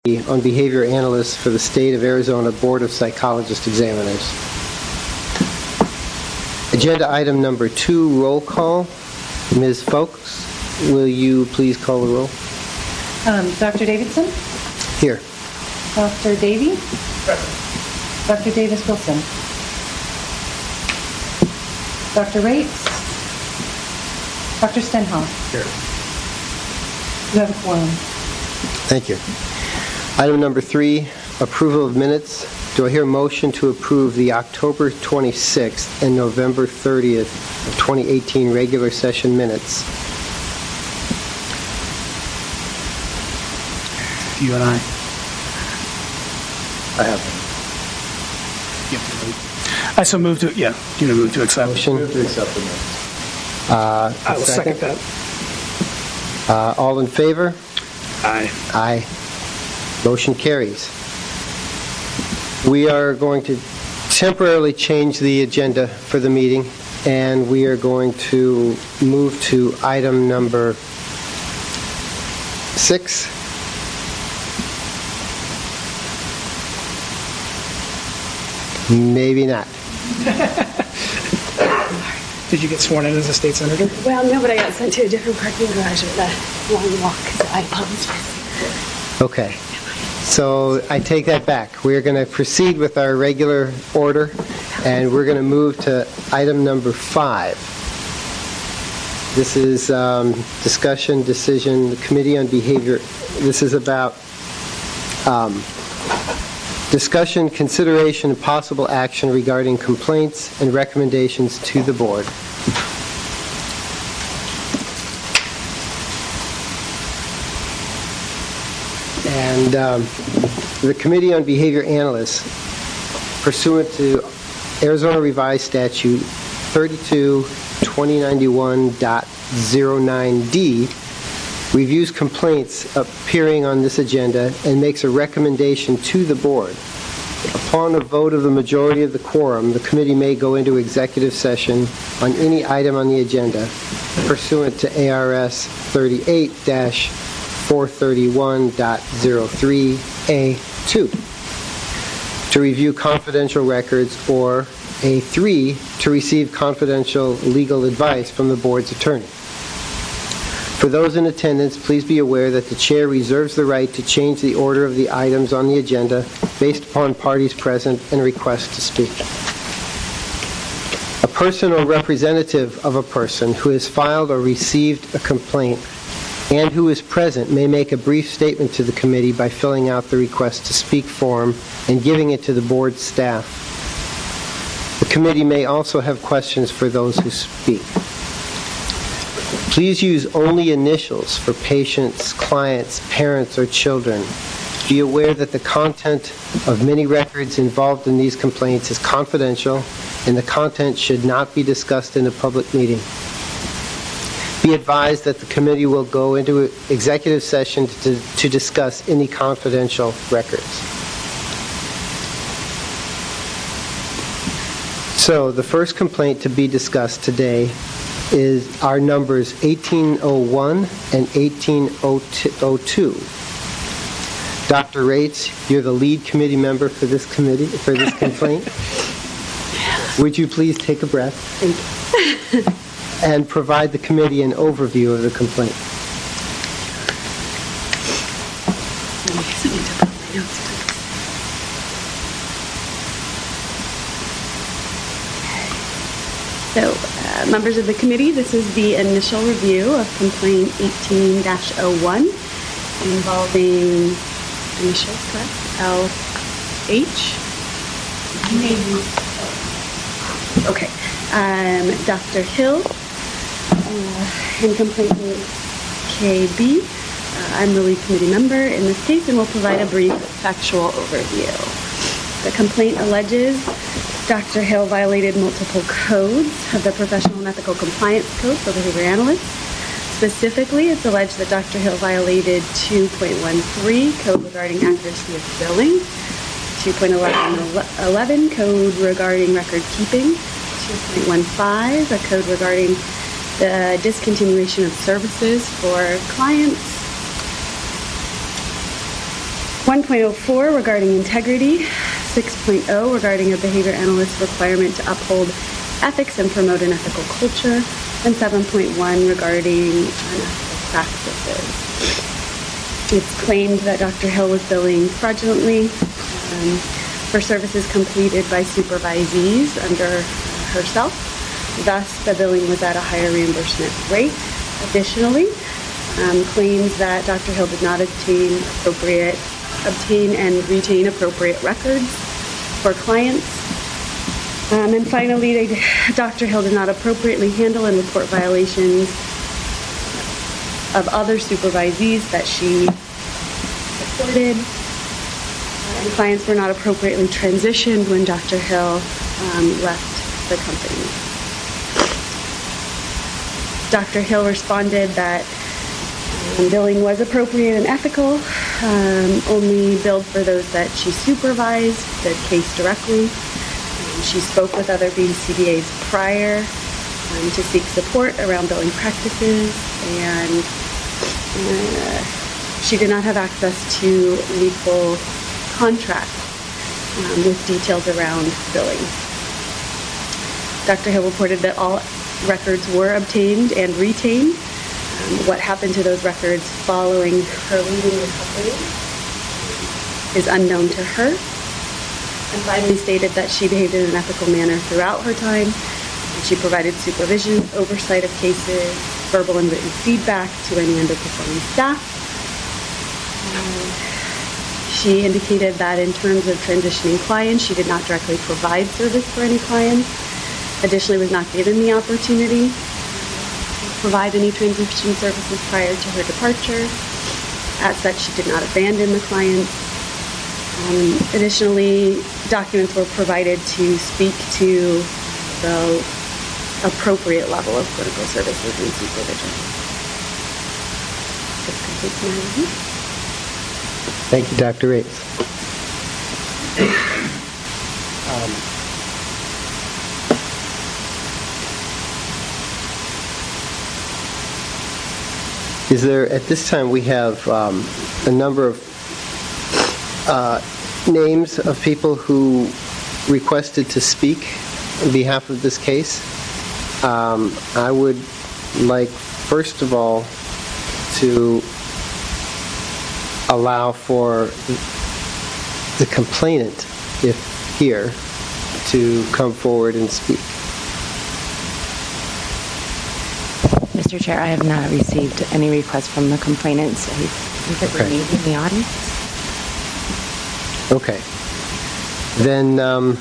on Behavior Analysts for the State of Arizona Board of Psychologist Examiners. Agenda item number 2, roll call. Ms. Folks, will you please call the roll? Dr. Davidson? Here. Dr. Davey? Present. Dr. Davis-Wilson? Dr. Rates? Dr. Stenhouse? Here. You have a quorum. Thank you. Item number 3, approval of minutes. Do I hear a motion to approve the October 26th and November 30th of 2018 regular session minutes? You and I. I have. I so move to, yeah, you know, move to accept. Motion. Move to accept the minutes. I will second that. All in favor? Aye. Aye. Motion carries. We are going to temporarily change the agenda for the meeting, and we are going to move to item number 6. Maybe not. Did you get sworn in as a state senator? Well, no, but I got sent to a different parking garage with a long walk, so I apologize. Okay. So I take that back. We're going to proceed with our regular order, and we're going to move to item number 5. This is discussion, decision, the Committee on Behavior. This is about discussion, consideration, and possible action regarding complaints and recommendations to the board. And the Committee on Behavior Analysts, pursuant to Arizona Revised Statute 32-2091.09D, reviews complaints appearing on this agenda and makes a recommendation to the board. Upon a vote of the majority of the quorum, the committee may go into executive session on any item on the agenda pursuant to ARS 38-431.03A2 to review confidential records, or A3 to receive confidential legal advice from the board's attorney. For those in attendance, please be aware that the chair reserves the right to change the order of the items on the agenda based upon parties present and requests to speak. A person or representative of a person who has filed or received a complaint and who is present may make a brief statement to the committee by filling out the request to speak form and giving it to the board staff. The committee may also have questions for those who speak. Please use only initials for patients, clients, parents, or children. Be aware that the content of many records involved in these complaints is confidential, and the content should not be discussed in a public meeting. Be advised that the committee will go into executive session to discuss any confidential records. So, the first complaint to be discussed today is our numbers 1801 and 1802. Dr. Rates, you're the lead committee member for this complaint. Would you please take a breath? Thank you. And provide the committee an overview of the complaint. So, members of the committee, this is the initial review of complaint 18-01 involving initials, correct? LH? Okay. Dr. Hill, in complaint KB. I'm the lead committee member in this case and will provide a brief factual overview. The complaint alleges Dr. Hill violated multiple codes of the Professional and Ethical Compliance Code for behavior analysts. Specifically, it's alleged that Dr. Hill violated 2.13, code regarding accuracy of billing, 2.11, code regarding record keeping, 2.15, a code regarding the discontinuation of services for clients, 1.04 regarding integrity, 6.0 regarding a behavior analyst requirement to uphold ethics and promote an ethical culture, and 7.1 regarding unethical practices. It's claimed that Dr. Hill was billing fraudulently for services completed by supervisees under herself. Thus, the billing was at a higher reimbursement rate. Additionally, claims that Dr. Hill did not obtain and retain appropriate records for clients. And finally, Dr. Hill did not appropriately handle and report violations of other supervisees that she supported. And clients were not appropriately transitioned when Dr. Hill left the company. Dr. Hill responded that billing was appropriate and ethical, only billed for those that she supervised, the case directly. She spoke with other BCBAs prior to seek support around billing practices, and she did not have access to legal contracts with details around billing. Dr. Hill reported that all records were obtained and retained. What happened to those records following her leaving the company is unknown to her. And finally stated that she behaved in an ethical manner throughout her time. She provided supervision, oversight of cases, verbal and written feedback to any underperforming staff. She indicated that in terms of transitioning clients, she did not directly provide service for any clients. Additionally, was not given the opportunity to provide any transition services prior to her departure. As such, she did not abandon the clients. Additionally, documents were provided to speak to the appropriate level of clinical services and supervision. This completes my review. Thank you, Dr. Rates. Is there, at this time, we have a number of names of people who requested to speak on behalf of this case. I would like, first of all, to allow for the complainant, if here, to come forward and speak. Mr. Chair, I have not received any requests from the complainants. I think that Okay. remain in the audience. Okay. Then,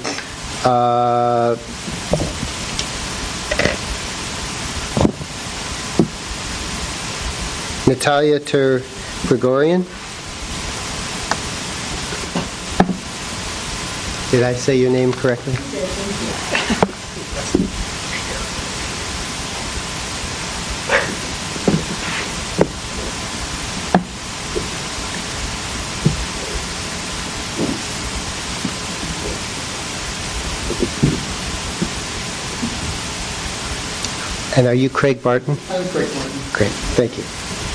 Natalia Gregorian. Did I say your name correctly? And are you Craig Barton? I'm Craig Martin. Great, thank you.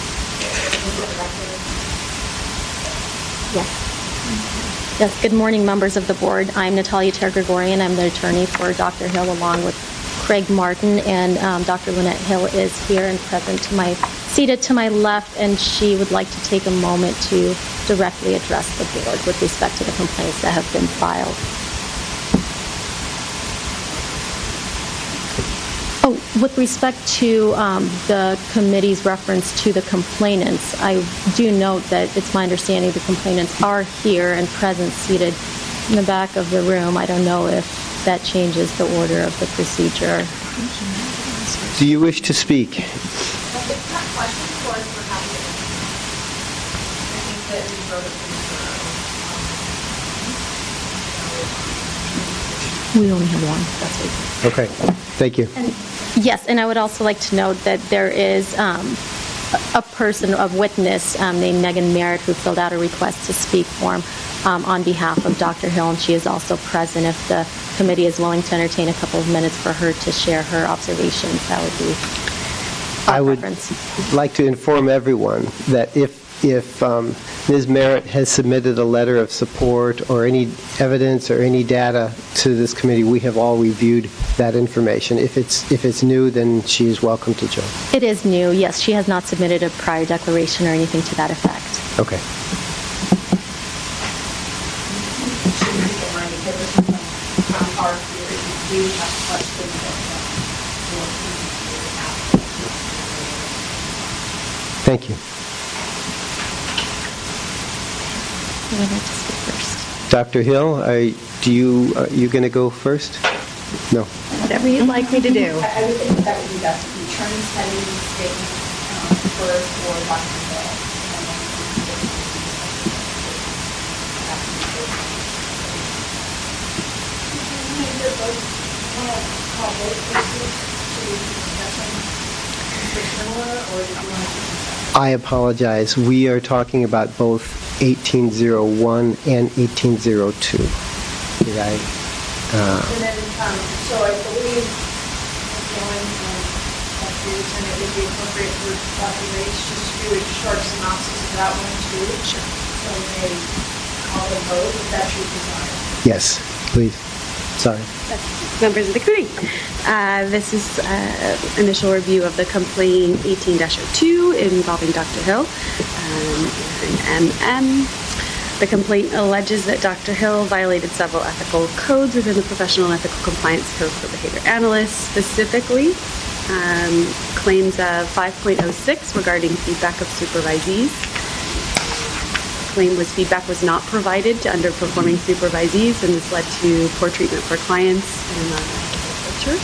Yes. Yes, good morning, members of the board. I'm Natalia Gregorian. I'm the attorney for Dr. Hill, along with Craig Martin, and Dr. Lynette Hill is here and present seated to my left, and she would like to take a moment to directly address the board with respect to the complaints that have been filed. Oh, with respect to the committee's reference to the complainants, I do note that it's my understanding the complainants are here and present, seated in the back of the room. I don't know if that changes the order of the procedure. Do you wish to speak? We only have one. That's what. Okay, thank you. Yes, and I would also like to note that there is a person, a witness named Megan Merritt, who filled out a request to speak form on behalf of Dr. Hill, and she is also present. If the committee is willing to entertain a couple of minutes for her to share her observations, that would be I would preference. like to inform everyone that if if Ms. Merritt has submitted a letter of support or any evidence or any data to this committee, we have all reviewed that information. If it's new, then she is welcome to join. It is new, yes. She has not submitted a prior declaration or anything to that effect. Okay. Thank you. Who would like to speak first? Dr. Hill, are you going to go first? No. Whatever you'd like me to do. I would think that would be best if you turn and send in the statement first for Dr. Hill. I apologize. We are talking about both 1801 and 1802. Did I? And then, so I believe, going and it would be appropriate for Dr. Race just to do a short synopsis of that one too. Sure. So they call a vote if that's your desire. Yes, please. Sorry. Members of the committee, this is initial review of the complaint 18-02 involving Dr. Hill and MM. The complaint alleges that Dr. Hill violated several ethical codes within the Professional and Ethical Compliance Code for Behavior Analysts, specifically claims of 5.06 regarding feedback of supervisees. Claim was feedback was not provided to underperforming supervisees, and this led to poor treatment for clients and culture.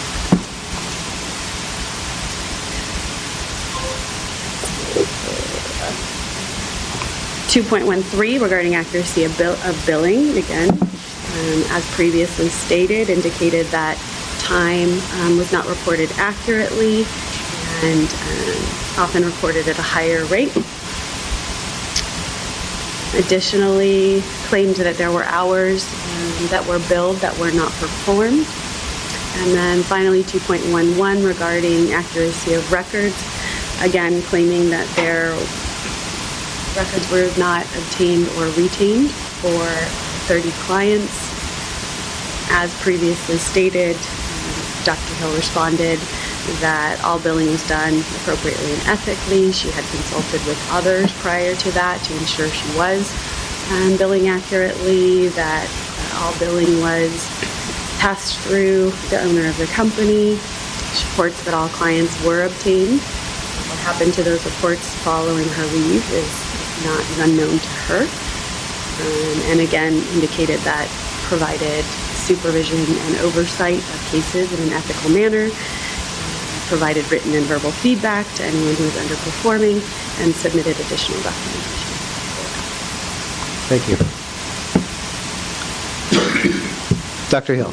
.13 regarding accuracy of billing, again, as previously stated, indicated that time was not reported accurately and often reported at a higher rate. Additionally, claimed that there were hours that were billed that were not performed. And then finally, 2.11 regarding accuracy of records, again claiming that their records were not obtained or retained for 30 clients. As previously stated, Dr. Hill responded that all billing was done appropriately and ethically. She had consulted with others prior to that to ensure she was billing accurately, that all billing was passed through the owner of the company. She reports that all clients were obtained. What happened to those reports following her leave is unknown to her. And again, indicated that provided supervision and oversight of cases in an ethical manner, provided written and verbal feedback to anyone who was underperforming, and submitted additional documentation. Thank you. Dr. Hill.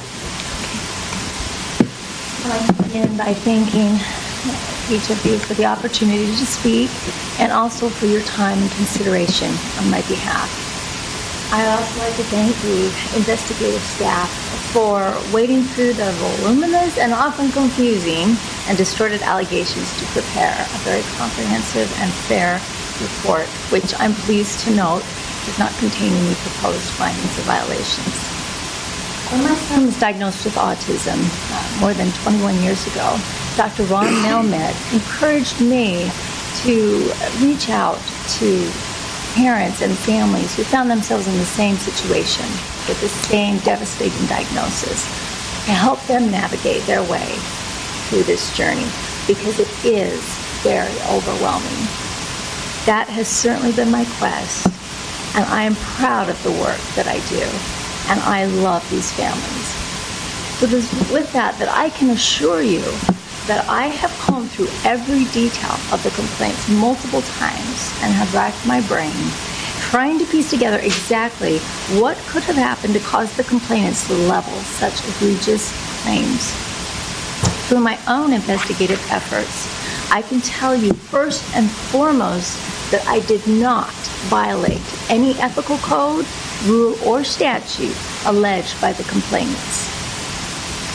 I'd like to begin by thanking each of you for the opportunity to speak and also for your time and consideration on my behalf. I'd also like to thank the investigative staff for wading through the voluminous and often confusing and distorted allegations to prepare a very comprehensive and fair report, which I'm pleased to note does not contain any proposed findings of violations. When my son was diagnosed with autism more than 21 years ago, Dr. Ron Melmed encouraged me to reach out to parents and families who found themselves in the same situation with the same devastating diagnosis, to help them navigate their way through this journey, because it is very overwhelming. That has certainly been my quest, and I am proud of the work that I do, and I love these families. So with that I can assure you that I have combed through every detail of the complaints multiple times and have racked my brain trying to piece together exactly what could have happened to cause the complainants to level such egregious claims. Through my own investigative efforts, I can tell you first and foremost that I did not violate any ethical code, rule, or statute alleged by the complainants.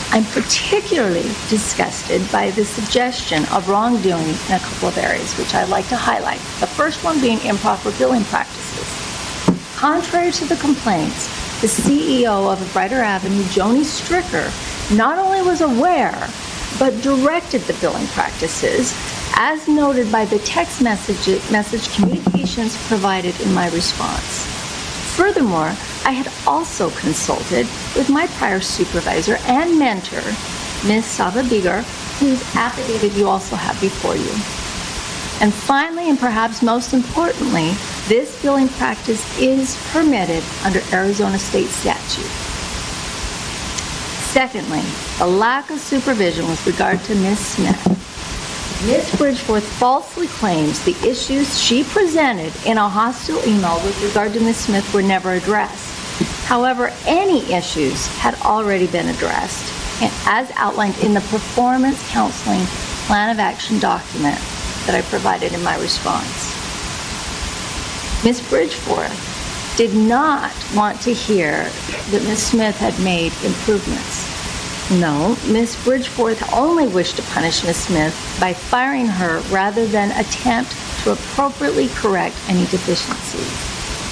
I'm particularly disgusted by the suggestion of wrongdoing in a couple of areas, which I'd like to highlight. The first one being improper billing practices. Contrary to the complaints, the CEO of Brighter Avenue, Joni Stricker, not only was aware, but directed the billing practices, as noted by the text message communications provided in my response. Furthermore, I had also consulted with my prior supervisor and mentor, Ms. Sava Bigar, whose affidavit you also have before you. And finally, and perhaps most importantly, this billing practice is permitted under Arizona state statute. Secondly, the lack of supervision with regard to Ms. Smith. Ms. Bridgeforth falsely claims the issues she presented in a hostile email with regard to Ms. Smith were never addressed. However, any issues had already been addressed, and as outlined in the Performance Counseling Plan of Action document that I provided in my response. Ms. Bridgeforth did not want to hear that Ms. Smith had made improvements. No, Ms. Bridgeforth only wished to punish Ms. Smith by firing her rather than attempt to appropriately correct any deficiencies.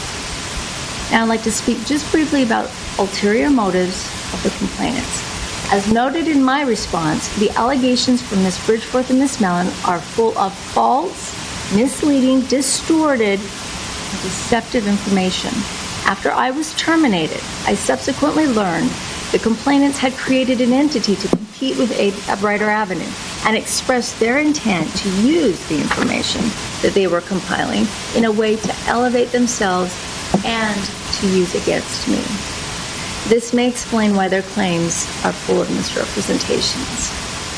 Now I'd like to speak just briefly about ulterior motives of the complainants. As noted in my response, the allegations from Ms. Bridgeforth and Ms. Mellon are full of false, misleading, distorted, and deceptive information. After I was terminated, I subsequently learned the complainants had created an entity to compete with a Brighter Avenue and expressed their intent to use the information that they were compiling in a way to elevate themselves and to use against me. This may explain why their claims are full of misrepresentations.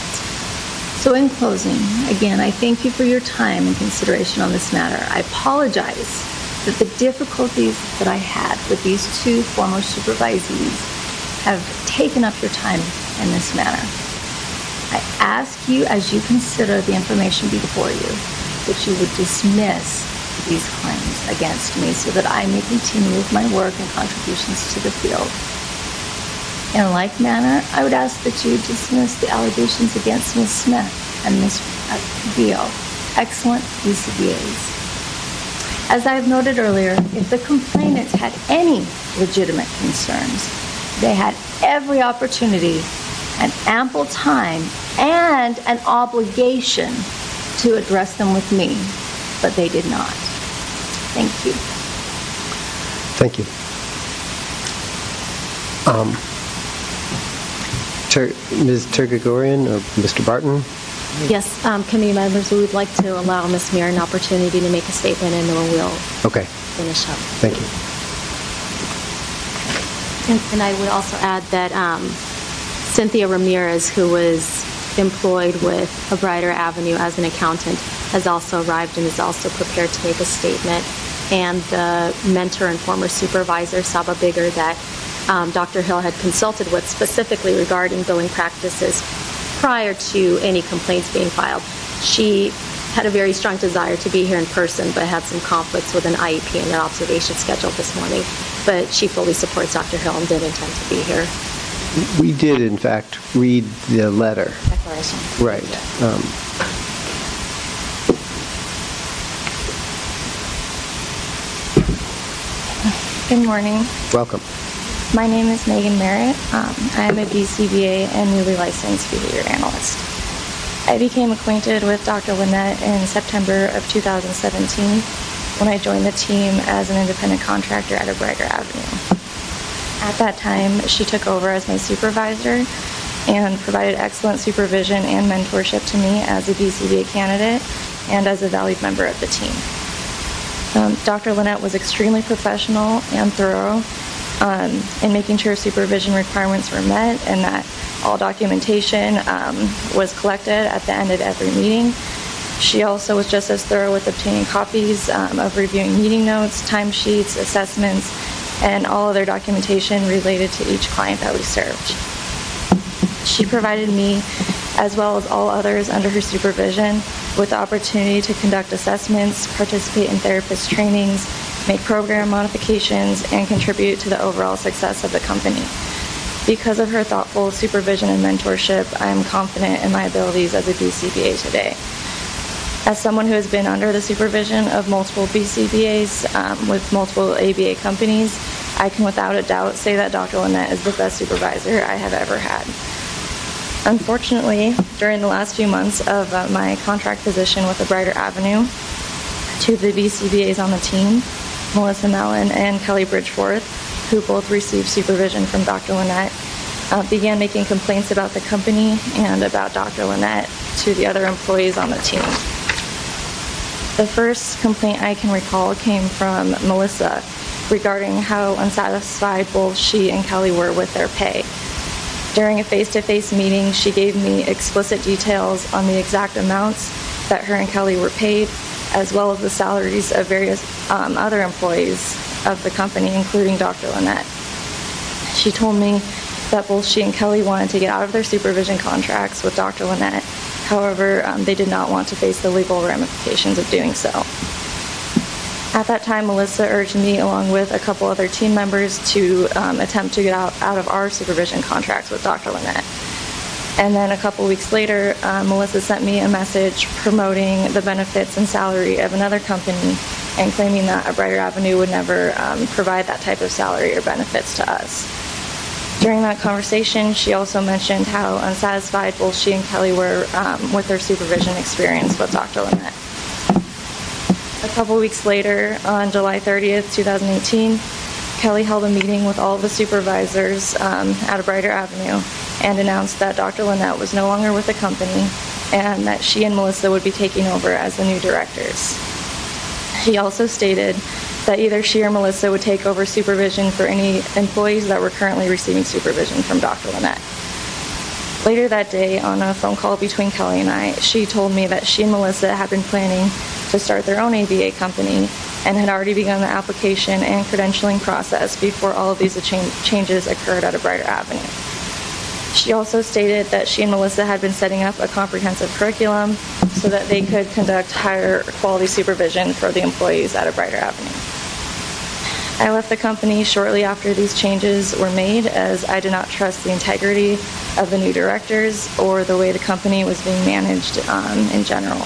So in closing, again, I thank you for your time and consideration on this matter. I apologize that the difficulties that I had with these two former supervisees have taken up your time in this matter. I ask you, as you consider the information before you, that you would dismiss these claims against me so that I may continue with my work and contributions to the field. In a like manner, I would ask that you dismiss the allegations against Ms. Smith and Ms. Beal, excellent BCBAs. As I have noted earlier, if the complainants had any legitimate concerns, they had every opportunity and ample time and an obligation to address them with me, but they did not. Thank you. Thank you. Ms. Tergagorian or Mr. Barton? Yes, committee members, we would like to allow Ms. Mayer an opportunity to make a statement, and then we'll finish up. Thank you. And I would also add that Cynthia Ramirez, who was employed with a Brighter Avenue as an accountant, has also arrived and is also prepared to make a statement. And the mentor and former supervisor, Saba Bigar, that Dr. Hill had consulted with specifically regarding billing practices prior to any complaints being filed. She had a very strong desire to be here in person, but had some conflicts with an IEP and an observation schedule this morning. But she fully supports Dr. Hill and did intend to be here. We did, in fact, read the letter. Declaration. Right. Good morning. Welcome. My name is Megan Merritt. I am a BCBA and newly licensed behavior analyst. I became acquainted with Dr. Lynette in September of 2017 when I joined the team as an independent contractor at a Brighter Avenue. At that time, she took over as my supervisor and provided excellent supervision and mentorship to me as a BCBA candidate and as a valued member of the team. Dr. Lynette was extremely professional and thorough in making sure supervision requirements were met and that all documentation was collected at the end of every meeting. She also was just as thorough with obtaining copies of reviewing meeting notes, timesheets, assessments, and all other documentation related to each client that we served. She provided me, as well as all others under her supervision, with the opportunity to conduct assessments, participate in therapist trainings, make program modifications, and contribute to the overall success of the company. Because of her thoughtful supervision and mentorship, I am confident in my abilities as a BCBA today. As someone who has been under the supervision of multiple BCBAs with multiple ABA companies, I can without a doubt say that Dr. Lynette is the best supervisor I have ever had. Unfortunately, during the last few months of my contract position with the Brighter Avenue, two of the BCBAs on the team, Melissa Mellon and Kelly Bridgeforth, who both received supervision from Dr. Lynette, began making complaints about the company and about Dr. Lynette to the other employees on the team. The first complaint I can recall came from Melissa regarding how unsatisfied both she and Kelly were with their pay. During a face-to-face meeting, she gave me explicit details on the exact amounts that her and Kelly were paid, as well as the salaries of various other employees of the company, including Dr. Lynette. She told me that both she and Kelly wanted to get out of their supervision contracts with Dr. Lynette. However, they did not want to face the legal ramifications of doing so. At that time, Melissa urged me, along with a couple other team members, to attempt to get out of our supervision contracts with Dr. Lynette. And then a couple weeks later, Melissa sent me a message promoting the benefits and salary of another company and claiming that a Brighter Avenue would never provide that type of salary or benefits to us. During that conversation, she also mentioned how unsatisfied both she and Kelly were with their supervision experience with Dr. Lynette. A couple weeks later, on July 30th, 2018, Kelly held a meeting with all of the supervisors at a Brighter Avenue and announced that Dr. Lynette was no longer with the company and that she and Melissa would be taking over as the new directors. She also stated that either she or Melissa would take over supervision for any employees that were currently receiving supervision from Dr. Lynette. Later that day, on a phone call between Kelly and I, she told me that she and Melissa had been planning to start their own ABA company and had already begun the application and credentialing process before all of these changes occurred at a Brighter Avenue. She also stated that she and Melissa had been setting up a comprehensive curriculum so that they could conduct higher quality supervision for the employees at a Brighter Avenue. I left the company shortly after these changes were made, as I did not trust the integrity of the new directors or the way the company was being managed in general.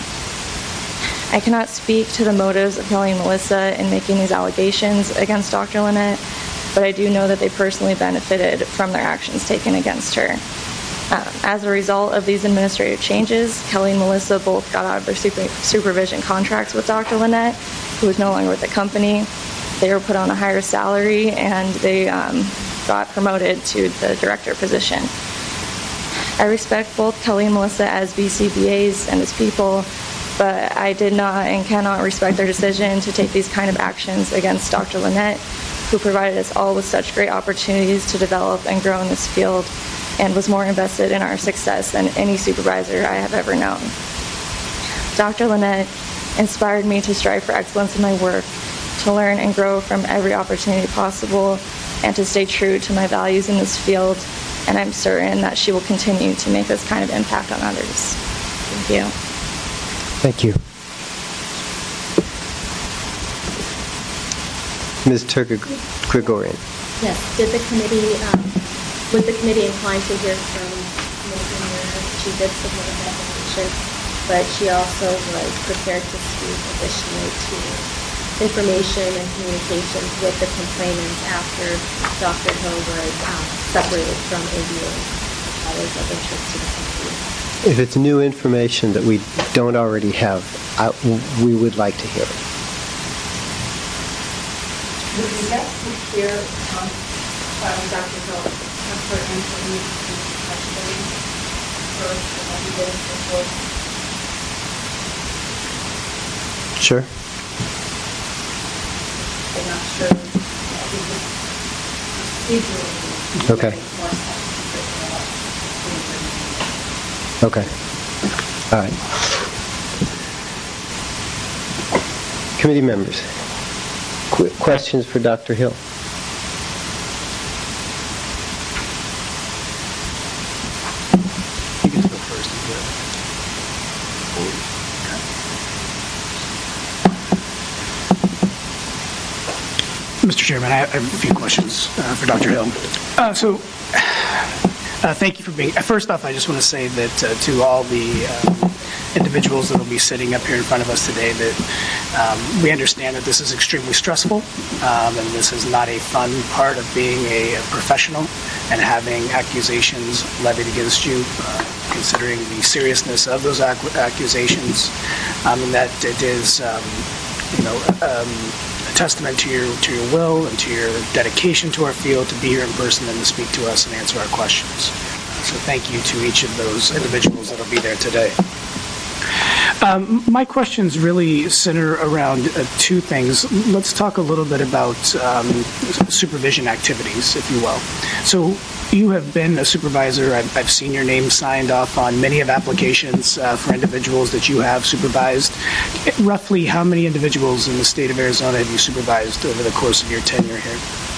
I cannot speak to the motives of Kelly and Melissa in making these allegations against Dr. Lynette, but I do know that they personally benefited from their actions taken against her. As a result of these administrative changes, Kelly and Melissa both got out of their supervision contracts with Dr. Lynette, who was no longer with the company. They were put on a higher salary, and they got promoted to the director position. I respect both Kelly and Melissa as BCBAs and as people, but I did not and cannot respect their decision to take these kind of actions against Dr. Lynette, who provided us all with such great opportunities to develop and grow in this field and was more invested in our success than any supervisor I have ever known. Dr. Lynette inspired me to strive for excellence in my work, to learn and grow from every opportunity possible, and to stay true to my values in this field, and I'm certain that she will continue to make this kind of impact on others. Thank you. Thank you. Ms. Turker-Gregorian. Yes, was the committee inclined to hear from Ms. Miller? She did submit a declaration, but she also was prepared to speak additionally to information and communications with the complainants after Dr. Hill was separated from ABA matters of interest to the company. If it's new information that we don't already have, we would like to hear it. Is that clear by Dr. Hill for employees actually first and he did it before? Sure. I'm not sure. I think it's procedurally. Okay. Okay. All right. Committee members, questions for Dr. Hill? You can go first. Mr. Chairman, I have a few questions for Dr. Hill. So Thank you for being. First off, I just want to say that to all the individuals that will be sitting up here in front of us today, that we understand that this is extremely stressful, and this is not a fun part of being a professional and having accusations levied against you, considering the seriousness of those accusations, and that it is, a testament to your will and to your dedication to our field to be here in person and to speak to us and answer our questions. So thank you to each of those individuals that will be there today. My questions really center around two things. Let's talk a little bit about supervision activities, if you will. So you have been a supervisor. I've seen your name signed off on many of applications for individuals that you have supervised. Roughly how many individuals in the state of Arizona have you supervised over the course of your tenure here?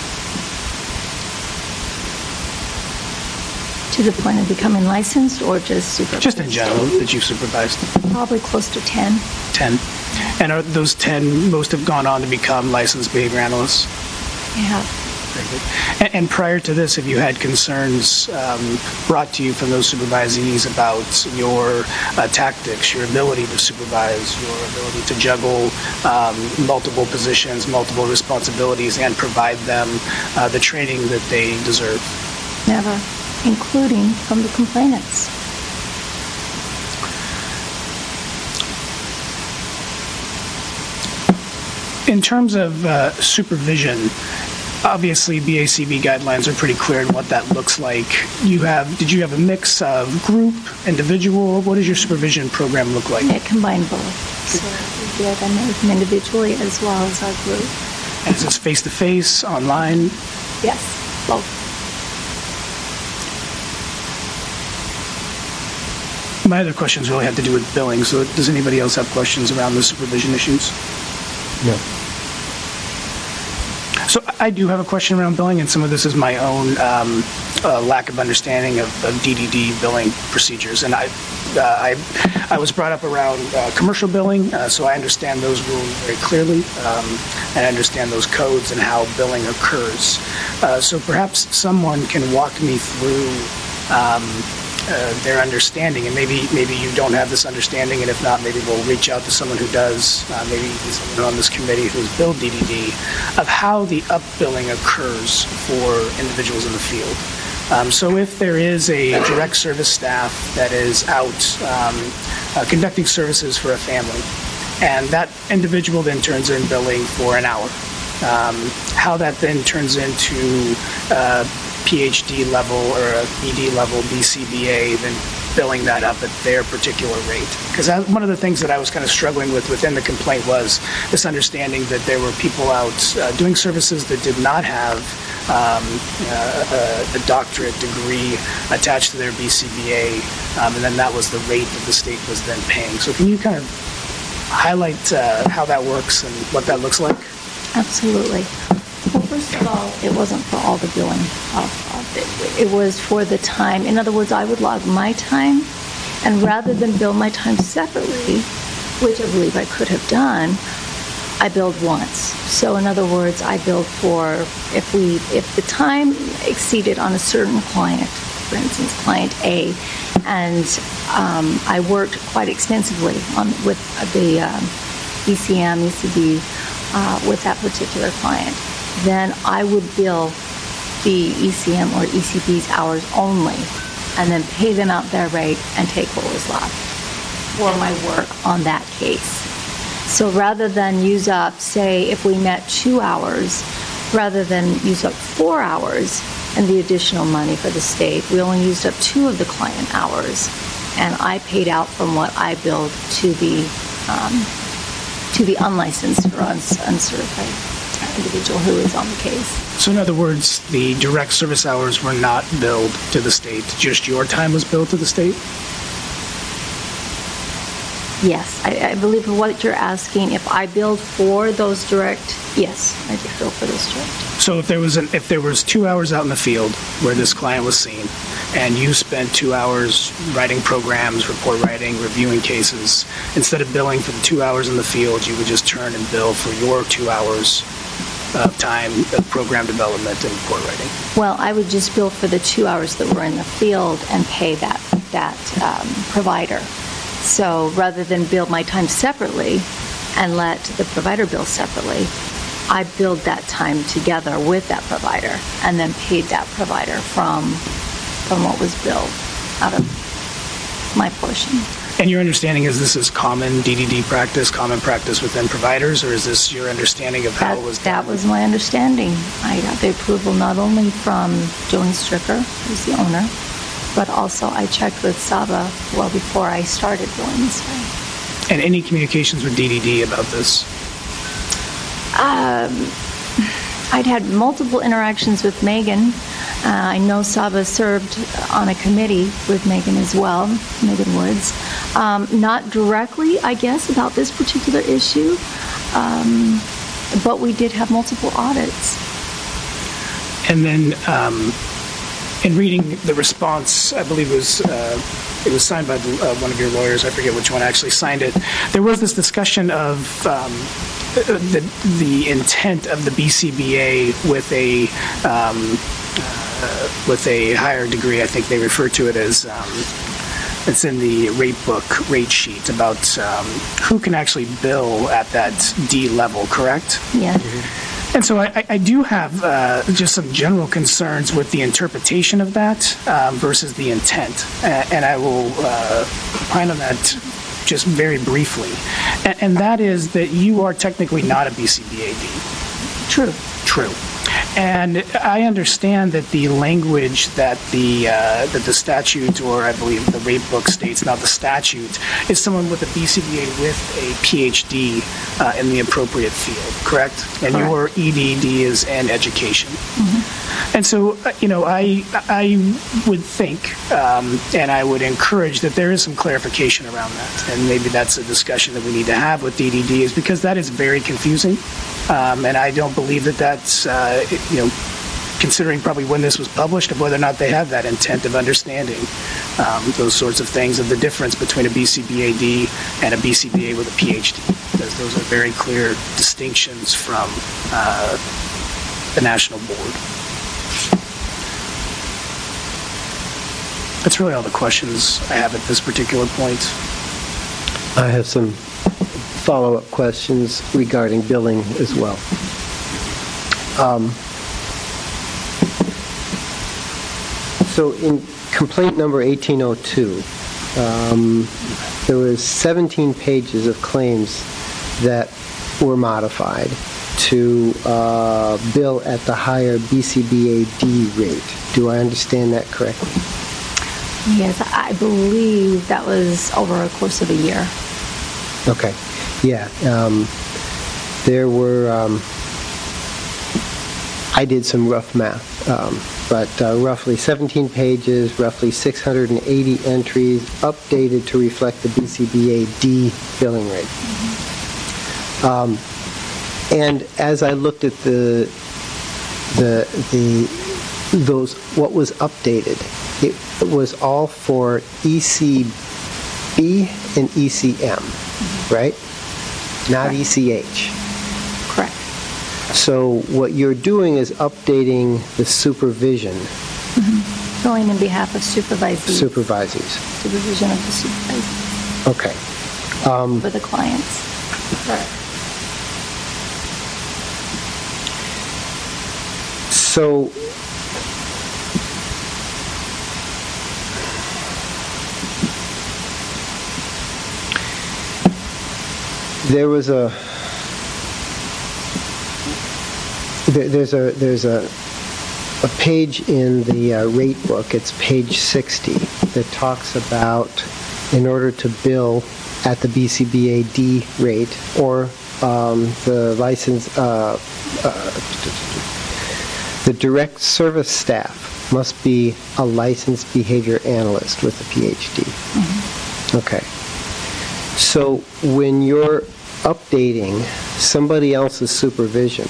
To the point of becoming licensed or just supervised? Just in general that you've supervised. Probably close to 10. 10. And are those 10, most have gone on to become licensed behavior analysts? Yeah. Very good. And prior to this, have you had concerns brought to you from those supervisees about your tactics, your ability to supervise, your ability to juggle multiple positions, multiple responsibilities, and provide them the training that they deserve? Never, including from the complainants. In terms of supervision, obviously BACB guidelines are pretty clear in what that looks like. Did you have a mix of group, individual? What does your supervision program look like? It combined both. So we did them individually as well as our group. And is this face-to-face, online? Yes, both. My other questions really have to do with billing, so does anybody else have questions around the supervision issues? No. So I do have a question around billing, and some of this is my own lack of understanding of DDD billing procedures. And I was brought up around commercial billing, so I understand those rules very clearly, and I understand those codes and how billing occurs. So perhaps someone can walk me through their understanding, and maybe you don't have this understanding, and if not, maybe we'll reach out to someone who does, maybe someone on this committee who's billed DDD, of how the upbilling occurs for individuals in the field. So if there is a direct service staff that is out conducting services for a family, and that individual then turns in billing for an hour, how that then turns into PhD level or a BD level BCBA, then billing that up at their particular rate. Because one of the things that I was kind of struggling with within the complaint was this understanding that there were people out doing services that did not have a doctorate degree attached to their BCBA, and then that was the rate that the state was then paying. So can you kind of highlight how that works and what that looks like? Absolutely. Well, first of all, it wasn't for all the billing of it. It was for the time. In other words, I would log my time, and rather than bill my time separately, which I believe I could have done, I billed once. So in other words, I billed for if the time exceeded on a certain client, for instance, client A, and I worked quite extensively with the ECM, ECB, with that particular client, then I would bill the ECM or ECB's hours only, and then pay them out their rate and take what was left for my work on that case. So rather than use up, say, if we met 2 hours, rather than use up 4 hours and the additional money for the state, we only used up 2 of the client hours, and I paid out from what I billed to the unlicensed or uncertified individual who is on the case. So in other words, the direct service hours were not billed to the state, just your time was billed to the state? Yes, I believe what you're asking, if I billed for those direct, yes, I did bill for those direct. So if there was 2 hours out in the field where this client was seen, and you spent 2 hours writing programs, report writing, reviewing cases, instead of billing for the 2 hours in the field, you would just turn and bill for your 2 hours of time of program development and report writing? Well, I would just bill for the 2 hours that were in the field and pay that provider. So rather than bill my time separately and let the provider bill separately, I billed that time together with that provider and then paid that provider from what was billed out of my portion. And your understanding is this is common DDD practice, common practice within providers, or is this your understanding of how it was done? That was my understanding. I got the approval not only from Joan Stricker, who's the owner, but also I checked with Saba well before I started going this way. And any communications with DDD about this? I'd had multiple interactions with Megan. I know Saba served on a committee with Megan as well, Megan Woods. Not directly, I guess, about this particular issue, but we did have multiple audits. And then in reading the response, I believe it was signed by one of your lawyers, I forget which one actually signed it, there was this discussion of the intent of the BCBA with a higher degree. I think they refer to it as, it's in the rate book, rate sheet, about who can actually bill at that D level, correct? Yes. And so I do have just some general concerns with the interpretation of that versus the intent. And I will opine on that just very briefly. And that is that you are technically not a BCBAD. True. True. And I understand that the language that the statute, or I believe the rate book states, not the statute, is someone with a BCBA with a PhD in the appropriate field, correct? And Correct. your EDD is in education. Mm-hmm. And so, I would think, and I would encourage that there is some clarification around that. And maybe that's a discussion that we need to have with DDD, is because that is very confusing. And I don't believe that that's, considering probably when this was published, of whether or not they have that intent of understanding those sorts of things, of the difference between a BCBAD and a BCBA with a PhD. Because those are very clear distinctions from the national board. That's really all the questions I have at this particular point. I have some follow-up questions regarding billing as well. So in complaint number 1802, there was 17 pages of claims that were modified to bill at the higher BCBAD rate. Do I understand that correctly? Yes, I believe that was over a course of a year. Okay. Yeah. There were, I did some rough math, but roughly 17 pages, roughly 680 entries, updated to reflect the BCBAD billing rate. And as I looked at those, what was updated, it was all for ECB and ECM, right? Not Correct. ECH. Correct. So what you're doing is updating the supervision. Billing in behalf of supervisees. Supervisees. Supervision of the supervisees Okay. for the clients. Correct. So there was there's a page in the rate book. It's page 60 that talks about, in order to bill at the BCBAD rate or the license, the direct service staff must be a licensed behavior analyst with a PhD. Mm-hmm. Okay. So when you're updating somebody else's supervision,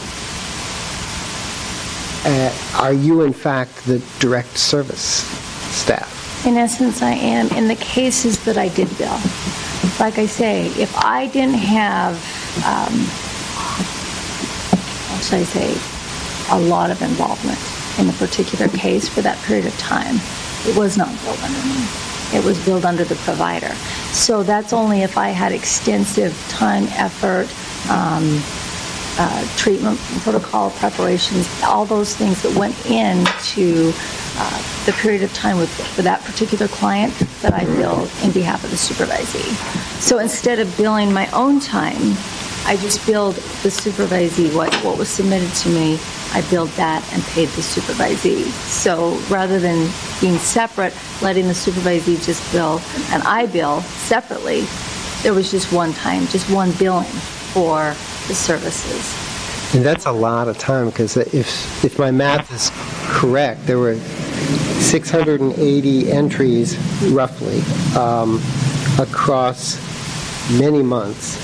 are you in fact the direct service staff? In essence, I am in the cases that I did bill. Like I say, if I didn't have, I'll should I say, a lot of involvement in the particular case for that period of time. It was not billed under me. It was billed under the provider. So that's only if I had extensive time, effort, treatment protocol preparations, all those things that went into the period of time for that particular client that I billed in behalf of the supervisee. So instead of billing my own time, I just billed the supervisee. What was submitted to me, I billed that and paid the supervisee. So rather than being separate, letting the supervisee just bill and I bill separately, there was just one time, just one billing for the services. And that's a lot of time, because if my math is correct, there were 680 entries roughly across many months,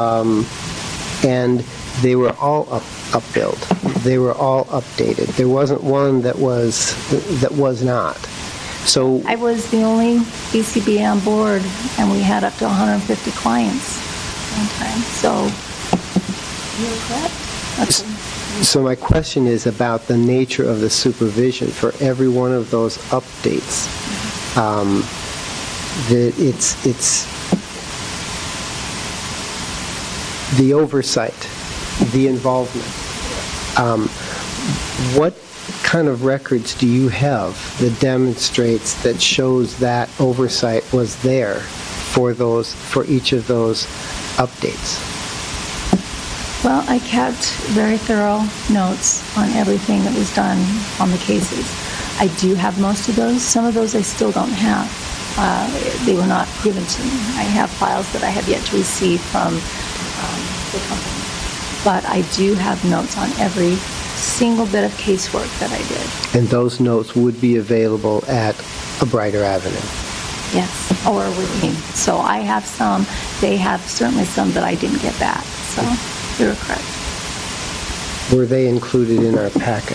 and they were all up-billed. They were all updated. There wasn't one that was not. So I was the only ECB on board, and we had up to 150 clients at one time. So you're correct. So my question is about the nature of the supervision for every one of those updates. It's the oversight, the involvement. What kind of records do you have that demonstrates, that shows that oversight was there for each of those updates? Well, I kept very thorough notes on everything that was done on the cases. I do have most of those. Some of those I still don't have. They were not given to me. I have files that I have yet to receive from the company. But I do have notes on every single bit of casework that I did. And those notes would be available at A Brighter Avenue? Yes, or with me. So I have some. They have certainly some that I didn't get back. So you're correct. Were they included in our packet?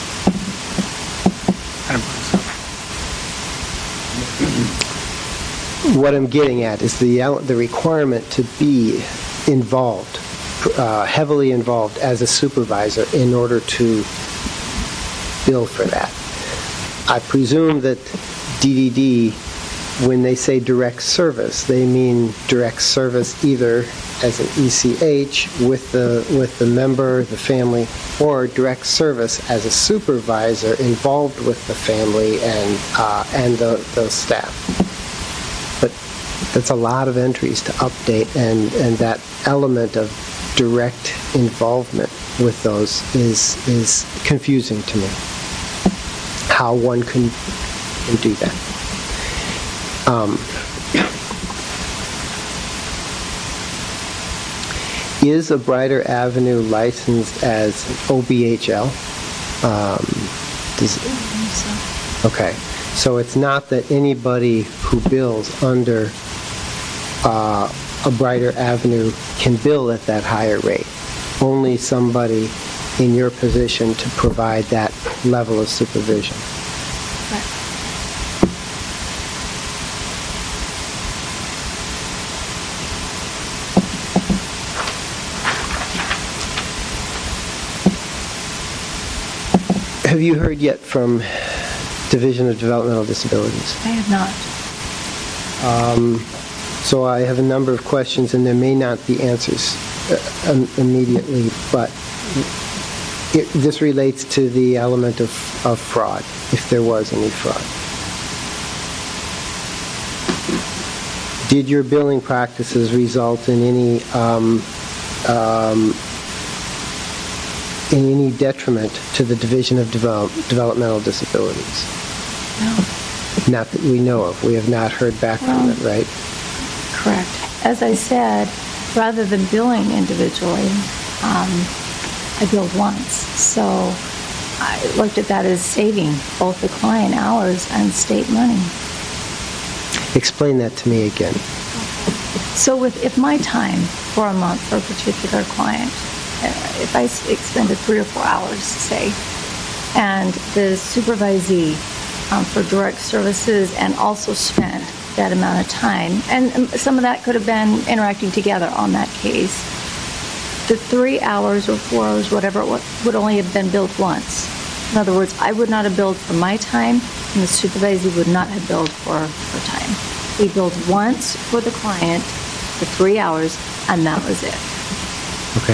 What I'm getting at is the requirement to be involved, heavily involved as a supervisor in order to bill for that. I presume that DDD, when they say direct service, they mean direct service either as an ECH with the member, the family, or direct service as a supervisor involved with the family and the staff. But that's a lot of entries to update, and that element of direct involvement with those is confusing to me. How one can do that. Is A Brighter Avenue licensed as OBHL? Okay, so it's not that anybody who bills under A Brighter Avenue can bill at that higher rate. Only somebody in your position to provide that level of supervision. Have you heard yet from Division of Developmental Disabilities? I have not. So I have a number of questions, and there may not be answers immediately, but this relates to the element of fraud, if there was any fraud. Did your billing practices result in any detriment to the Division of Developmental Disabilities? No. Not that we know of. We have not heard back from it, right? Correct. As I said, rather than billing individually, I billed once. So I looked at that as saving both the client hours and state money. Explain that to me again. So if my time for a month for a particular client, if I expended 3 or 4 hours, say, and the supervisee for direct services and also spent that amount of time, and some of that could have been interacting together on that case, the 3 hours or 4 hours, whatever it was, would only have been billed once. In other words, I would not have billed for my time, and the supervisor would not have billed for her time. We billed once for the client for 3 hours, and that was it. Okay.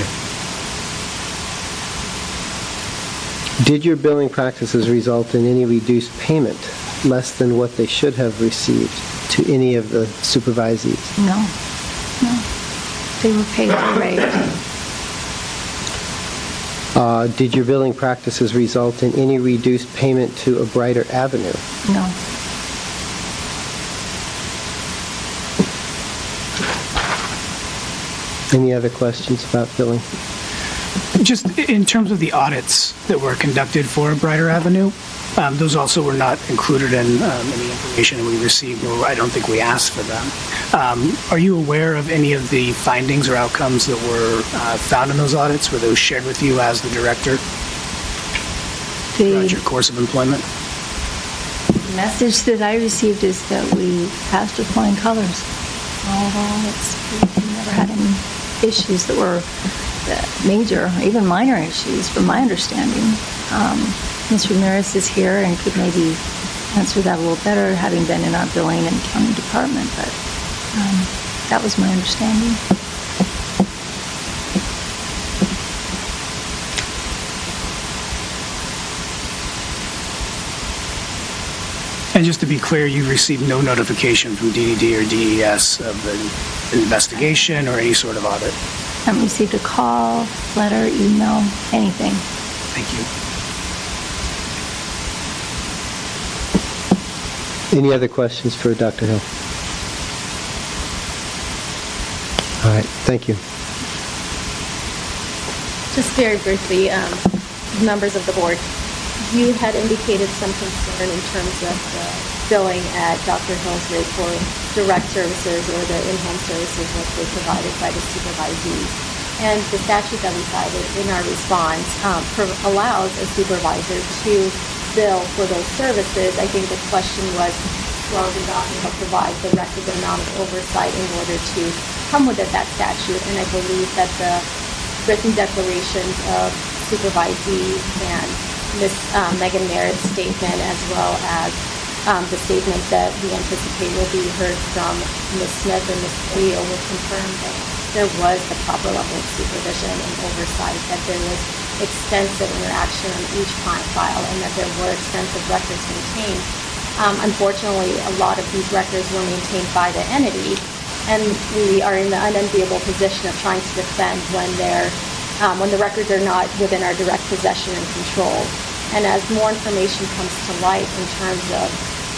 Did your billing practices result in any reduced payment, less than what they should have received, to any of the supervisees? No. They were paid their rate. Did your billing practices result in any reduced payment to A Brighter Avenue? No. Any other questions about billing? Just in terms of the audits that were conducted for Brighter Avenue, those also were not included in any information we received, or I don't think we asked for them. Are you aware of any of the findings or outcomes that were found in those audits? Were those shared with you as the director throughout your course of employment? The message that I received is that we passed with flying colors. All we never had any issues that were major, even minor issues, from my understanding. Ms. Ramirez is here and could maybe answer that a little better, having been in our billing and accounting department, but that was my understanding. And just to be clear, you received no notification from DDD or DES of an investigation or any sort of audit? I haven't received a call, letter, email, anything. Thank you. Any other questions for Dr. Hill? All right, thank you. Just very briefly, members of the board, you had indicated some concern in terms of the billing at Dr. Hill's rate for direct services or the in-home services that were provided by the supervisees. And the statute that we cited in our response allows a supervisor to bill for those services. I think the question was, well, did Dr. Hill provide the requisite amount of oversight in order to come within that statute? And I believe that the written declarations of supervisees and Ms. Megan Merritt's statement, as well as the statement that we anticipate will be heard from Ms. Smith and Ms. Leo, will confirm that there was the proper level of supervision and oversight, that there was extensive interaction on each client file, and that there were extensive records maintained. Unfortunately, a lot of these records were maintained by the entity, and we are in the unenviable position of trying to defend when the records are not within our direct possession and control. And as more information comes to light in terms of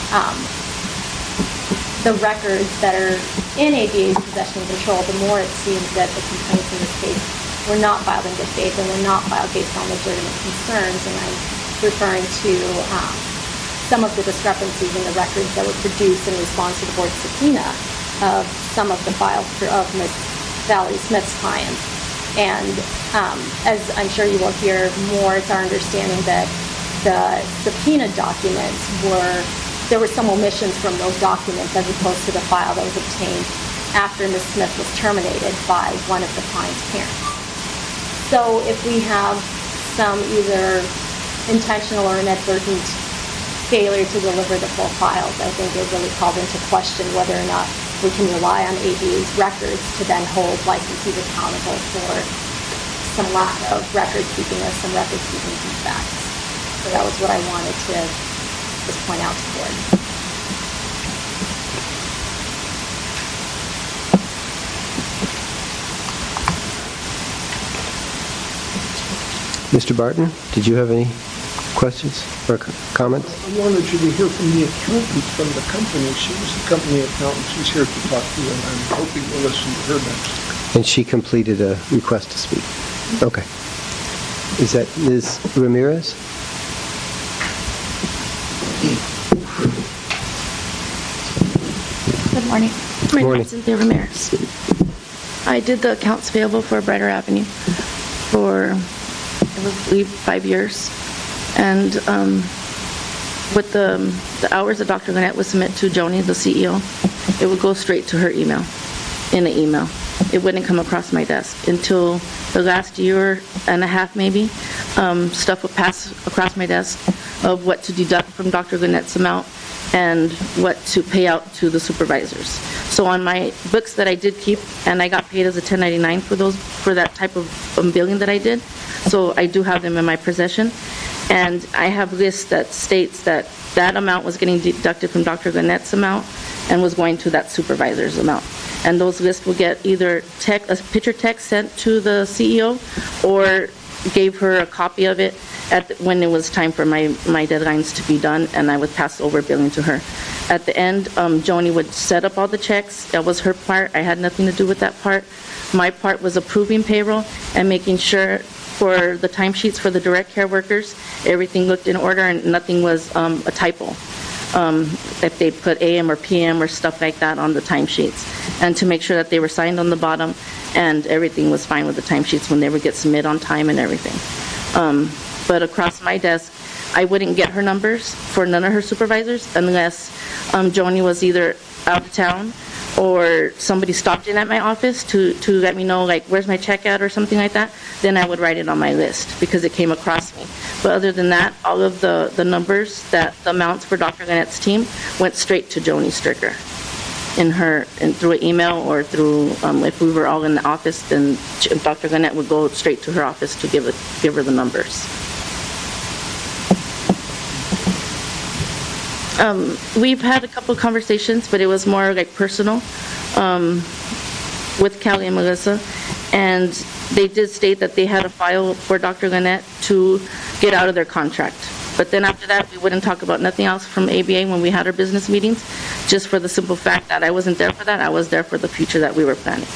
the records that are in ABA's possession and control, the more it seems that the complaints in this case were not filed in good faith and were not filed based on legitimate concerns. And I'm referring to some of the discrepancies in the records that were produced in response to the board's subpoena of some of the files of Ms. Valerie Smith's clients. And as I'm sure you will hear more, it's our understanding that the subpoena documents there were some omissions from those documents as opposed to the file that was obtained after Ms. Smith was terminated by one of the client's parents. So if we have some either intentional or inadvertent failure to deliver the full files, I think it really called into question whether or not we can rely on ABA's records to then hold licensees accountable for some lack of record keeping or some record keeping defects. So that was what I wanted to just point out to the board. Mr. Barton, did you have any questions or comments? I wanted you to hear from the accountant from the company. She was the company accountant. She's here to talk to you, and I'm hoping we'll listen to her next. And she completed a request to speak. Okay. Is that Ms. Ramirez? Good morning. My name Morning. is Cynthia Ramirez. I did the accounts payable for Brighter Avenue for, I believe, 5 years. And with the hours that Dr. Lynette would submit to Joni, the CEO, it would go straight to her email, in the email. it wouldn't come across my desk until the last year and a half, maybe. Stuff would pass across my desk of what to deduct from Dr. Gannett's amount and what to pay out to the supervisors. So on my books that I did keep, and I got paid as a 1099 for that type of billing that I did, so I do have them in my possession. And I have lists that states that that amount was getting deducted from Dr. Gannett's amount and was going to that supervisor's amount. And those lists will get either a picture text sent to the CEO or gave her a copy of it when it was time for my deadlines to be done, and I would pass over billing to her. At the end, Joni would set up all the checks. That was her part. I had nothing to do with that part. My part was approving payroll and making sure for the timesheets for the direct care workers, everything looked in order and nothing was a typo. If they put AM or PM or stuff like that on the timesheets, and to make sure that they were signed on the bottom and everything was fine with the timesheets when they would get submitted on time and everything. But across my desk, I wouldn't get her numbers for none of her supervisors unless Joni was either out of town or somebody stopped in at my office to let me know, like, where's my check at or something like that. Then I would write it on my list because it came across me. But other than that, all of the numbers, the amounts for Dr. Gannett's team went straight to Joni Stricker through an email or through, if we were all in the office, then Dr. Gannett would go straight to her office to give her the numbers. We've had a couple of conversations, but it was more like personal with Callie and Melissa, and they did state that they had a file for Dr. Gannett to get out of their contract. But then after that, we wouldn't talk about nothing else from ABA when we had our business meetings, just for the simple fact that I wasn't there for that. I was there for the future that we were planning.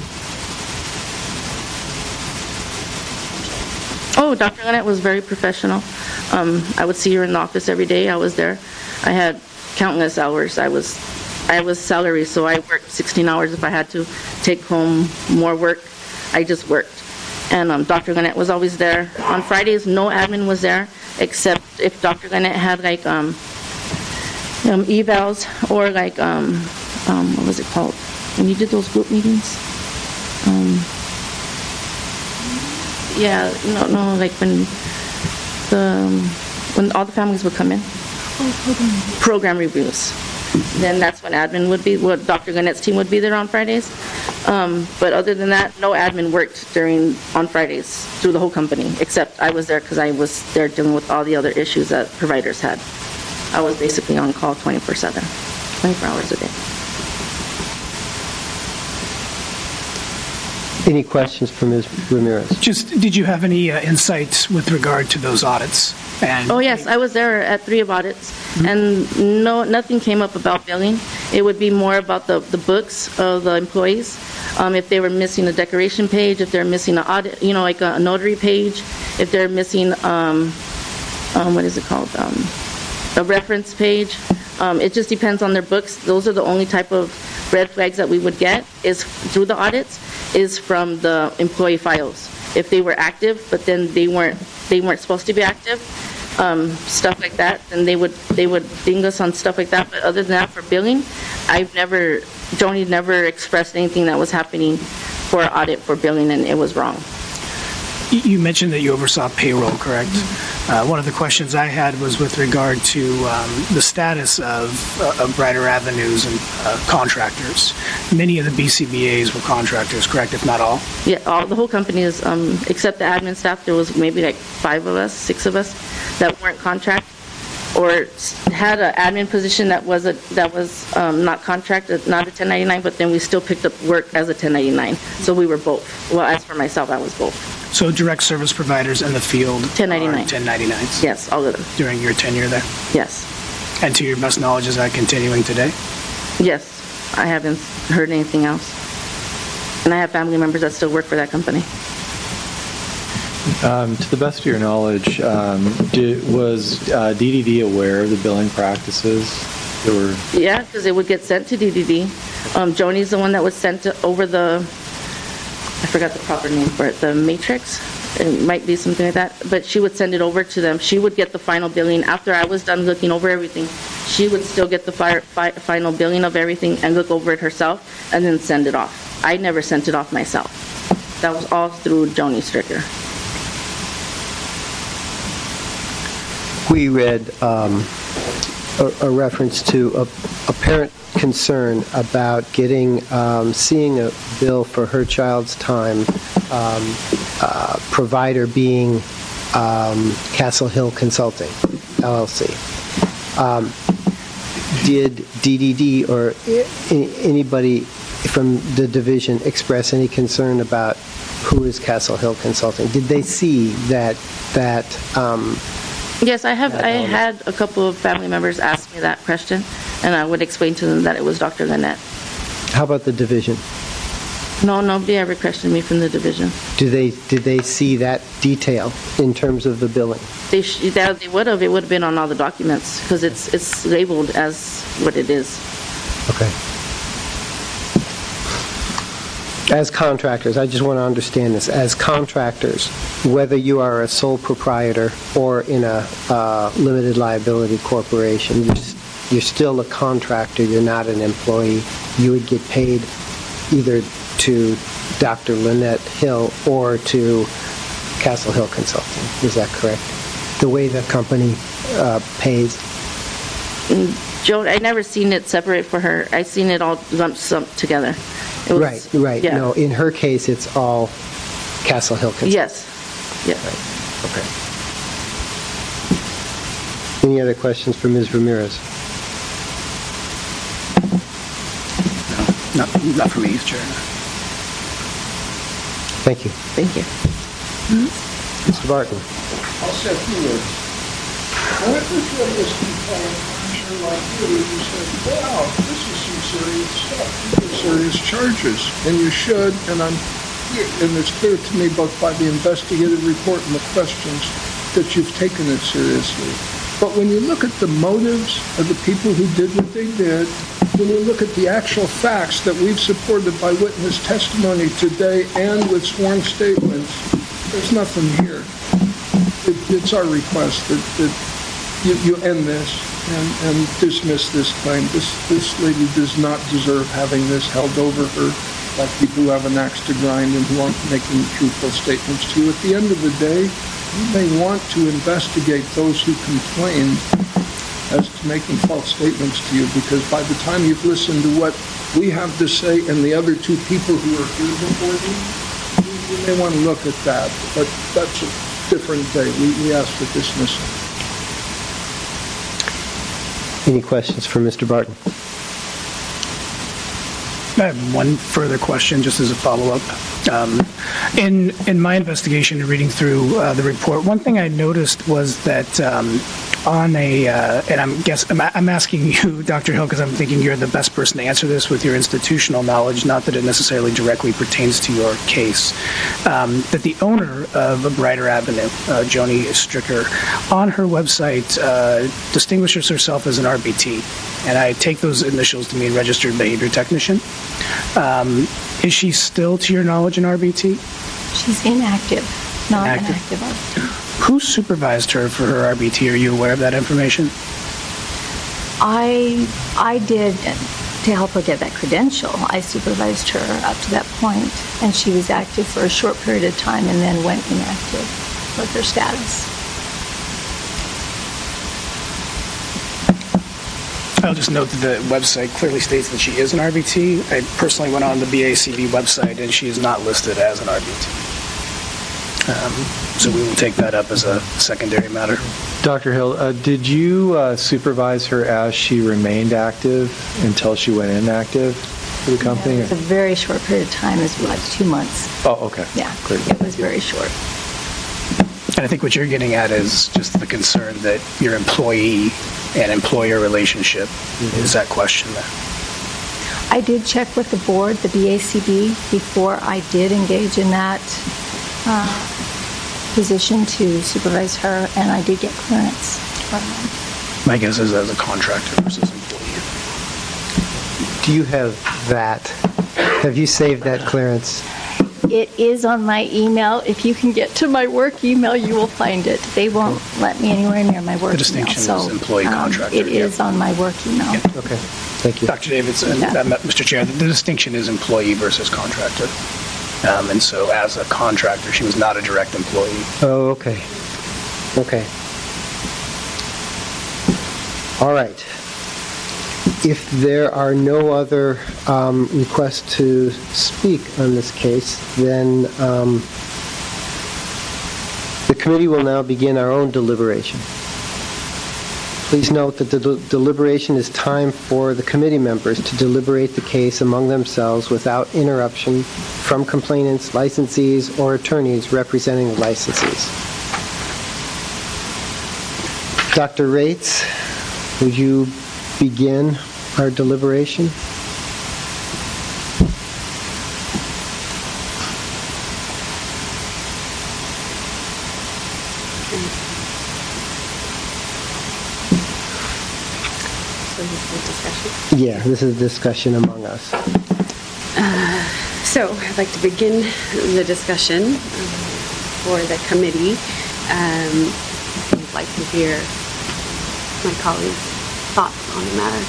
Oh, Dr. Gannett was very professional. I would see her in the office every day. I was there. I had countless hours. I was salary, so I worked 16 hours if I had to take home more work. I just worked. And Dr. Gannett was always there. On Fridays, no admin was there, except if Dr. Gannett had like evals or like, what was it called? When you did those group meetings? Like when all the families would come in. Program reviews. Then that's when admin would be, Dr. Gannett's team would be there on Fridays. But other than that, no admin worked on Fridays through the whole company, except I was there because I was there dealing with all the other issues that providers had. I was basically on call 24/7, 24 hours a day. Any questions for Ms. Ramirez? Did you have any insights with regard to those audits? Oh yes, I was there at 3 of audits, and nothing came up about billing. It would be more about the books of the employees. If they were missing a decoration page, if they're missing an audit, like a notary page, if they're missing, what is it called, a reference page. It just depends on their books. Those are the only type of red flags that we would get is through the audits, is from the employee files. If they were active, but then they weren't supposed to be active, stuff like that, then they would ding us on stuff like that. But other than that, for billing, Joni never expressed anything that was happening for an audit for billing, and it was wrong. You mentioned that you oversaw payroll, correct? One of the questions I had was with regard to the status of Brighter Avenues and contractors. Many of the BCBAs were contractors, correct, if not all? Yeah, the whole company is, except the admin staff, there was maybe like 6 of us that weren't contract or had an admin position that was not contracted, not a 1099, but then we still picked up work as a 1099. So we were both. Well, as for myself, I was both. So direct service providers in the field 1099. 1099s? Yes, all of them. During your tenure there? Yes. And to your best knowledge, is that continuing today? Yes. I haven't heard anything else. And I have family members that still work for that company. To the best of your knowledge, was DDD aware of the billing practices? Yeah, because it would get sent to DDD. Joni's the one that was sent over I forgot the proper name for it, the matrix. It might be something like that, but she would send it over to them. She would get the final billing. After I was done looking over everything, she would still get the final billing of everything and look over it herself and then send it off. I never sent it off myself. That was all through Joni Stricker. We read a reference to a parent concern about seeing a bill for her child's time, provider being Castle Hill Consulting, LLC. Did DDD or anybody from the division express any concern about who is Castle Hill Consulting? Did they see that Yes, I had a couple of family members ask me that question, and I would explain to them that it was Dr. Lynette. How about the division? No, nobody ever questioned me from the division. Did they see that detail in terms of the billing? They would have. It would have been on all the documents because it's labeled as what it is. Okay. As contractors, I just want to understand this. As contractors, whether you are a sole proprietor or in a limited liability corporation, you're still a contractor. You're not an employee. You would get paid either to Dr. Lynette Hill or to Castle Hill Consulting. Is that correct? The way the company pays? Joan, I never seen it separate for her. I seen it all lumped together. Right. Yeah. No, in her case, it's all Castle Hill Consulting. Yes. Yeah. Right. Okay. Any other questions for Ms. Ramirez? No, not for me, Mr. Chair. Thank you. Thank you. Mr. Barton. I'll say a few words. When I first read this complaint, I'm sure like you said, wow, this is some serious stuff. These are serious charges, and you should, and it's clear to me both by the investigative report and the questions that you've taken it seriously. But when you look at the motives of the people who did what they did, when you look at the actual facts that we've supported by witness testimony today and with sworn statements, there's nothing here. It's our request that you end this and dismiss this claim. This lady does not deserve having this held over her by people who have an axe to grind and who aren't making truthful statements to you. At the end of the day, you may want to investigate those who complained as to making false statements to you, because by the time you've listened to what we have to say and the other two people who are here before you may want to look at that. But that's a different day. We ask for dismissal. Any questions for Mr. Barton? I have one further question, just as a follow-up. In my investigation and reading through the report, one thing I noticed was that on and I'm asking you, Dr. Hill, because I'm thinking you're the best person to answer this with your institutional knowledge, not that it necessarily directly pertains to your case, that the owner of Brighter Avenue, Joni Stricker, on her website distinguishes herself as an RBT, and I take those initials to mean Registered Behavior Technician. Is she still, to your knowledge, an RBT? She's inactive, not an active RBT. Who supervised her for her RBT? Are you aware of that information? I did, to help her get that credential. I supervised her up to that point, and she was active for a short period of time and then went inactive with her status. I'll just note that the website clearly states that she is an RBT. I personally went on the BACB website, and she is not listed as an RBT. So we will take that up as a secondary matter. Dr. Hill, did you supervise her as she remained active until she went inactive for the company? Yeah, it was a very short period of time. It was like 2 months. Oh, okay. Yeah, great. It was very short. And I think what you're getting at is just the concern that your employee and employer relationship is that question there. I did check with the board, the BACB, before I did engage in that position to supervise her, and I did get clearance from them. My guess is as a contractor versus employee. Do you have that? Have you saved that clearance? It is on my email. If you can get to my work email, you will find it. They won't let me anywhere near my work email. The distinction is employee contractor. It is on my work email. Okay, thank you. Dr. Davidson, Mr. Chair, the distinction is employee versus contractor. And so as a contractor, she was not a direct employee. Oh, okay. Okay. All right. If there are no other requests to speak on this case, then the committee will now begin our own deliberation. Please note that the deliberation is time for the committee members to deliberate the case among themselves without interruption from complainants, licensees, or attorneys representing the licensees. Dr. Rates, would you begin our deliberation? Yeah, this is a discussion among us. So I'd like to begin the discussion for the committee. I'd like to hear my colleagues' thoughts on the matter.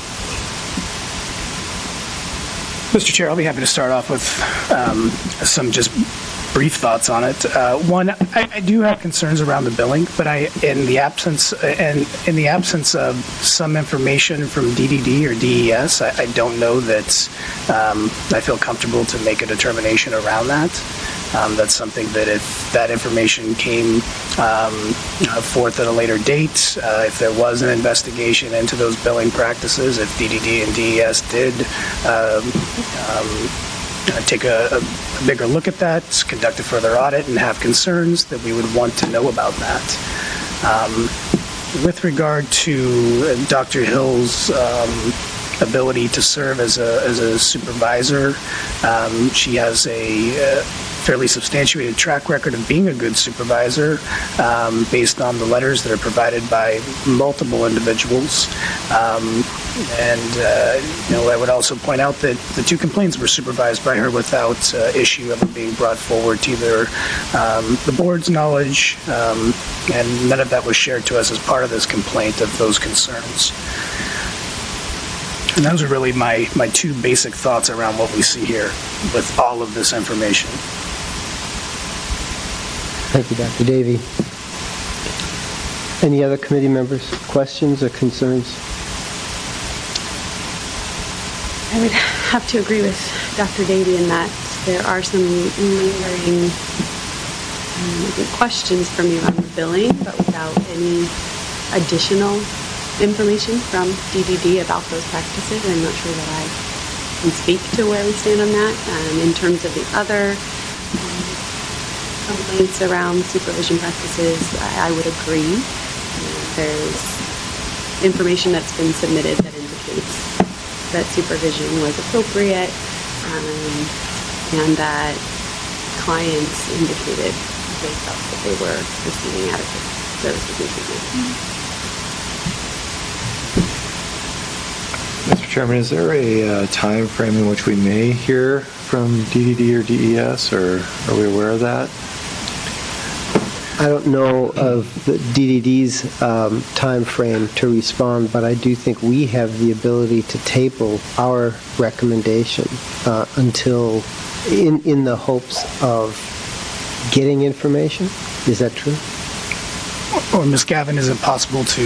Mr. Chair, I'll be happy to start off with some just brief thoughts on it. One, I do have concerns around the billing, but in the absence of some information from DDD or DES, I don't know that I feel comfortable to make a determination around that. That's something that if that information came forth at a later date, if there was an investigation into those billing practices, if DDD and DES did take a bigger look at that, conduct a further audit, and have concerns, that we would want to know about that. With regard to Dr. Hill's ability to serve as a supervisor, she has a fairly substantiated track record of being a good supervisor based on the letters that are provided by multiple individuals. I would also point out that the two complaints were supervised by her without issue ever being brought forward to either the board's knowledge, and none of that was shared to us as part of this complaint of those concerns. And those are really my two basic thoughts around what we see here with all of this information. Thank you, Dr. Davey. Any other committee members, questions or concerns? I would have to agree with Dr. Davey in that there are some lingering questions from you on the billing, but without any additional information from DDD about those practices. I'm not sure that I can speak to where we stand on that. In terms of the other complaints around supervision practices, I would agree. There's information that's been submitted that indicates that supervision was appropriate, and that clients indicated they felt that they were receiving adequate services and treatment. Mr. Chairman, is there a time frame in which we may hear from DDD or DES, or are we aware of that? I don't know of the DDD's time frame to respond, but I do think we have the ability to table our recommendation until, in the hopes of getting information. Is that true? Or Ms. Gavin, is it possible to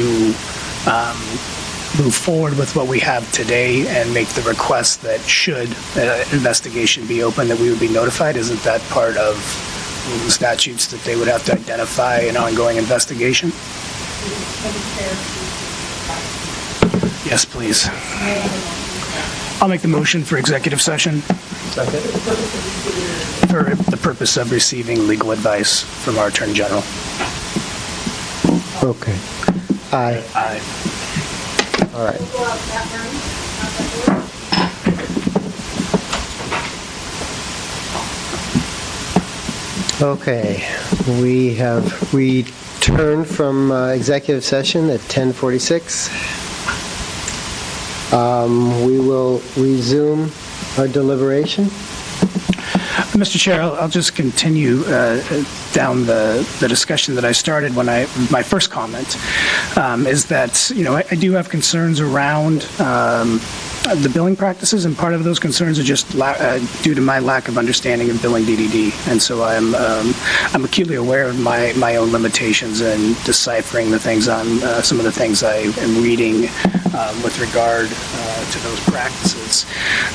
move forward with what we have today and make the request that should investigation be open, that we would be notified? Isn't that part of the statutes that they would have to identify an ongoing investigation? Yes, please. I'll make the motion for executive session. Second. For the purpose of receiving legal advice from our Attorney General. Okay. Aye. Aye. All right. Okay. We have returned from executive session at 10:46. We will resume our deliberation. Mr. Chair, I'll just continue down the discussion that I started when my first comment, is that, I do have concerns around the billing practices, and part of those concerns are just due to my lack of understanding of billing DDD. And so I'm acutely aware of my own limitations in deciphering the things on some of the things I am reading with regard to those practices.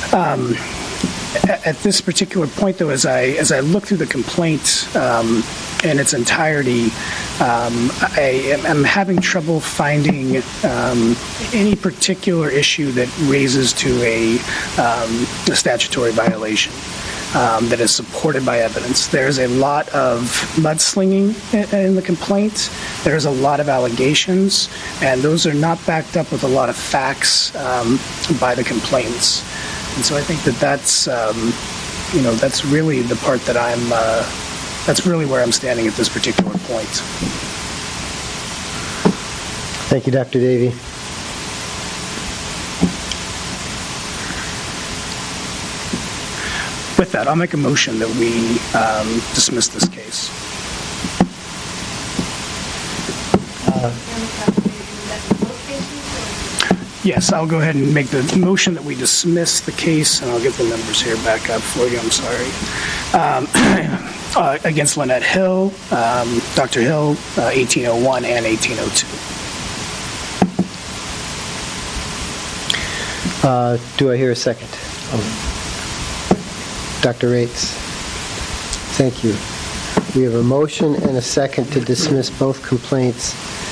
At this particular point, though, as I look through the complaint in its entirety, I am having trouble finding any particular issue that raises to a statutory violation that is supported by evidence. There's a lot of mudslinging in the complaint. There's a lot of allegations, and those are not backed up with a lot of facts by the complainants. And so I think that's that's really the part that that's really where I'm standing at this particular point. Thank you, Dr. Davey. With that, I'll make a motion that we dismiss this case. Yes, I'll go ahead and make the motion that we dismiss the case, and I'll get the numbers here back up for you. I'm sorry. Against Lynette Hill, Dr. Hill, 1801 and 1802. Do I hear a second? Dr. Rates. Thank you. We have a motion and a second to dismiss both complaints.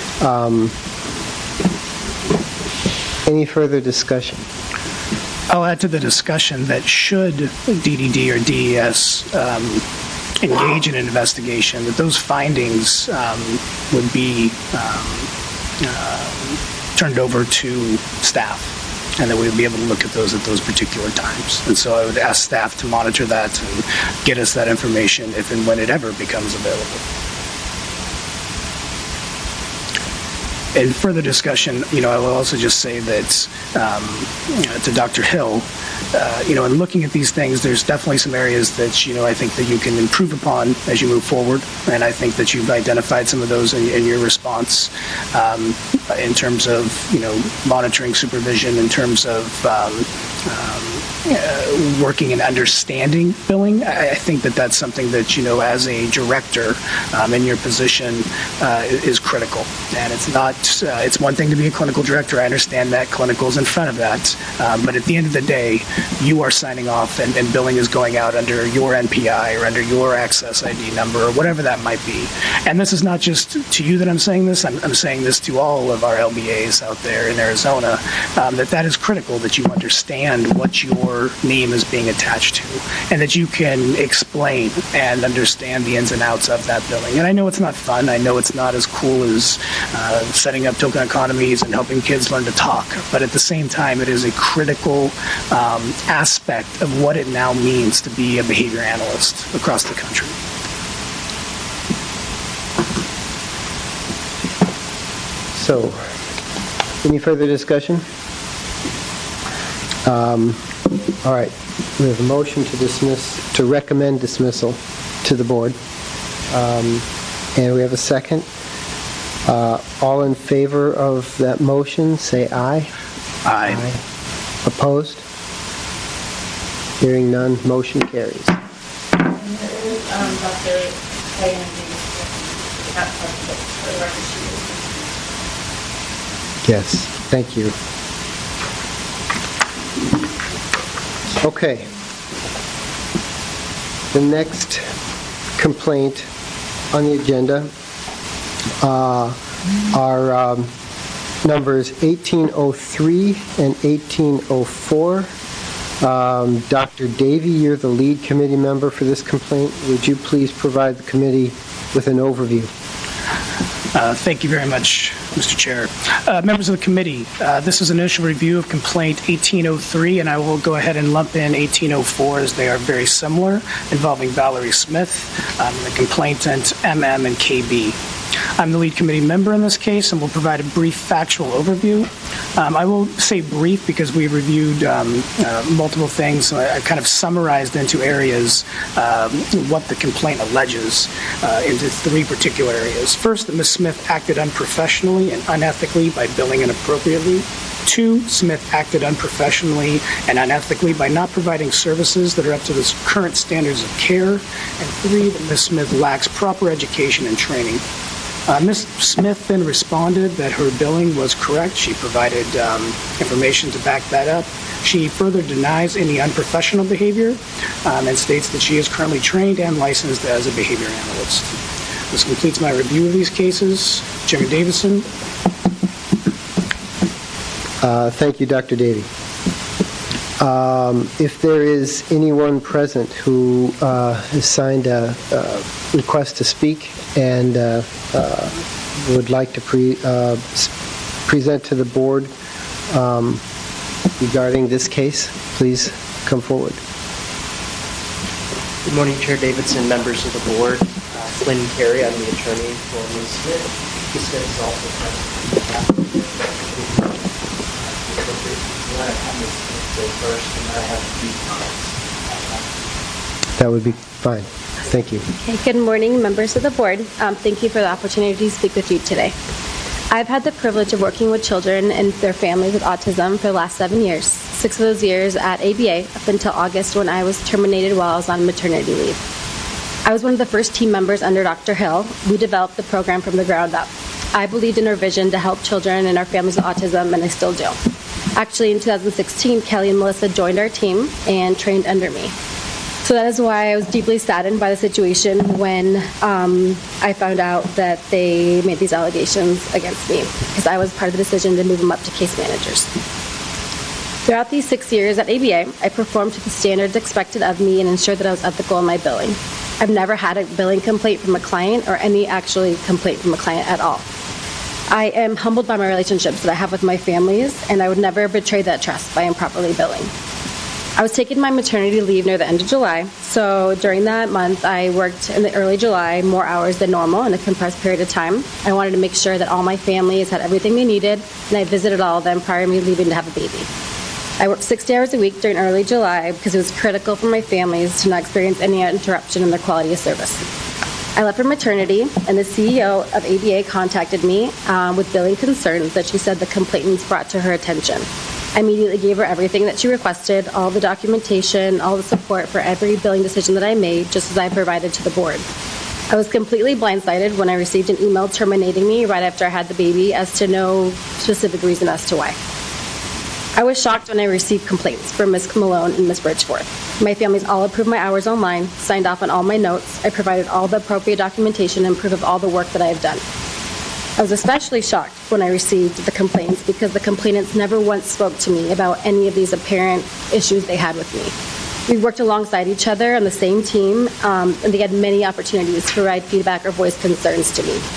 Any further discussion? I'll add to the discussion that should DDD or DES engage in an investigation, that those findings would be turned over to staff, and that we would be able to look at those particular times. And so I would ask staff to monitor that and get us that information if and when it ever becomes available. In further discussion, I will also just say that to Dr. Hill, in looking at these things, there's definitely some areas that, I think that you can improve upon as you move forward. And I think that you've identified some of those in your response in terms of, monitoring supervision, in terms of working and understanding billing. I think that that's something that, as a director in your position is critical. And it's not, it's one thing to be a clinical director. I understand that clinical is in front of that. But at the end of the day, you are signing off and billing is going out under your NPI or under your access ID number or whatever that might be. And this is not just to you that I'm saying this. I'm saying this to all of our LBAs out there in Arizona, that is critical, that you understand what your name is being attached to and that you can explain and understand the ins and outs of that billing. And I know it's not fun. I know it's not as cool as setting up token economies and helping kids learn to talk. But at the same time, it is a critical aspect of what it now means to be a behavior analyst across the country. So, any further discussion? All right. We have a motion to dismiss, to recommend dismissal to the board. And we have a second. All in favor of that motion, say aye. Aye. Opposed? Hearing none, motion carries. Yes, thank you. Okay. The next complaint on the agenda are numbers 1803 and 1804. Dr. Davey, you're the lead committee member for this complaint. Would you please provide the committee with an overview? Thank you very much, Mr. Chair. Members of the committee, this is an initial review of complaint 1803, and I will go ahead and lump in 1804 as they are very similar, involving Valerie Smith, the complainant MM and KB. I'm the lead committee member in this case and will provide a brief factual overview. I will say brief because we reviewed multiple things, so I kind of summarized into areas what the complaint alleges into 3 particular areas. First, that Ms. Smith acted unprofessionally and unethically by billing inappropriately. 2, Smith acted unprofessionally and unethically by not providing services that are up to the current standards of care. And 3, that Ms. Smith lacks proper education and training. Ms. Smith then responded that her billing was correct. She provided information to back that up. She further denies any unprofessional behavior and states that she is currently trained and licensed as a behavior analyst. This completes my review of these cases. Chairman Davidson. Thank you, Dr. Davey. If there is anyone present who has signed a request to speak and would like to present to the board regarding this case, please come forward. Good morning, Chair Davidson, members of the board. Flynn Carey, I'm the attorney for Ms. Smith. Ms. Smith is also present. First, and I have a few comments. That would be fine. Thank you. Okay, good morning, members of the board. Thank you for the opportunity to speak with you today. I've had the privilege of working with children and their families with autism for the last 7 years, 6 of those years at ABA up until August when I was terminated while I was on maternity leave. I was one of the first team members under Dr. Hill. We developed the program from the ground up. I believed in her vision to help children and our families with autism, and I still do. Actually, in 2016, Kelly and Melissa joined our team and trained under me. So that is why I was deeply saddened by the situation when I found out that they made these allegations against me, because I was part of the decision to move them up to case managers. Throughout these 6 years at ABA, I performed to the standards expected of me and ensured that I was ethical in my billing. I've never had a billing complaint from a client or any actually complaint from a client at all. I am humbled by my relationships that I have with my families, and I would never betray that trust by improperly billing. I was taking my maternity leave near the end of July, so during that month I worked in the early July more hours than normal in a compressed period of time. I wanted to make sure that all my families had everything they needed, and I visited all of them prior to me leaving to have a baby. I worked 60 hours a week during early July because it was critical for my families to not experience any interruption in their quality of service. I left for maternity, and the CEO of ABA contacted me with billing concerns that she said the complainants brought to her attention. I immediately gave her everything that she requested, all the documentation, all the support for every billing decision that I made, just as I provided to the board. I was completely blindsided when I received an email terminating me right after I had the baby as to no specific reason as to why. I was shocked when I received complaints from Ms. Malone and Ms. Bridgeforth. My families all approved my hours online, signed off on all my notes. I provided all the appropriate documentation and proof of all the work that I have done. I was especially shocked when I received the complaints because the complainants never once spoke to me about any of these apparent issues they had with me. We worked alongside each other on the same team, and they had many opportunities to provide feedback or voice concerns to me.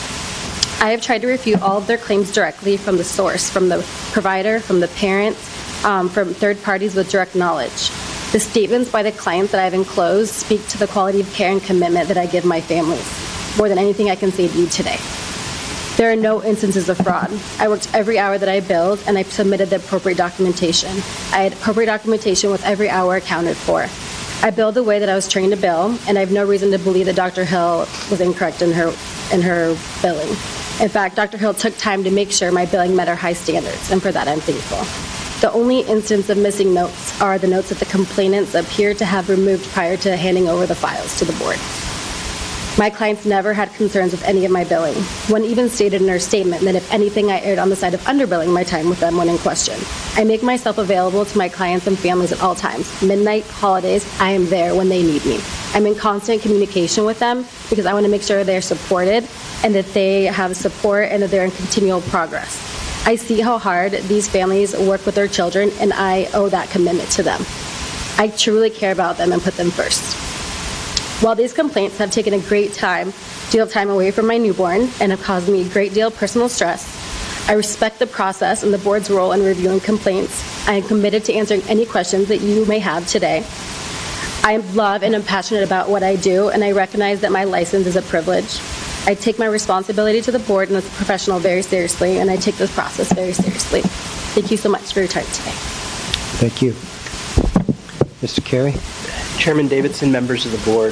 I have tried to refute all of their claims directly from the source, from the provider, from the parent, from third parties with direct knowledge. The statements by the clients that I've enclosed speak to the quality of care and commitment that I give my families, more than anything I can say to you today. There are no instances of fraud. I worked every hour that I billed, and I submitted the appropriate documentation. I had appropriate documentation with every hour accounted for. I billed the way that I was trained to bill, and I have no reason to believe that Dr. Hill was incorrect in her billing. In fact, Dr. Hill took time to make sure my billing met our high standards, and for that I'm thankful. The only instance of missing notes are the notes that the complainants appear to have removed prior to handing over the files to the board. My clients never had concerns with any of my billing. One even stated in her statement that if anything, I erred on the side of underbilling my time with them when in question. I make myself available to my clients and families at all times. Midnight, holidays, I am there when they need me. I'm in constant communication with them because I want to make sure they're supported and that they have support and that they're in continual progress. I see how hard these families work with their children, and I owe that commitment to them. I truly care about them and put them first. While these complaints have taken a great deal of time away from my newborn and have caused me a great deal of personal stress, I respect the process and the board's role in reviewing complaints. I am committed to answering any questions that you may have today. I love and am passionate about what I do, and I recognize that my license is a privilege. I take my responsibility to the board and as a professional very seriously, and I take this process very seriously. Thank you so much for your time today. Thank you. Mr. Carey? Chairman Davidson, members of the board,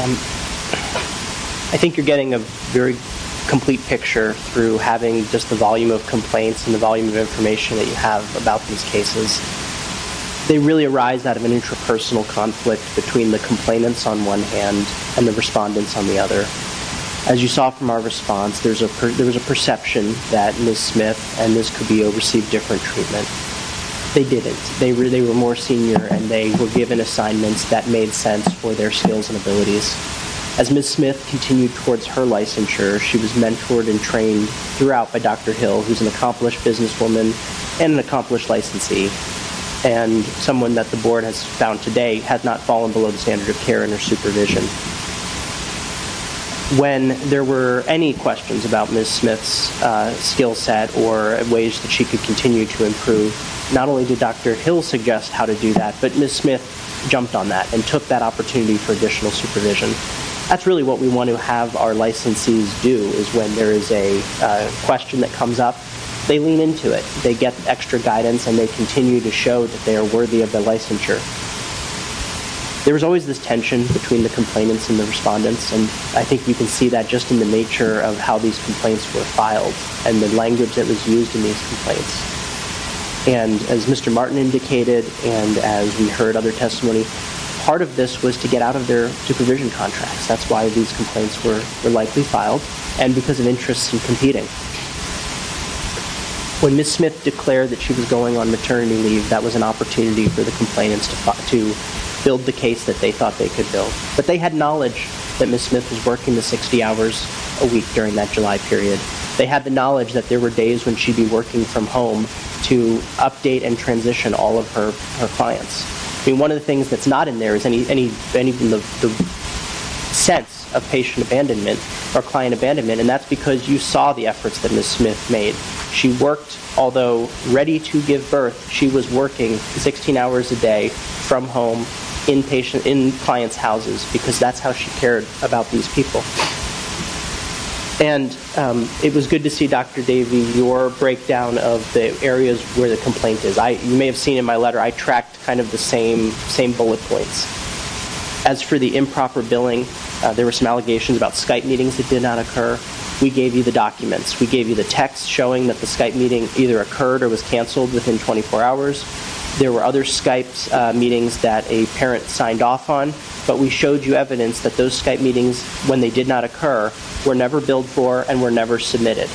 I think you're getting a very complete picture through having just the volume of complaints and the volume of information that you have about these cases. They really arise out of an intrapersonal conflict between the complainants on one hand and the respondents on the other. As you saw from our response, there was a perception that Ms. Smith and Ms. Cubillo received different treatment. They didn't. They were more senior, and they were given assignments that made sense for their skills and abilities. As Ms. Smith continued towards her licensure, she was mentored and trained throughout by Dr. Hill, who's an accomplished businesswoman and an accomplished licensee, and someone that the board has found today has not fallen below the standard of care in her supervision. When there were any questions about Ms. Smith's skill set or ways that she could continue to improve, not only did Dr. Hill suggest how to do that, but Ms. Smith jumped on that and took that opportunity for additional supervision. That's really what we want to have our licensees do, is when there is a question that comes up, they lean into it. They get extra guidance, and they continue to show that they are worthy of the licensure. There was always this tension between the complainants and the respondents, and I think you can see that just in the nature of how these complaints were filed and the language that was used in these complaints. And as Mr. Martin indicated, and as we heard other testimony, part of this was to get out of their supervision contracts. That's why these complaints were likely filed, and because of interests in competing. When Ms. Smith declared that she was going on maternity leave, that was an opportunity for the complainants to build the case that they thought they could build. But they had knowledge that Ms. Smith was working the 60 hours a week during that July period. They had the knowledge that there were days when she'd be working from home to update and transition all of her clients. I mean, one of the things that's not in there is any the sense of patient abandonment or client abandonment, and that's because you saw the efforts that Ms. Smith made. She worked, although ready to give birth, she was working 16 hours a day from home in clients' houses, because that's how she cared about these people. And it was good to see, Dr. Davey, your breakdown of the areas where the complaint is. You may have seen in my letter, I tracked kind of the same bullet points. As for the improper billing, there were some allegations about Skype meetings that did not occur. We gave you the documents. We gave you the text showing that the Skype meeting either occurred or was canceled within 24 hours. There were other Skype meetings that a parent signed off on, but we showed you evidence that those Skype meetings, when they did not occur, were never billed for and were never submitted.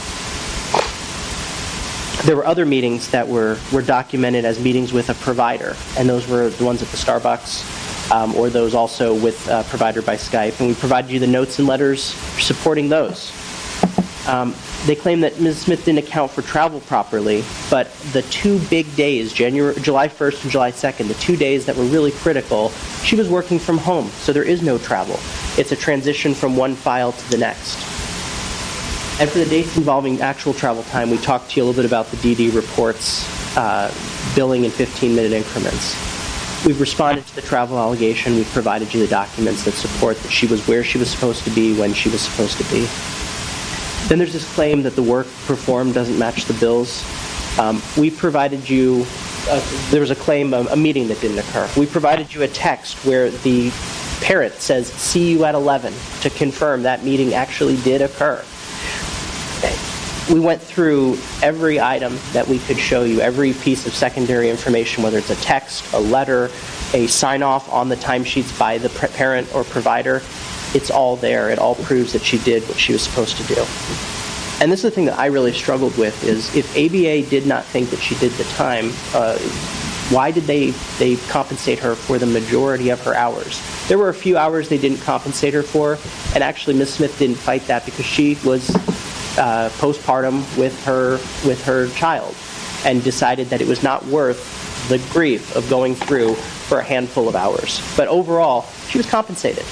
There were other meetings that were documented as meetings with a provider, and those were the ones at the Starbucks, or those also with a provider by Skype, and we provided you the notes and letters supporting those. They claim that Ms. Smith didn't account for travel properly, but the two big days, July 1st and July 2nd, the 2 days that were really critical, she was working from home, so there is no travel. It's a transition from one file to the next. And for the dates involving actual travel time, we talked to you a little bit about the DD reports, billing in 15-minute increments. We've responded to the travel allegation. We've provided you the documents that support that she was where she was supposed to be when she was supposed to be. Then there's this claim that the work performed doesn't match the bills. We provided you, there was a claim, a meeting that didn't occur. We provided you a text where the parent says, "See you at 11," to confirm that meeting actually did occur. We went through every item that we could show you, every piece of secondary information, whether it's a text, a letter, a sign-off on the timesheets by the parent or provider. It's all there. It all proves that she did what she was supposed to do. And this is the thing that I really struggled with, is if ABA did not think that she did the time, why did they compensate her for the majority of her hours? There were a few hours they didn't compensate her for, and actually Ms. Smith didn't fight that because she was postpartum with her child and decided that it was not worth the grief of going through for a handful of hours. But overall, she was compensated.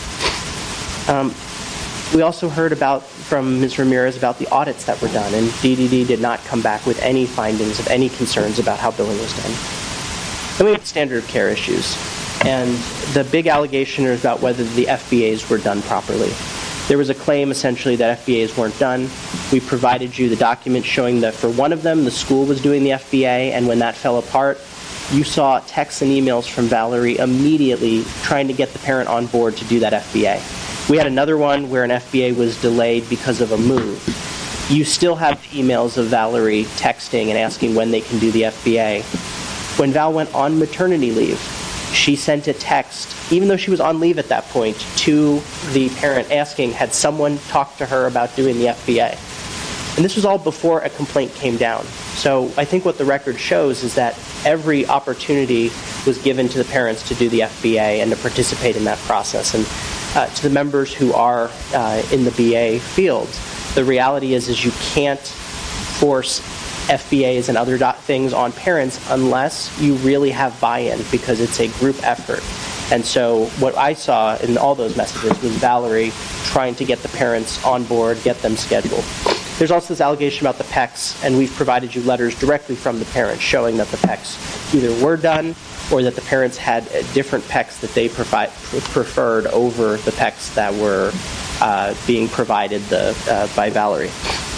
We also heard from Ms. Ramirez about the audits that were done, and DDD did not come back with any findings of any concerns about how billing was done. Then we have standard of care issues, and the big allegation is about whether the FBAs were done properly. There was a claim essentially that FBAs weren't done. We provided you the document showing that for one of them, the school was doing the FBA, and when that fell apart, you saw texts and emails from Valerie immediately trying to get the parent on board to do that FBA. We had another one where an FBA was delayed because of a move. You still have emails of Valerie texting and asking when they can do the FBA. When Val went on maternity leave, she sent a text, even though she was on leave at that point, to the parent asking, had someone talked to her about doing the FBA? And this was all before a complaint came down. So I think what the record shows is that every opportunity was given to the parents to do the FBA and to participate in that process. And to the members who are in the BA field, the reality is you can't force FBAs and other things on parents unless you really have buy-in, because it's a group effort. And so what I saw in all those messages was Valerie trying to get the parents on board, get them scheduled. There's also this allegation about the PECs, and we've provided you letters directly from the parents showing that the PECs either were done or that the parents had different PECs that they preferred over the PECs that were being provided by Valerie.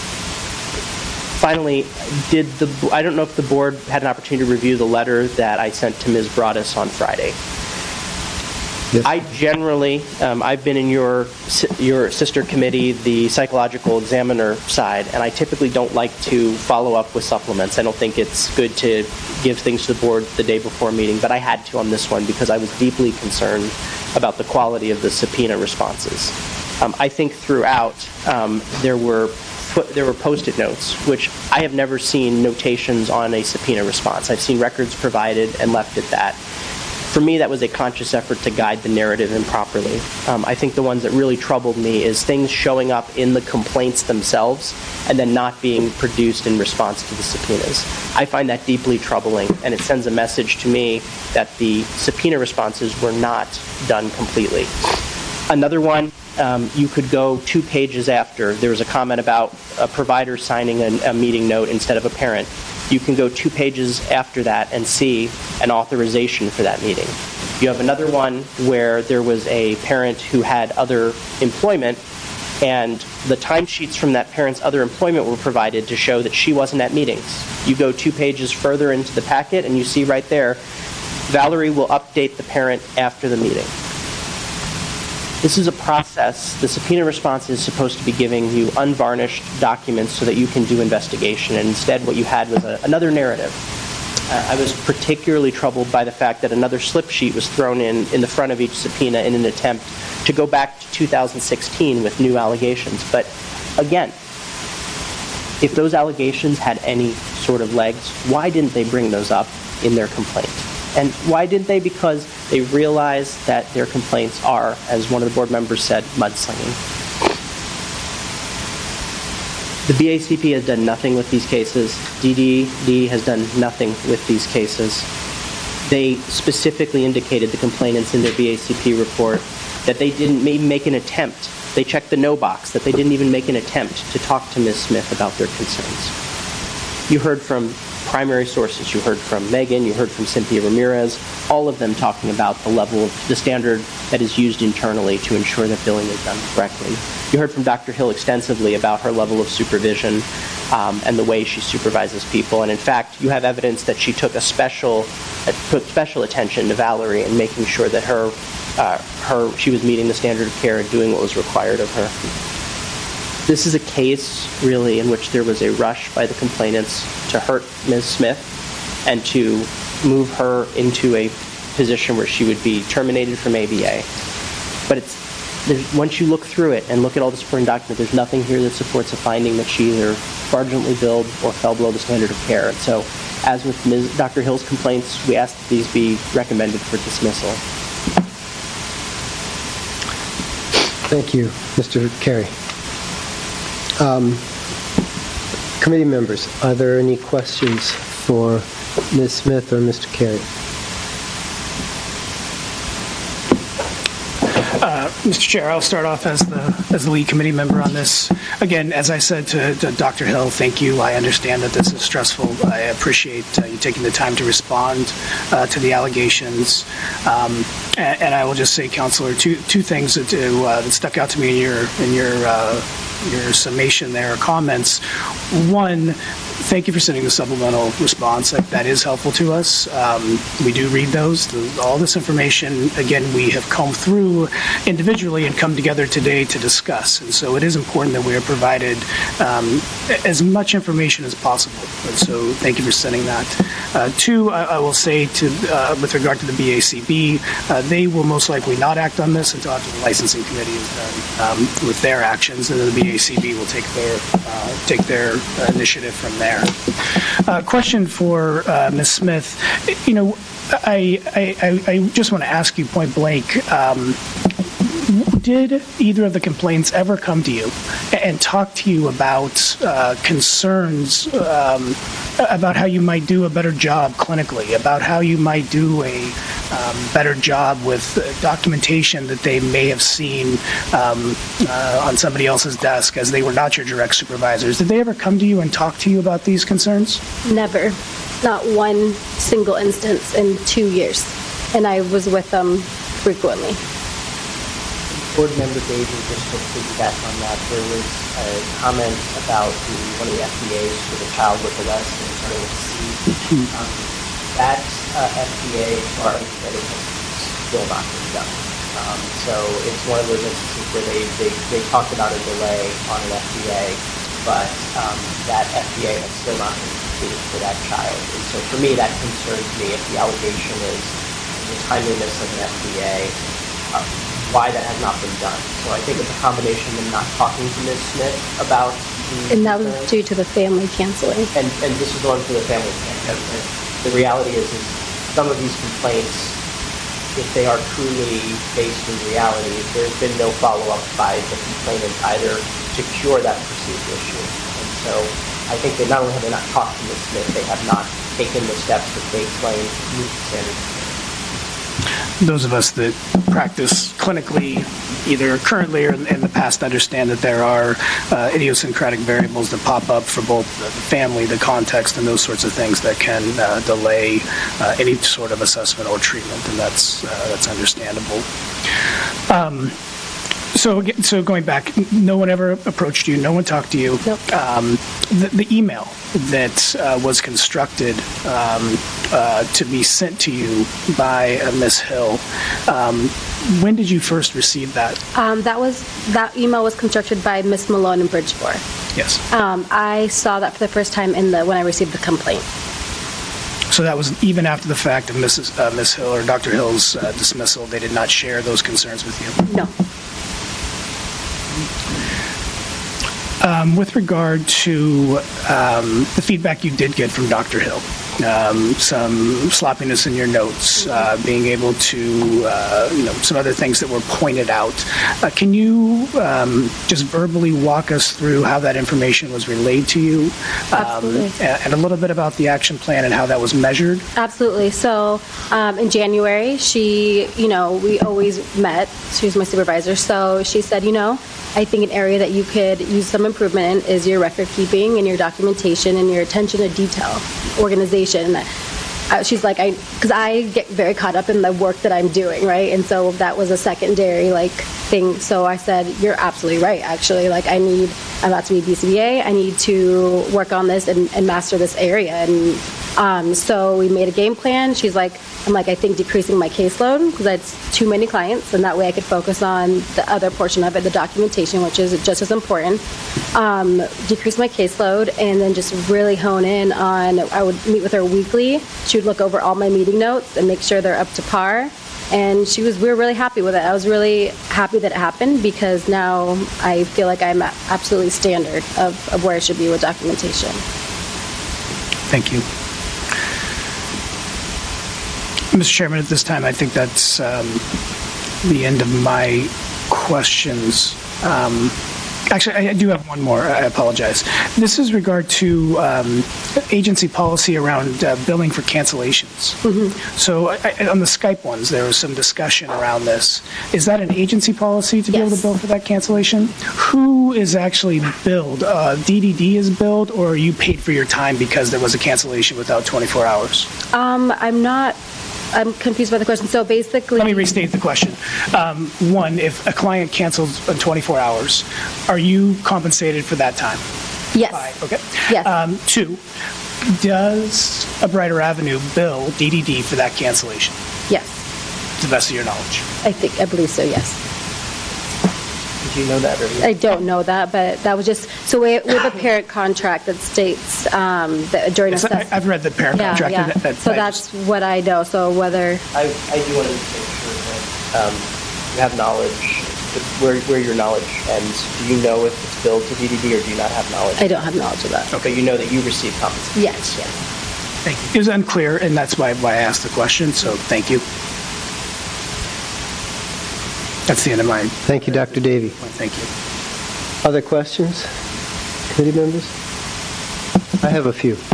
Finally, I don't know if the board had an opportunity to review the letter that I sent to Ms. Broadus on Friday. Yes. I generally, I've been in your sister committee, the psychological examiner side, and I typically don't like to follow up with supplements. I don't think it's good to give things to the board the day before a meeting, but I had to on this one because I was deeply concerned about the quality of the subpoena responses. I think throughout there were Post-it notes, which I have never seen notations on a subpoena response. I've seen records provided and left at that. For me, that was a conscious effort to guide the narrative improperly. I think the ones that really troubled me is things showing up in the complaints themselves and then not being produced in response to the subpoenas. I find that deeply troubling, and it sends a message to me that the subpoena responses were not done completely. Another one, you could go 2 pages after. There was a comment about a provider signing a meeting note instead of a parent. You can go 2 pages after that and see an authorization for that meeting. You have another one where there was a parent who had other employment, and the timesheets from that parent's other employment were provided to show that she wasn't at meetings. You go 2 pages further into the packet, and you see right there, Valerie will update the parent after the meeting. This is a process. The subpoena response is supposed to be giving you unvarnished documents so that you can do investigation, and instead what you had was another narrative. I was particularly troubled by the fact that another slip sheet was thrown in the front of each subpoena in an attempt to go back to 2016 with new allegations. But again, if those allegations had any sort of legs, why didn't they bring those up in their complaint? And why didn't they? Because they realized that their complaints are, as one of the board members said, mudslinging. The BACP has done nothing with these cases. DDD has done nothing with these cases. They specifically indicated, the complainants in their BACP report, that they didn't even make an attempt. They checked the no box, that they didn't even make an attempt to talk to Ms. Smith about their concerns. You heard from primary sources. You heard from Megan, you heard from Cynthia Ramirez, all of them talking about the standard that is used internally to ensure that billing is done correctly. You heard from Dr. Hill extensively about her level of supervision and the way she supervises people. And in fact, you have evidence that she took special attention to Valerie and making sure that she was meeting the standard of care and doing what was required of her. This is a case, really, in which there was a rush by the complainants to hurt Ms. Smith and to move her into a position where she would be terminated from ABA. But once you look through it and look at all the supporting documents, there's nothing here that supports a finding that she either fraudulently billed or fell below the standard of care. And so, as with Dr. Hill's complaints, we ask that these be recommended for dismissal. Thank you, Mr. Carey. Committee members, are there any questions for Ms. Smith or Mr. Carey? Mr. Chair, I'll start off as the lead committee member on this. Again, as I said to Dr. Hill, thank you. I understand that this is stressful. I appreciate you taking the time to respond to the allegations. And I will just say, Counselor, two things that stuck out to me in your summation there, or comments. One, thank you for sending the supplemental response. That is helpful to us. We do read those. All this information, again, we have combed through individually and come together today to discuss. And so it is important that we are provided as much information as possible. And so thank you for sending that. Two, I will say with regard to the BACB, they will most likely not act on this until after the licensing committee is done with their actions, and then the BACB will take their initiative from there. Question for Ms. Smith. You know, I just want to ask you point blank. Did either of the complaints ever come to you and talk to you about concerns about how you might do a better job clinically, about how you might do a better job with documentation that they may have seen on somebody else's desk as they were not your direct supervisors? Did they ever come to you and talk to you about these concerns? Never. Not one single instance in 2 years. And I was with them frequently. Board Member Davey, just to piggyback on that, there was a comment about one of the FDAs for the child with the less than that FDA, as far as that is still not been done. So it's one of those instances where they talked about a delay on an FDA, but that FDA has still not been completed for that child. And so for me, that concerns me if the allegation is the timeliness of an FDA. Why that has not been done. So I think it's a combination of not talking to Ms. Smith about and that was due to the family canceling. And this is the one for the family canceling. The reality is some of these complaints, if they are truly based in reality, there's been no follow-up by the complainant either to cure that perceived issue. And so I think that not only have they not talked to Ms. Smith, they have not taken the steps that they claim to meet the standards. Those of us that practice clinically, either currently or in the past, understand that there are idiosyncratic variables that pop up for both the family, the context, and those sorts of things that can delay any sort of assessment or treatment, and that's understandable. So going back, no one ever approached you, no one talked to you. Nope. The email that was constructed to be sent to you by Ms. Hill, when did you first receive that? That email was constructed by Ms. Malone in Bridgeport. Yes. I saw that for the first time when I received the complaint. So that was even after the fact of Ms. Hill or Dr. Hill's dismissal, they did not share those concerns with you? No. With regard to the feedback you did get from Dr. Hill, some sloppiness in your notes, being able to, some other things that were pointed out. Can you just verbally walk us through how that information was relayed to you? Absolutely. And a little bit about the action plan and how that was measured? Absolutely. So in January, we always met. She was my supervisor. So she said, I think an area that you could use some improvement in is your record keeping and your documentation and your attention to detail, organization. She's like, because I get very caught up in the work that I'm doing, right? And so that was a secondary thing. So I said, you're absolutely right. Actually, I'm about to be BCBA. I need to work on this and master this area. And so we made a game plan. She's like, I think decreasing my caseload because I had too many clients, and that way I could focus on the other portion of it, the documentation, which is just as important. Decrease my caseload, and then just really hone in on, I would meet with her weekly. She would look over all my meeting notes and make sure they're up to par. And we were really happy with it. I was really happy that it happened because now I feel like I'm absolutely standard of where I should be with documentation. Thank you. Mr. Chairman, at this time, I think that's the end of my questions. Actually, I do have one more. I apologize. This is regard to agency policy around billing for cancellations. So on the Skype ones, there was some discussion around this. Is that an agency policy to be able to bill for that cancellation? Who is actually billed? DDD is billed, or are you paid for your time because there was a cancellation without 24 hours? I'm confused by the question. So basically... Let me restate the question. One, if a client cancels in 24 hours, are you compensated for that time? Yes. Okay. Yes. Two, does A Brighter Avenue bill DDD for that cancellation? Yes. To the best of your knowledge? I believe so, yes. Do you know that? Or I don't know that, but that was just, so we have a parent contract that states that during assessment. I've read the parent contract. Yeah. So that's what I know, so whether. I do want to make sure that you have knowledge, where your knowledge ends. Do you know if it's billed to DDD or do you not have knowledge? I don't have knowledge of that. Okay, you know that you receive compensation. Yes. Thank you. It was unclear, and that's why I asked the question, so thank you. That's the end of mine. Thank you, Dr. Davey. Thank you. Other questions? Committee members? I have a few.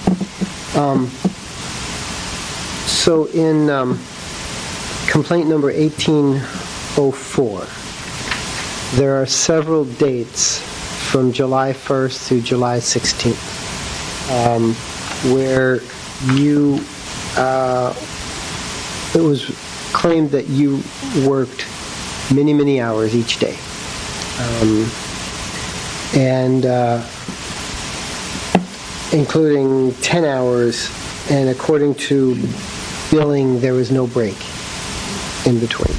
So in complaint number 1804, there are several dates from July 1st through July 16th where you, it was claimed that you worked many, many hours each day. Including 10 hours, and according to billing, there was no break in between.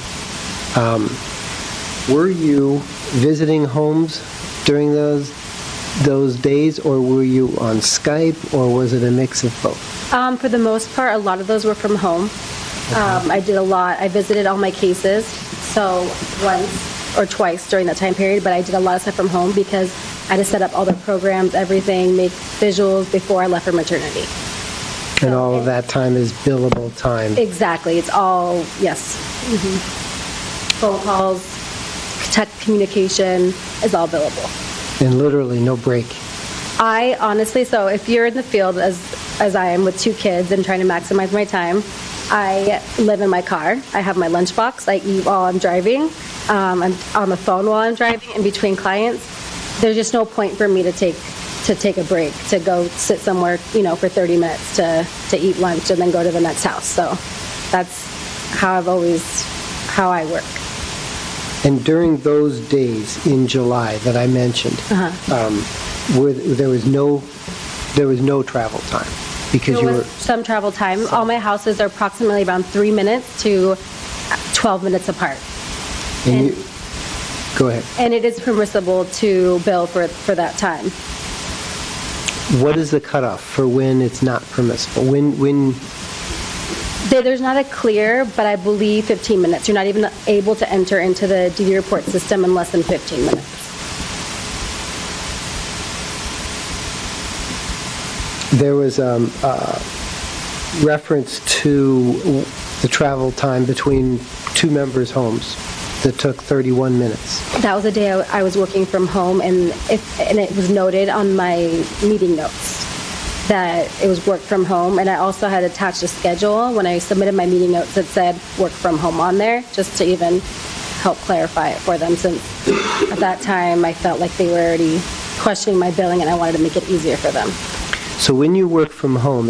Were you visiting homes during those days, or were you on Skype, or was it a mix of both? For the most part, a lot of those were from home. I did a lot. I visited all my cases, so once or twice during that time period, but I did a lot of stuff from home because I had to set up all the programs, everything, make visuals before I left for maternity. And all of that time is billable time. Exactly. It's all, yes. Phone calls, text communication is all billable. And literally no break. I honestly, so if you're in the field as I am with 2 kids and trying to maximize my time, I live in my car. I have my lunchbox. I eat while I'm driving. I'm on the phone while I'm driving in between clients. There's just no point for me to take a break, to go sit somewhere, for 30 minutes to eat lunch and then go to the next house. So that's how I work. And during those days in July that I mentioned, there was no travel time because there was some travel time. All my houses are approximately around 3 minutes to 12 minutes apart. Go ahead. And it is permissible to bill for that time. What is the cutoff for when it's not permissible? When There's not a clear, but I believe 15 minutes. You're not even able to enter into the DD report system in less than 15 minutes. There was reference to the travel time between 2 members' homes that took 31 minutes. That was the day I was working from home, and it was noted on my meeting notes that it was work from home, and I also had attached a schedule when I submitted my meeting notes that said work from home on there, just to even help clarify it for them, since at that time I felt like they were already questioning my billing and I wanted to make it easier for them. So when you work from home,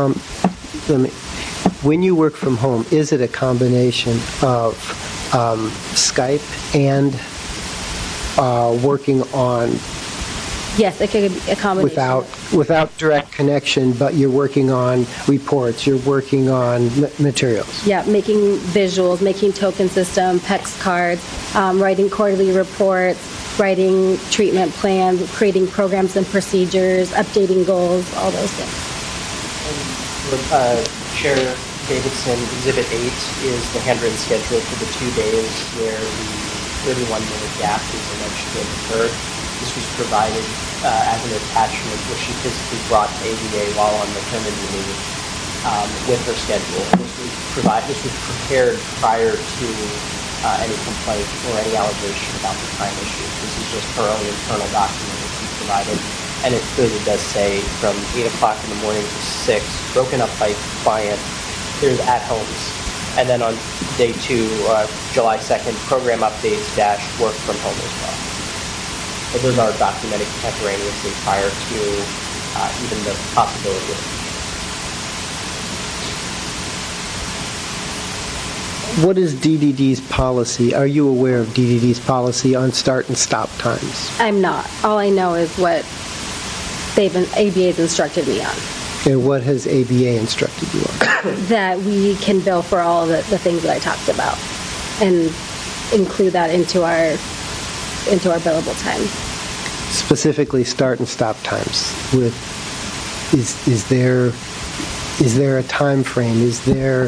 when you work from home, is it a combination of Skype and working on? Yes, it could be a combination. Without direct connection, but you're working on reports, you're working on materials. Yeah, making visuals, making token system, PEX cards, writing quarterly reports, writing treatment plans, creating programs and procedures, updating goals, all those things. Chair Davidson, Exhibit 8 is the handwritten schedule for the 2 days where the 31-minute gap is alleged to have occurred. This was provided as an attachment, which she physically brought to ABA while on maternity leave with her schedule. This was prepared prior to any complaint or any allegation about the time issue. This is just her own internal document that she provided. And it clearly does say from 8 o'clock in the morning to 6, broken up by client. There's at-homes. And then on day 2, July 2nd, program updates - work from home as well. So those are documented contemporaneously prior to even the possibility of. What is DDD's policy? Are you aware of DDD's policy on start and stop times? I'm not. All I know is what ABA's instructed me on. And what has ABA instructed you on? That we can bill for all the things that I talked about and include that into our billable time. Specifically start and stop times. Is there a time frame? Is there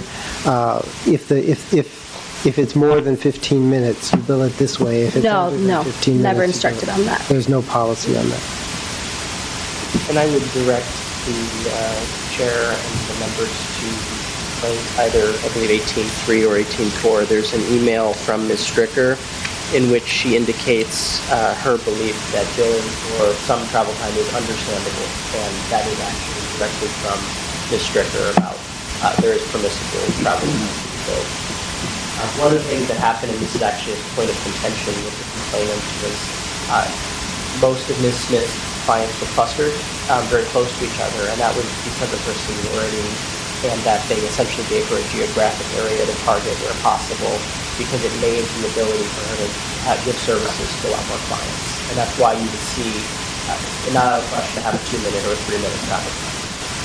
if it's more than 15 minutes, you bill it this way. If it's under 15 minutes, never instructed on that. There's no policy on that. And I would direct the chair and the members to either, I believe, 18.3 or 18.4. There's an email from Ms. Stricker in which she indicates her belief that billing for some travel time is understandable, and that is actually directly from Ms. Stricker about there is permissible travel time. So one of the things that happened, and this is actually a point of contention with the complainant, was most of Ms. Smith's clients were clustered very close to each other, and that was because of her seniority, and that they essentially gave her a geographic area to target where possible, because it made the ability for her to give services to a lot more clients. And that's why you would see not a question to have a 2-minute or a 3-minute travel time.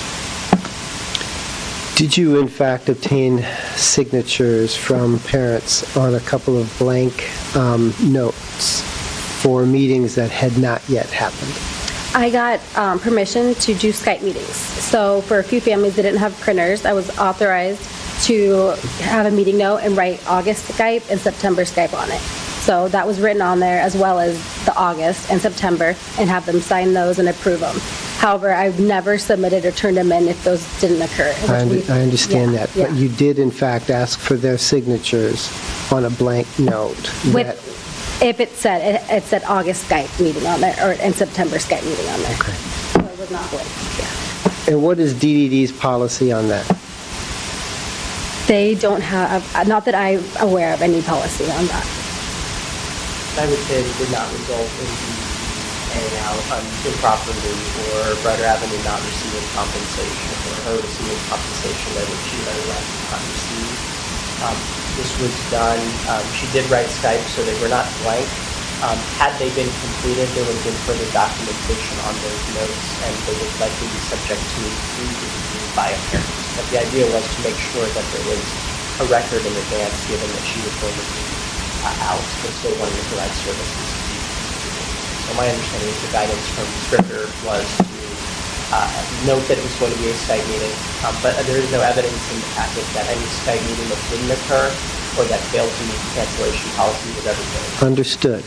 Did you, in fact, obtain signatures from parents on a couple of blank notes for meetings that had not yet happened? I got permission to do Skype meetings. So for a few families that didn't have printers, I was authorized to have a meeting note and write August Skype and September Skype on it. So that was written on there, as well as the August and September, and have them sign those and approve them. However, I've never submitted or turned them in if those didn't occur. I understand that. But you did, in fact, ask for their signatures on a blank note. If it said August Skype meeting on there, and September Skype meeting on there. Okay. So it was not blank, And what is DDD's policy on that? They don't have, not that I'm aware of any policy on that. I would say it did not result in paying out improperly or Brighter Avenue not receiving compensation or her receiving compensation that she otherwise did not receive. This was done, she did write Skype, so they were not blank. Had they been completed, there would have been further documentation on those notes, and they would likely be subject to review by a parent. But the idea was to make sure that there was a record in advance, given that she was going to be out, but still wanting to provide services. So my understanding is the guidance from Stricker was to note that it was going to be a Skype meeting, but there is no evidence in the packet that any Skype meeting that didn't occur or that failed to meet the cancellation policy was ever done. Understood.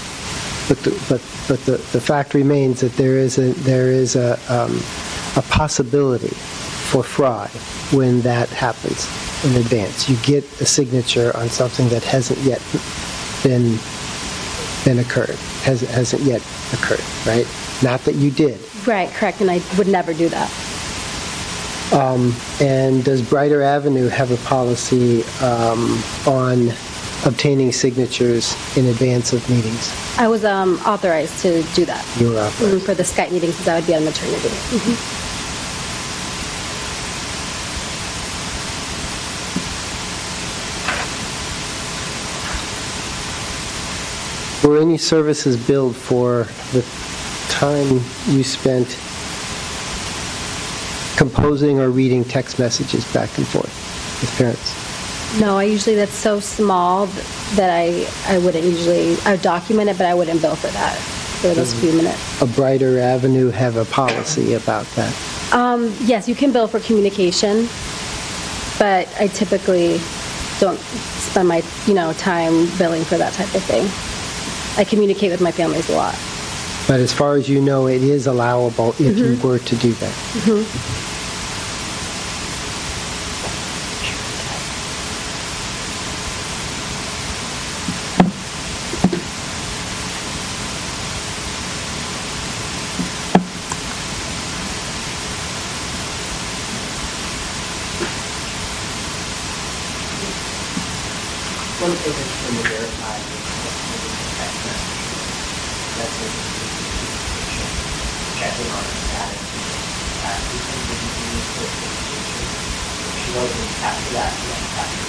But the fact remains that there is a possibility for fraud when that happens in advance. You get a signature on something that hasn't yet hasn't yet occurred, right? Not that you did. Right, correct, and I would never do that. And does Brighter Avenue have a policy on obtaining signatures in advance of meetings? I was authorized to do that. You were authorized. For the Skype meetings, because I would be on maternity. Were any services billed for the time you spent composing or reading text messages back and forth with parents? No, that's so small that I wouldn't usually, I would document it, but I wouldn't bill for that, for those few minutes. A Brighter Avenue have a policy about that? Yes, you can bill for communication, but I typically don't spend my, time billing for that type of thing. I communicate with my families a lot. But as far as you know, it is allowable if you were to do that. one image from the verified text message. That's a checking on her status. She wasn't after that. She went after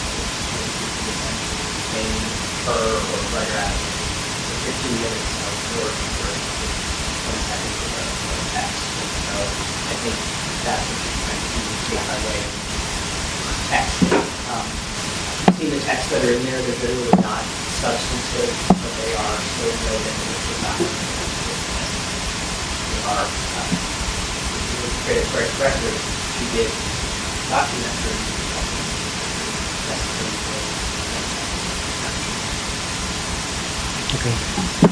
her or writer out for 15 minutes of work for 20 seconds of a text. So I think that's what she's trying to do by way of text. See the texts that are in there, they're really not substantive, but they are so noted in the document. They are create a correct record. She did document her Okay.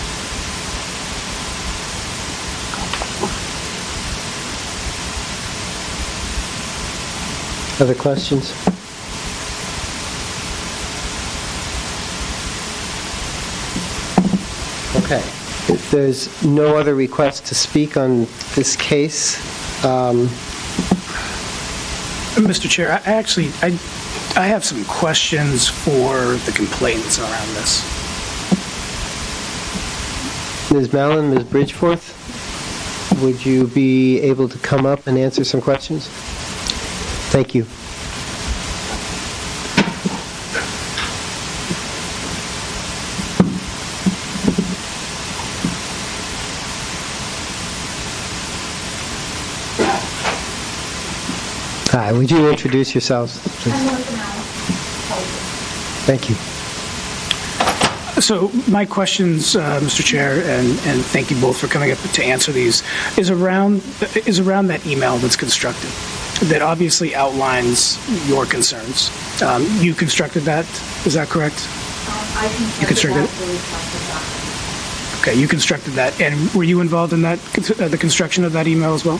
Other questions? Okay. If there's no other request to speak on this case, Mr. Chair, I have some questions for the complainants around this. Ms. Mallon, Ms. Bridgeforth, would you be able to come up and answer some questions? Thank you. Hi, would you introduce yourselves, please? Thank you. So my questions, Mr. Chair, and thank you both for coming up to answer these, is around that email that's constructed, that obviously outlines your concerns. You constructed that, is that correct? You constructed it? Okay, you constructed that. And were you involved in that, the construction of that email as well?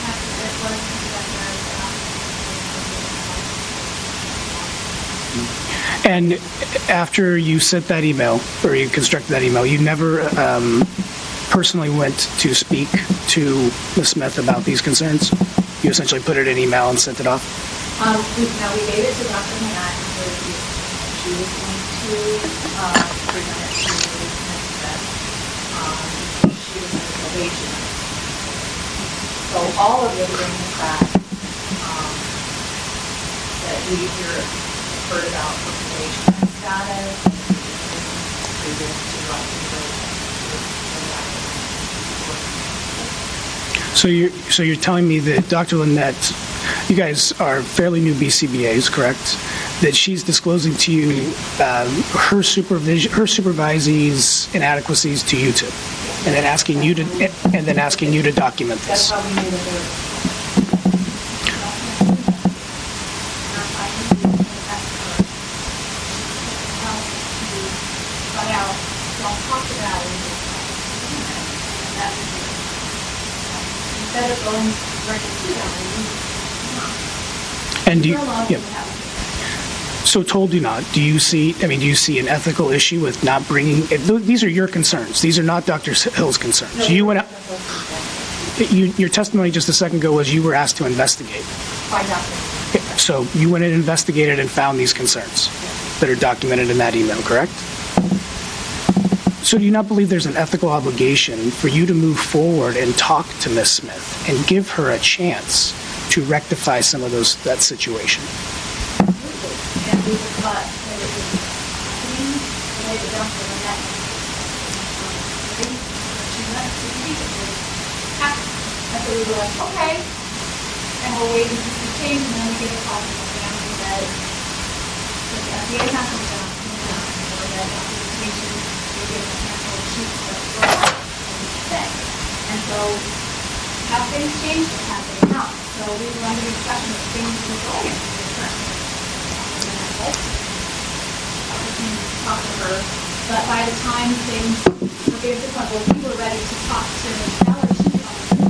And after you sent that email, or you constructed that email, you never personally went to speak to Ms. Smith about these concerns? You essentially put it in email and sent it off? We gave it to Dr. Manat, and she was going to present it to Ms. Smith. She was in probation. So all of it brings back that we heard about her probation status, previous to So you're telling me that Dr. Lynette, you guys are fairly new BCBAs, correct? That she's disclosing to you her supervisee's inadequacies to you two, and then asking you to document this. That's how we knew that there was. Instead of going directly to them, and do you, yeah. So told you not, do you see an ethical issue with not bringing, these are your concerns, these are not Dr. Hill's concerns. No, you went out, your testimony just a second ago was you were asked to investigate. By Dr. Hill. So you went and investigated and found these concerns that are documented in that email, correct? So do you not believe there's an ethical obligation for you to move forward and talk to Ms. Smith and give her a chance to rectify some of that situation? And we thought that it was clean the way the Dr. Lynette she went to speak it was happy. And so we were like, okay. And we're waiting to see change, and then we get a call from the family that the FDA has come down or that documentation will give a handful of sheets that go out and stay. And so have things changed or have they not? So we were under the impression that things were going in the current. Talk to her, but by the time things were getting to the point where we were ready to talk to Ms. Keller, she was on the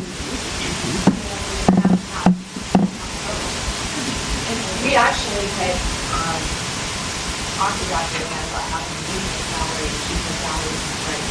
we actually had talked to Dr. Lynette about how to use the salary and keep the salary right.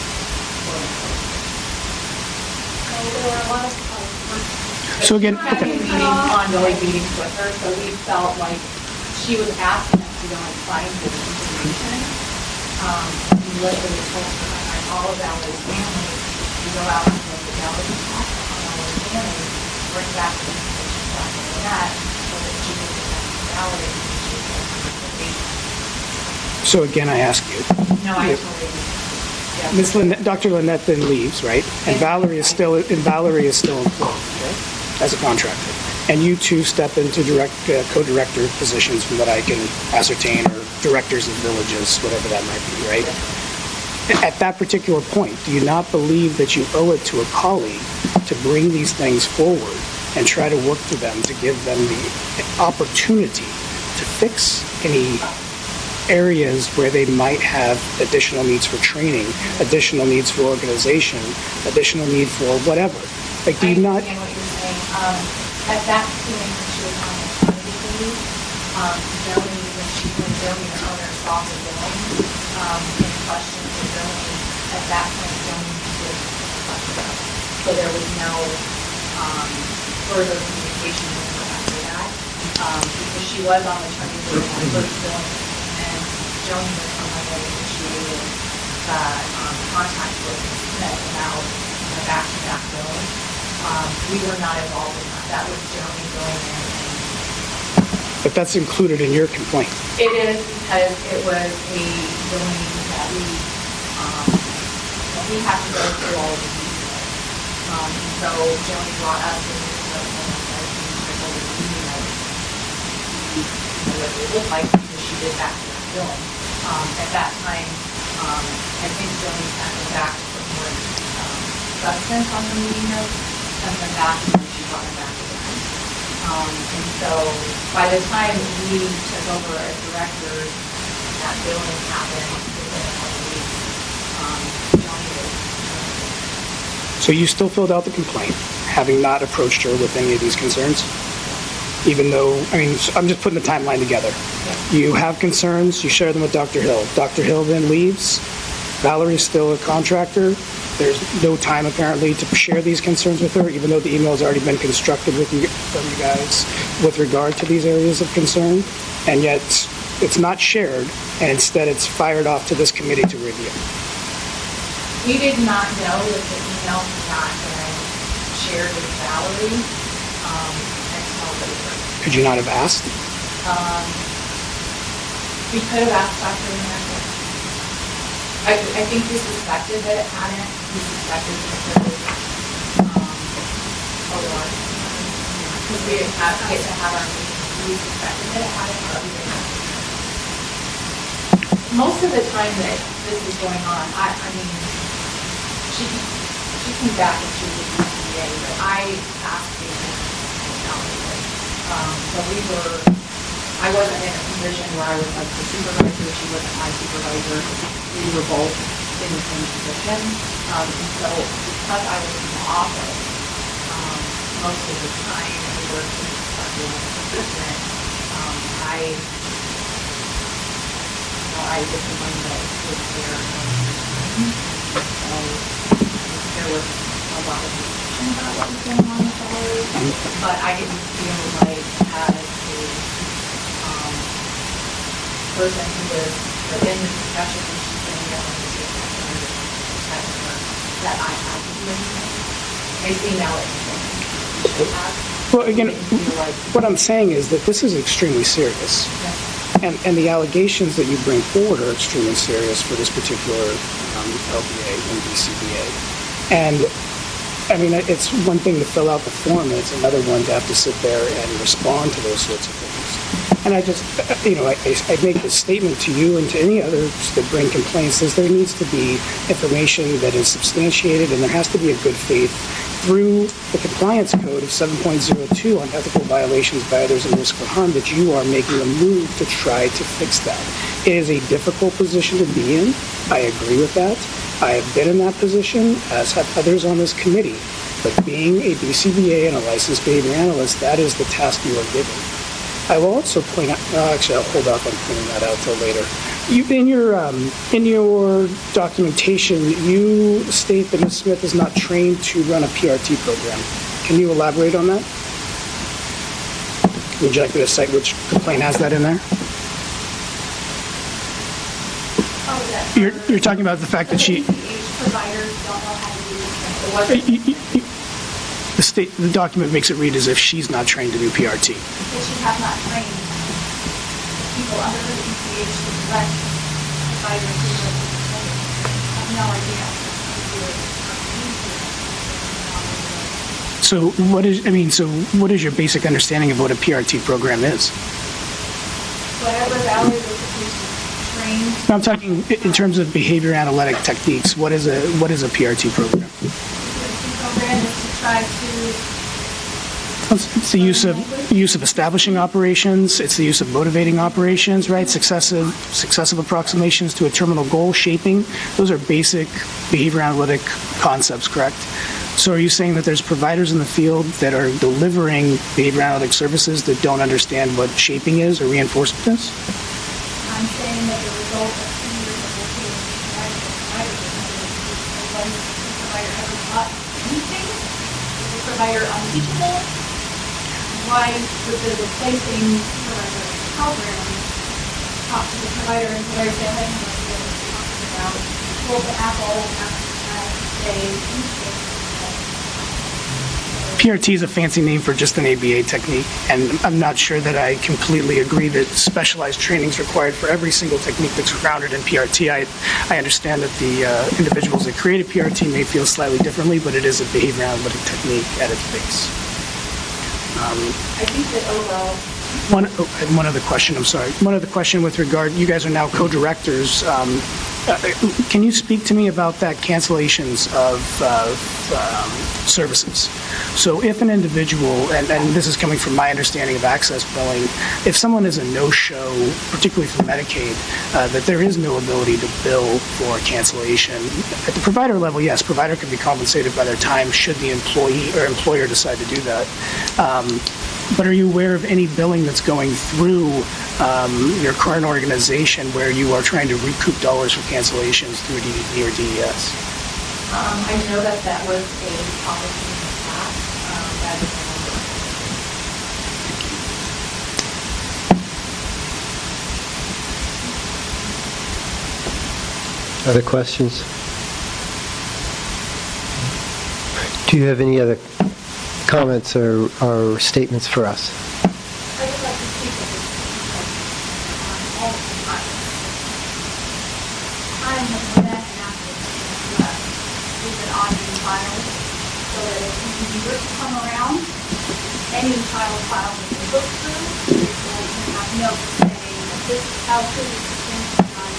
So there were a lot of so again, okay. ongoing meetings with her, so we felt like she was asking us to go and find this information. Melissa was told her by all of Valerie's family to go out and look at Valerie's house on Valerie's family, bring back the information back to that so that she could connect to Valerie and she could get information. So again, I ask you. No, I totally agree. Yeah. Ms. Lynette, Dr. Lynette then leaves, right? And Valerie is still employed as a contractor. And you two step into co-director positions from what I can ascertain, or directors of villages, whatever that might be, right? At that particular point, do you not believe that you owe it to a colleague to bring these things forward and try to work through them to give them the opportunity to fix any areas where they might have additional needs for training, additional needs for organization, additional need for whatever? Like, do you not? I understand what you're saying. At that point, when she was on maternity leave, Joni, when Joni, the owner, saw the billing and questioned the billing, at that point, Joni did question it. So there was no further communication with her after that, because she was on maternity leave when the first billing, and Joni was the one that initiated contact with Smith about the back-to-back billing. We were not involved in that. That was Joni going in. But that's included in your complaint. It is, because it was a billing that we have to go through all of the details. So Joni brought us in what it looked like, because she did back-to-back billing. At that time, I think Joni had to go back to put more substance on the meeting notes, and then back, and then she brought it back again. And so by the time we took over as directors, that billing happened within a couple of weeks. Joni did. So you still filled out the complaint, having not approached her with any of these concerns? Even though, I mean, I'm just putting the timeline together. Yeah. You have concerns, you share them with Dr. Hill. Dr. Hill then leaves. Valerie's still a contractor. There's no time, apparently, to share these concerns with her, even though the email's already been constructed from you guys with regard to these areas of concern. And yet, it's not shared, and instead it's fired off to this committee to review. We did not know that the email had not been shared with Valerie until later. Could you not have asked? We could have asked Dr. Lynette. I think we suspected that it hadn't. We suspected that there was a lot. Because we didn't get to have our meeting. We suspected that it hadn't, but we didn't. Most of the time that this is going on, I mean, she came back and she was a BCBA, but I asked the so I wasn't in a position where I was like the supervisor, she wasn't my supervisor. We were both in the same position. And so because I was in the office, most of the time we were doing assistant, I was the one that was there. So there was a lot of discussion about what was going on with Valerie, but I didn't feel like as a person who was in the discussion and she's saying that I'm going to protect her, that I had to do anything. I see now it's well, again, what I'm saying is that this is extremely serious. And the allegations that you bring forward are extremely serious for this particular LBA and BCBA. And, I mean, it's one thing to fill out the form, and it's another one to have to sit there and respond to those sorts of things. And I just, I make this statement to you and to any others that bring complaints, is there needs to be information that is substantiated, and there has to be a good faith through the compliance code of 7.02 on ethical violations by others and risk of harm, that you are making a move to try to fix that. It is a difficult position to be in. I agree with that. I have been in that position, as have others on this committee. But being a BCBA and a licensed behavior analyst, that is the task you are given. I will also point out, actually, I'll hold off on pointing that out till later. In your documentation, you state that Ms. Smith is not trained to run a PRT program. Can you elaborate on that? Would you like me to cite which complaint has that in there? You're talking about the fact that she... Providers don't know how to do this. The document makes it read as if she's not trained to do PRT. Because she has not trained people under the EPH to direct providers who have no idea how to do it. So what is your basic understanding of what a PRT program is? Whatever Valerie was supposed to train. I'm talking in terms of behavior analytic techniques. What is a PRT program? The program is to try to... It's the use of establishing operations. It's the use of motivating operations, right? Successive approximations to a terminal goal, shaping. Those are basic behavior analytic concepts, correct? So are you saying that there's providers in the field that are delivering behavior analytic services that don't understand what shaping is or reinforcement is? I'm saying that the result of 2 years of working with the provider ever taught anything? Is the provider unteachable? Why would the replacing program talk to the provider and say, hey, I'm talking about pull the apple after say PRT is a fancy name for just an ABA technique, and I'm not sure that I completely agree that specialized training is required for every single technique that's grounded in PRT. I understand that the individuals that created PRT may feel slightly differently, but it is a behavior analytic technique at its base. I think that overall... One other question, I'm sorry. One other question with regard, you guys are now co-directors. Can you speak to me about that cancellations of services? So if an individual, and this is coming from my understanding of access billing, if someone is a no-show, particularly for Medicaid, that there is no ability to bill for cancellation. At the provider level, yes, provider can be compensated by their time should the employee or employer decide to do that. But are you aware of any billing that's going through your current organization where you are trying to recoup dollars for cancellations through DDD or DES? I know that was a policy in the past. That is Other questions? Do you have any other comments or statements for us? I would like to speak of this all the time. Time has been and after we've been auditing files so that if you were to come around, any file that you look through, you can have notes saying that this is how good this is going to be.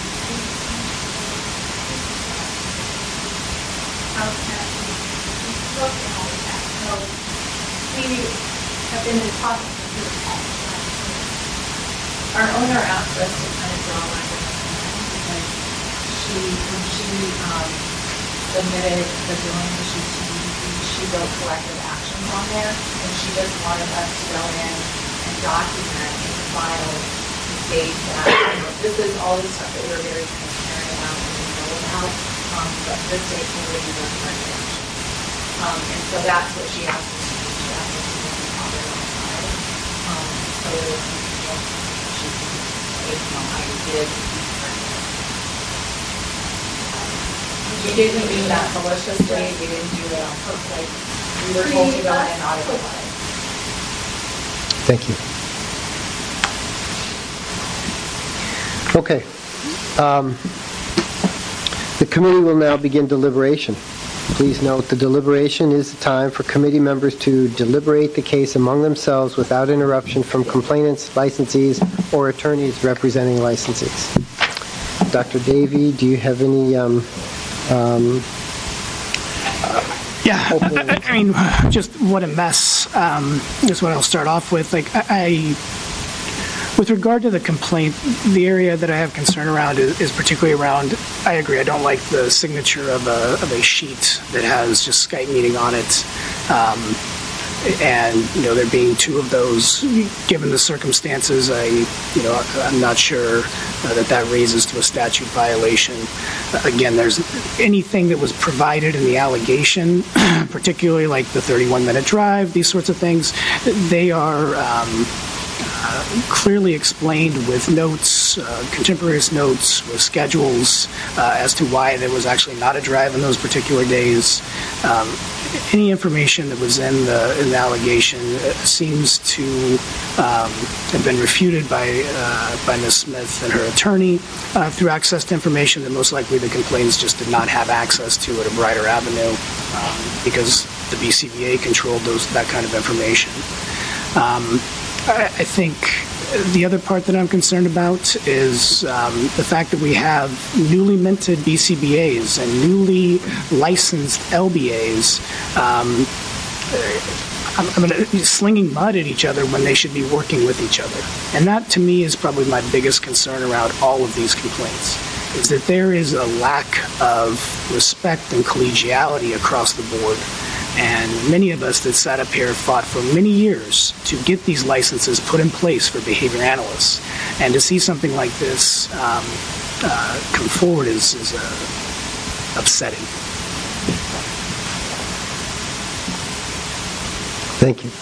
How can we look and all of that? So we have been in the process of doing all of that. Our owner asked us to kind of draw lines in the sand because when she submitted the billing issues to DDD, she wrote collective actions on there, and she just wanted us to go in and document in the file to state that this is all the stuff that we're very transparent about and we know about, but this date will be done corrective action. And so that's what she asked us to do. She asked us to do the audit on file. So I did. We didn't do that maliciously. We didn't do it on purpose. We were told to go in and audit the file. Thank you. Okay. The committee will now begin deliberation. Please note the deliberation is the time for committee members to deliberate the case among themselves without interruption from complainants, licensees, or attorneys representing licensees. Dr. Davey, do you have any I mean, just what a mess is what I'll start off with. Like, with regard to the complaint, the area that I have concern around is particularly around, I agree, I don't like the signature of a sheet that has just Skype meeting on it. And, there being two of those, given the circumstances, I'm not sure that raises to a statute violation. Again, there's anything that was provided in the allegation, particularly like the 31-minute drive, these sorts of things, they are clearly explained with notes, contemporaneous notes, with schedules as to why there was actually not a drive in those particular days. Any information that was in the allegation seems to have been refuted by Ms. Smith and her attorney through access to information that most likely the complainants just did not have access to at a Brighter Avenue because the BCBA controlled that kind of information. I think the other part that I'm concerned about is the fact that we have newly minted BCBAs and newly licensed LBAs slinging mud at each other when they should be working with each other. And that, to me, is probably my biggest concern around all of these complaints, is that there is a lack of respect and collegiality across the board. And many of us that sat up here fought for many years to get these licenses put in place for behavior analysts. And to see something like this come forward is upsetting. Thank you.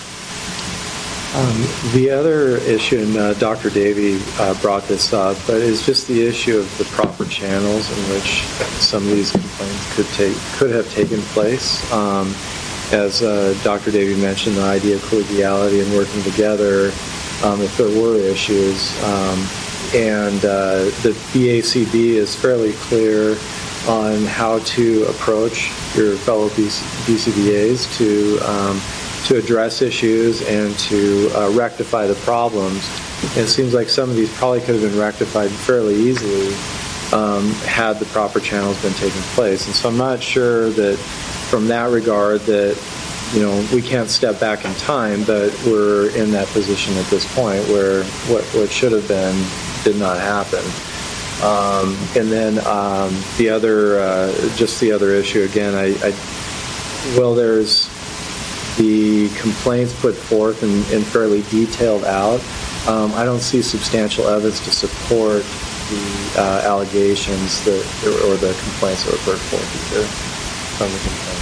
The other issue, and Dr. Davey brought this up, but is just the issue of the proper channels in which some of these complaints could have taken place. As Dr. Davey mentioned, the idea of collegiality and working together if there were issues. And the BACB is fairly clear on how to approach your fellow BCBAs to address issues and to rectify the problems. And it seems like some of these probably could have been rectified fairly easily had the proper channels been taking place. And so I'm not sure that from that regard that, we can't step back in time, but we're in that position at this point where what should have been did not happen. And then the other issue again, there's the complaints put forth and fairly detailed out. I don't see substantial evidence to support the allegations or the complaints that were put forth either from the complaint.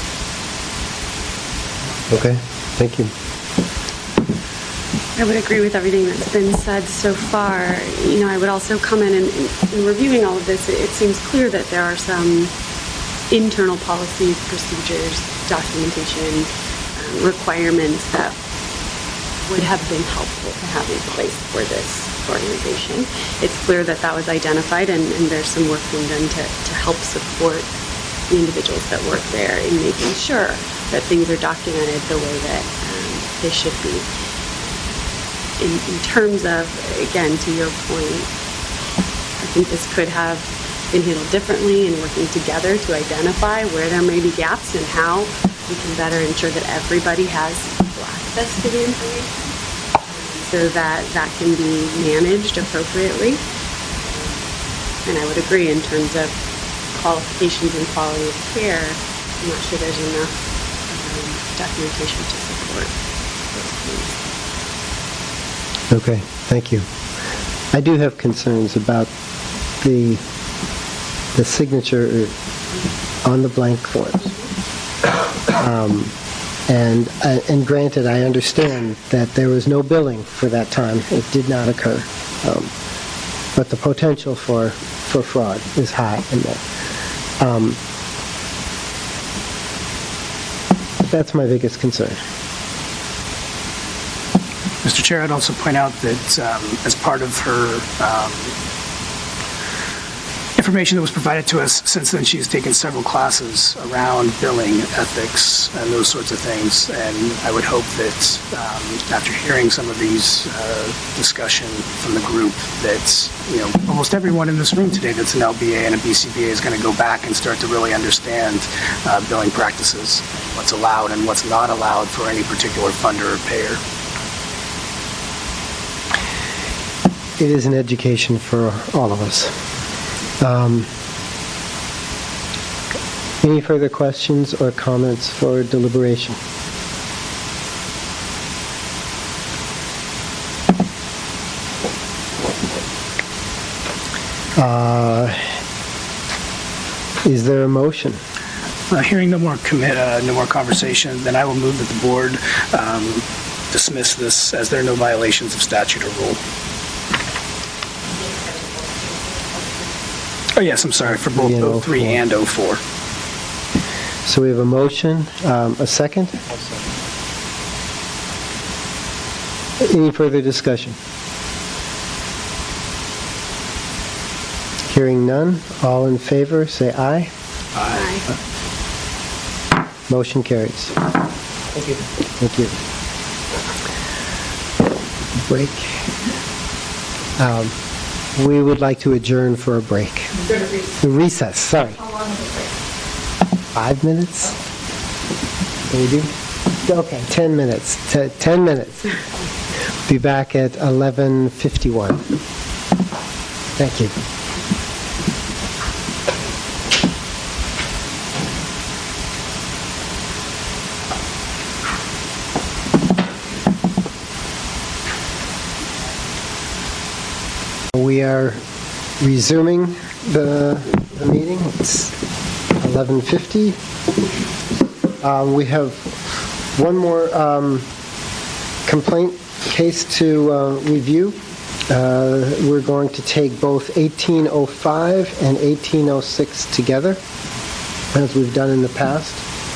Okay, thank you. I would agree with everything that's been said so far. I would also comment in reviewing all of this, it seems clear that there are some internal policies, procedures, documentation, requirements that would have been helpful to have in place for this organization. It's clear that that was identified and there's some work being done to help support the individuals that work there in making sure that things are documented the way that they should be. In terms of, again, to your point, I think this could have been handled differently and working together to identify where there may be gaps and how we can better ensure that everybody has full access to the information so that that can be managed appropriately. And I would agree in terms of qualifications and quality of care, I'm not sure there's enough documentation to support those things. Okay, thank you. I do have concerns about the signature on the blank forms. And granted, I understand that there was no billing for that time. It did not occur. But the potential for fraud is high in that. That's my biggest concern. Mr. Chair, I'd also point out that as part of her information that was provided to us since then, she's taken several classes around billing, ethics, and those sorts of things. And I would hope that after hearing some of these discussion from the group, that almost everyone in this room today that's an LBA and a BCBA is going to go back and start to really understand billing practices, what's allowed and what's not allowed for any particular funder or payer. It is an education for all of us. Any further questions or comments for deliberation? Is there a motion? Hearing no more conversation, then I will move that the board dismiss this as there are no violations of statute or rule. Oh, yes, I'm sorry, for both 03 and 04. So we have a motion, a second? Any further discussion? Hearing none, all in favor, say aye. Aye. Motion carries. Thank you. Thank you. Break. We would like to adjourn for a break. Recess, sorry. How long is the break? 5 minutes? Can we do? Okay, 10 minutes. 10 minutes. Be back at 11:51. Thank you. We are resuming the meeting. It's 11:50. We have one more complaint case to review. We're going to take both 1805 and 1806 together, as we've done in the past.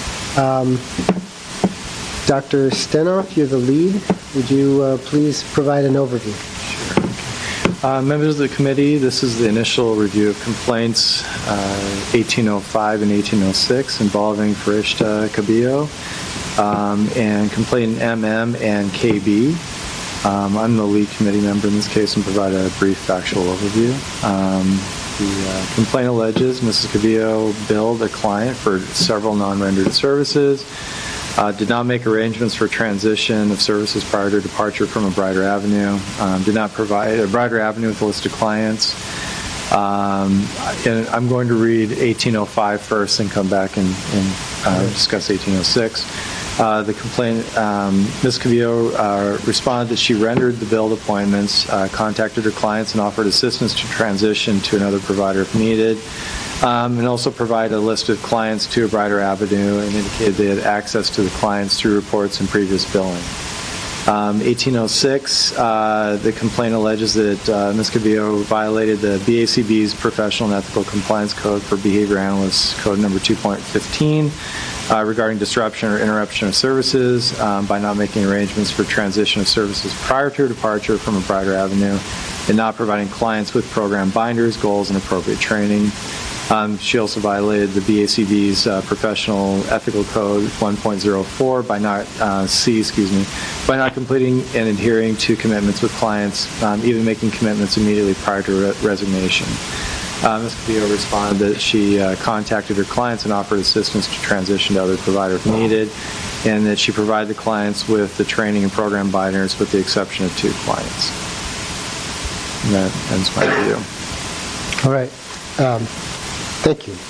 Dr. Stenoff, you're the lead. Would you please provide an overview? Members of the committee, this is the initial review of complaints 1805 and 1806 involving Farishta Cabillo and complainant MM and KB. I'm the lead committee member in this case and provide a brief factual overview. The complaint alleges Mrs. Cabillo billed a client for several non-rendered services, did not make arrangements for transition of services prior to departure from a Brighter Avenue, did not provide a Brighter Avenue with a list of clients. And I'm going to read 1805 first and come back and discuss 1806. The complaint, Ms. Cabillo responded that she rendered the billed appointments, contacted her clients and offered assistance to transition to another provider if needed. And also provide a list of clients to a Brighter Avenue and indicated they had access to the clients through reports and previous billing. 1806, the complaint alleges that Ms. Cabillo violated the BACB's Professional and Ethical Compliance Code for Behavior Analysts, Code number 2.15, regarding disruption or interruption of services by not making arrangements for transition of services prior to her departure from a Brighter Avenue and not providing clients with program binders, goals, and appropriate training. She also violated the BACB's Professional Ethical Code 1.04 by not completing and adhering to commitments with clients, even making commitments immediately prior to resignation. Ms. Cabillo responded that she contacted her clients and offered assistance to transition to other provider if needed, and that she provided the clients with the training and program binders with the exception of 2 clients. And that ends my review. All right. Thank you.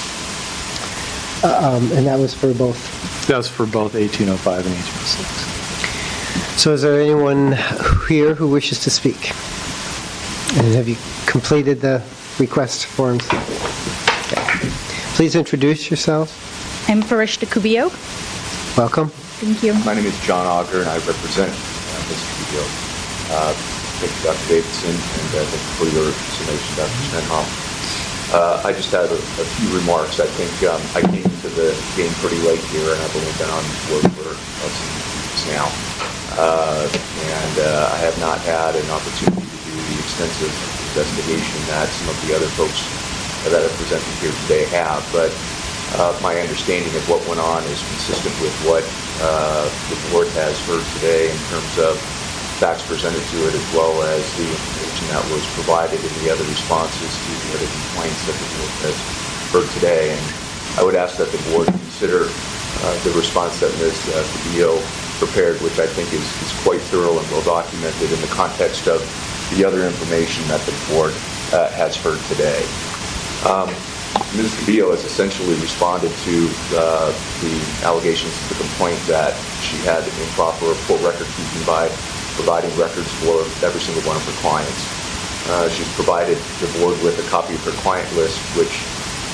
And that was for both? That was for both 1805 and 1806. So is there anyone here who wishes to speak? And have you completed the request forms? Okay. Please introduce yourself. I'm Farishta Cabillo. Welcome. Thank you. My name is John Auger, and I represent Ms. Cabillo. Thank you, Dr. Davidson, and thank you for your summation, Dr. Stenhoff. I just had a few remarks. I think I came into the game pretty late here, and I've only been on board for some weeks now. And I have not had an opportunity to do the extensive investigation that some of the other folks that have presented here today have. But my understanding of what went on is consistent with what the board has heard today in terms of facts presented to it, as well as the information that was provided in the other responses to the other complaints that the board has heard today. And I would ask that the board consider the response that Ms. Cabillo prepared, which I think is quite thorough and well documented in the context of the other information that the board has heard today. Ms. Cabillo has essentially responded to the allegations of the complaint that she had improper report record keeping by providing records for every single one of her clients. She's provided the board with a copy of her client list, which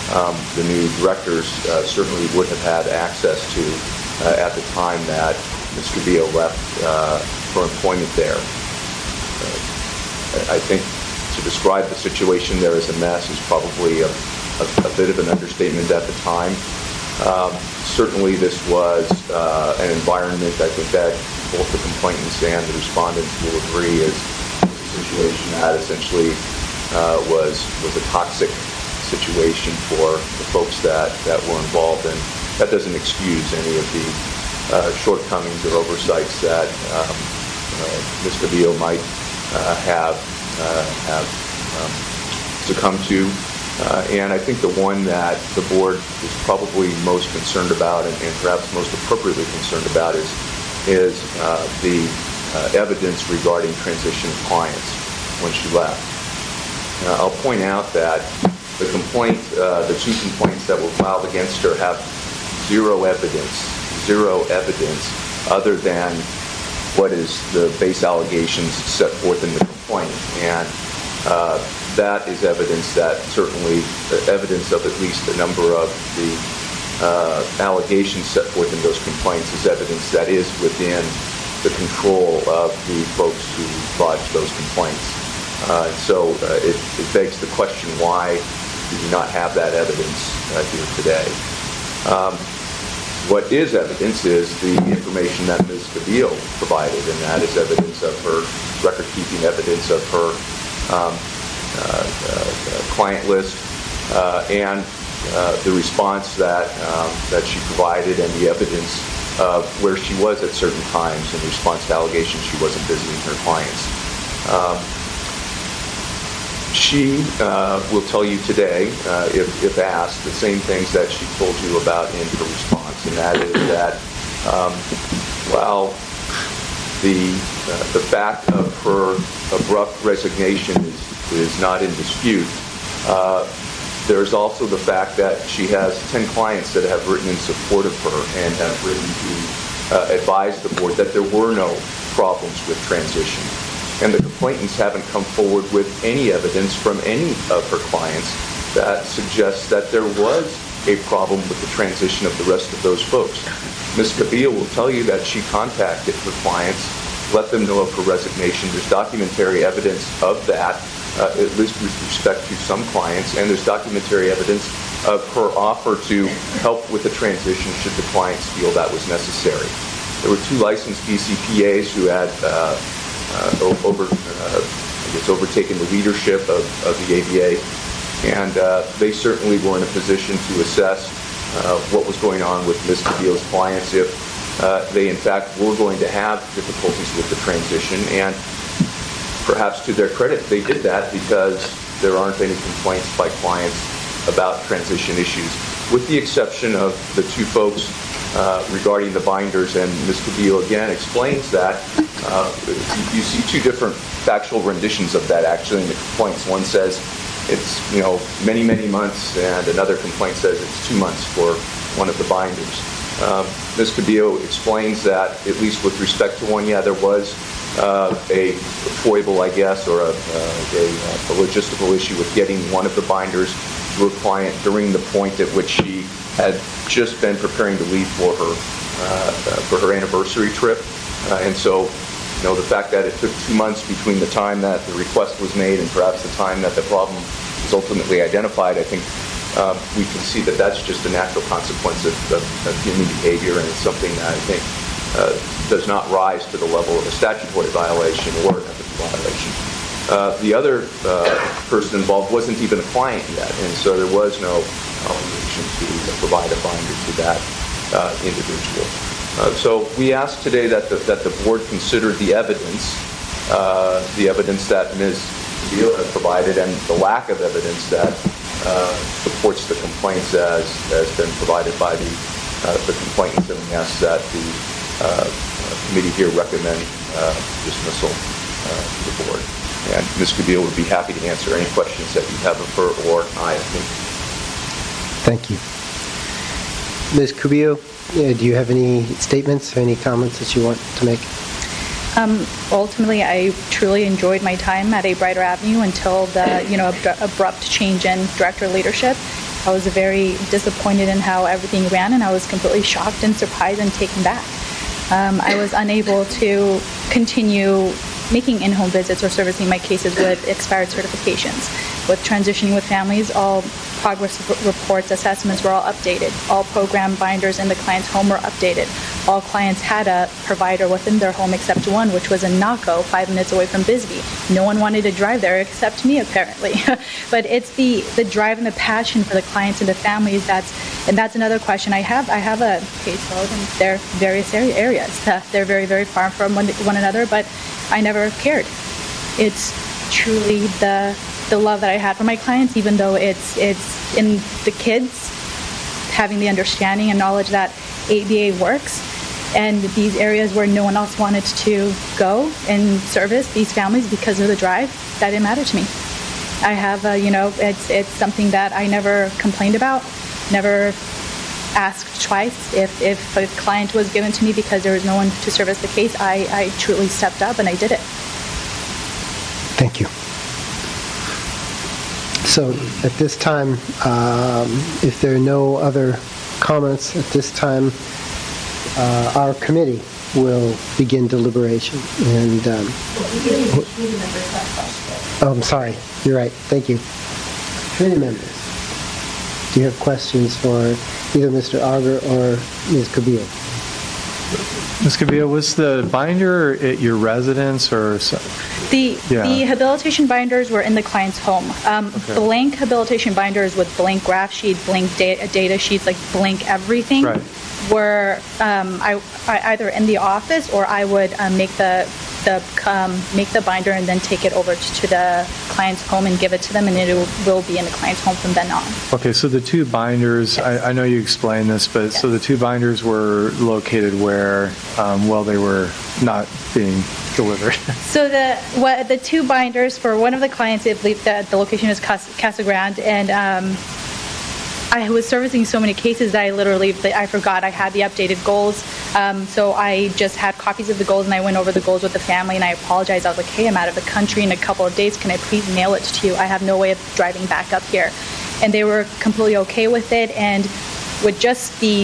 the new directors certainly would have had access to at the time that Ms. Cabillo left for employment there. I think to describe the situation there as a mess is probably a bit of an understatement at the time. Certainly this was an environment I think that both the complainants and the respondents will agree is a situation that essentially was a toxic situation for the folks that were involved, and that doesn't excuse any of the shortcomings or oversights that Ms. Cabillo might have succumbed to. And I think the one that the board is probably most concerned about, and perhaps most appropriately concerned about, is the evidence regarding transition of clients when she left. I'll point out that the two complaints that were filed against her have zero evidence other than what is the base allegations set forth in the complaint. And that is evidence that certainly, evidence of at least a number of the allegations set forth in those complaints is evidence that is within the control of the folks who lodged those complaints. So it begs the question, why do we not have that evidence here today? What is evidence is the information that Ms. Cabillo provided, and that is evidence of her record-keeping, evidence of her client list, and the response that she provided, and the evidence of where she was at certain times in response to allegations she wasn't visiting her clients. She will tell you today, if asked, the same things that she told you about in her response, and that is that while the fact of her abrupt resignation is not in dispute, there's also the fact that she has 10 clients that have written in support of her and have written to advise the board that there were no problems with transition. And the complainants haven't come forward with any evidence from any of her clients that suggests that there was a problem with the transition of the rest of those folks. Ms. Cabillo will tell you that she contacted her clients, let them know of her resignation. There's documentary evidence of that, at least with respect to some clients, and there's documentary evidence of her offer to help with the transition should the clients feel that was necessary. There were 2 licensed BCPAs who had overtaken the leadership of the ABA, and they certainly were in a position to assess what was going on with Ms. Cabillo's clients if they in fact were going to have difficulties with the transition. And perhaps to their credit, they did that because there aren't any complaints by clients about transition issues, with the exception of the 2 folks regarding the binders. And Ms. Cabillo again explains that you see 2 different factual renditions of that actually in the complaints. One says it's many months, and another complaint says it's 2 months for one of the binders. Ms. Cabillo explains that at least with respect to one, there was a foible, I guess, or a logistical issue with getting one of the binders to a client during the point at which she had just been preparing to leave for her anniversary trip. And so, the fact that it took 2 months between the time that the request was made and perhaps the time that the problem was ultimately identified, I think we can see that that's just a natural consequence of human behavior, and it's something that I think does not rise to the level of a statutory violation or an ethical violation. The other person involved wasn't even a client yet, and so there was no obligation to provide a binder to that individual. So we ask today that the board consider the evidence that Ms. Cabillo has provided, and the lack of evidence that supports the complaints as been provided by the complainants, and we ask that the committee here recommend dismissal to the board. And Ms. Cabillo would be happy to answer any questions that you have of her or I of me. Thank you. Ms. Cabillo, do you have any statements or any comments that you want to make? Ultimately, I truly enjoyed my time at A Brighter Avenue until the abrupt change in director leadership. I was very disappointed in how everything ran, and I was completely shocked and surprised and taken back. I was unable to continue making in-home visits or servicing my cases with expired certifications. With transitioning with families, all progress reports, assessments were all updated. All program binders in the client's home were updated. All clients had a provider within their home except one, which was in Naco, 5 minutes away from Bisbee. No one wanted to drive there except me, apparently. But it's the drive and the passion for the clients and the families. That's another question I have. I have a caseload in their various areas. They're very, very far from one another, but I never cared. It's truly the love that I had for my clients, even though it's in the kids having the understanding and knowledge that ABA works, and these areas where no one else wanted to go and service these families because of the drive, that didn't matter to me. I have, it's something that I never complained about, never asked twice. If a client was given to me because there was no one to service the case, I truly stepped up and I did it. Thank you. So at this time, if there are no other comments at this time, our committee will begin deliberation. And I'm sorry. You're right. Thank you. Committee members, do you have questions for either Mr. Auger or Ms. Cabillo? Ms. Cabillo, was the binder at your residence or? The habilitation binders were in the client's home. Okay. Blank habilitation binders with blank graph sheet, blank data sheets, like blank everything, were either in the office or I would make the binder and then take it over to the client's home and give it to them, and it will be in the client's home from then on. Okay, so the two binders, yes. I know you explained this, but yes. So the two binders were located where while they were not being delivered? So the two binders for one of the clients, I believe that the location is Casa Grande, and I was servicing so many cases that I forgot I had the updated goals. So I just had copies of the goals, and I went over the goals with the family, and I apologized. I was like, hey, I'm out of the country in a couple of days. Can I please mail it to you? I have no way of driving back up here. And they were completely okay with it. And with just the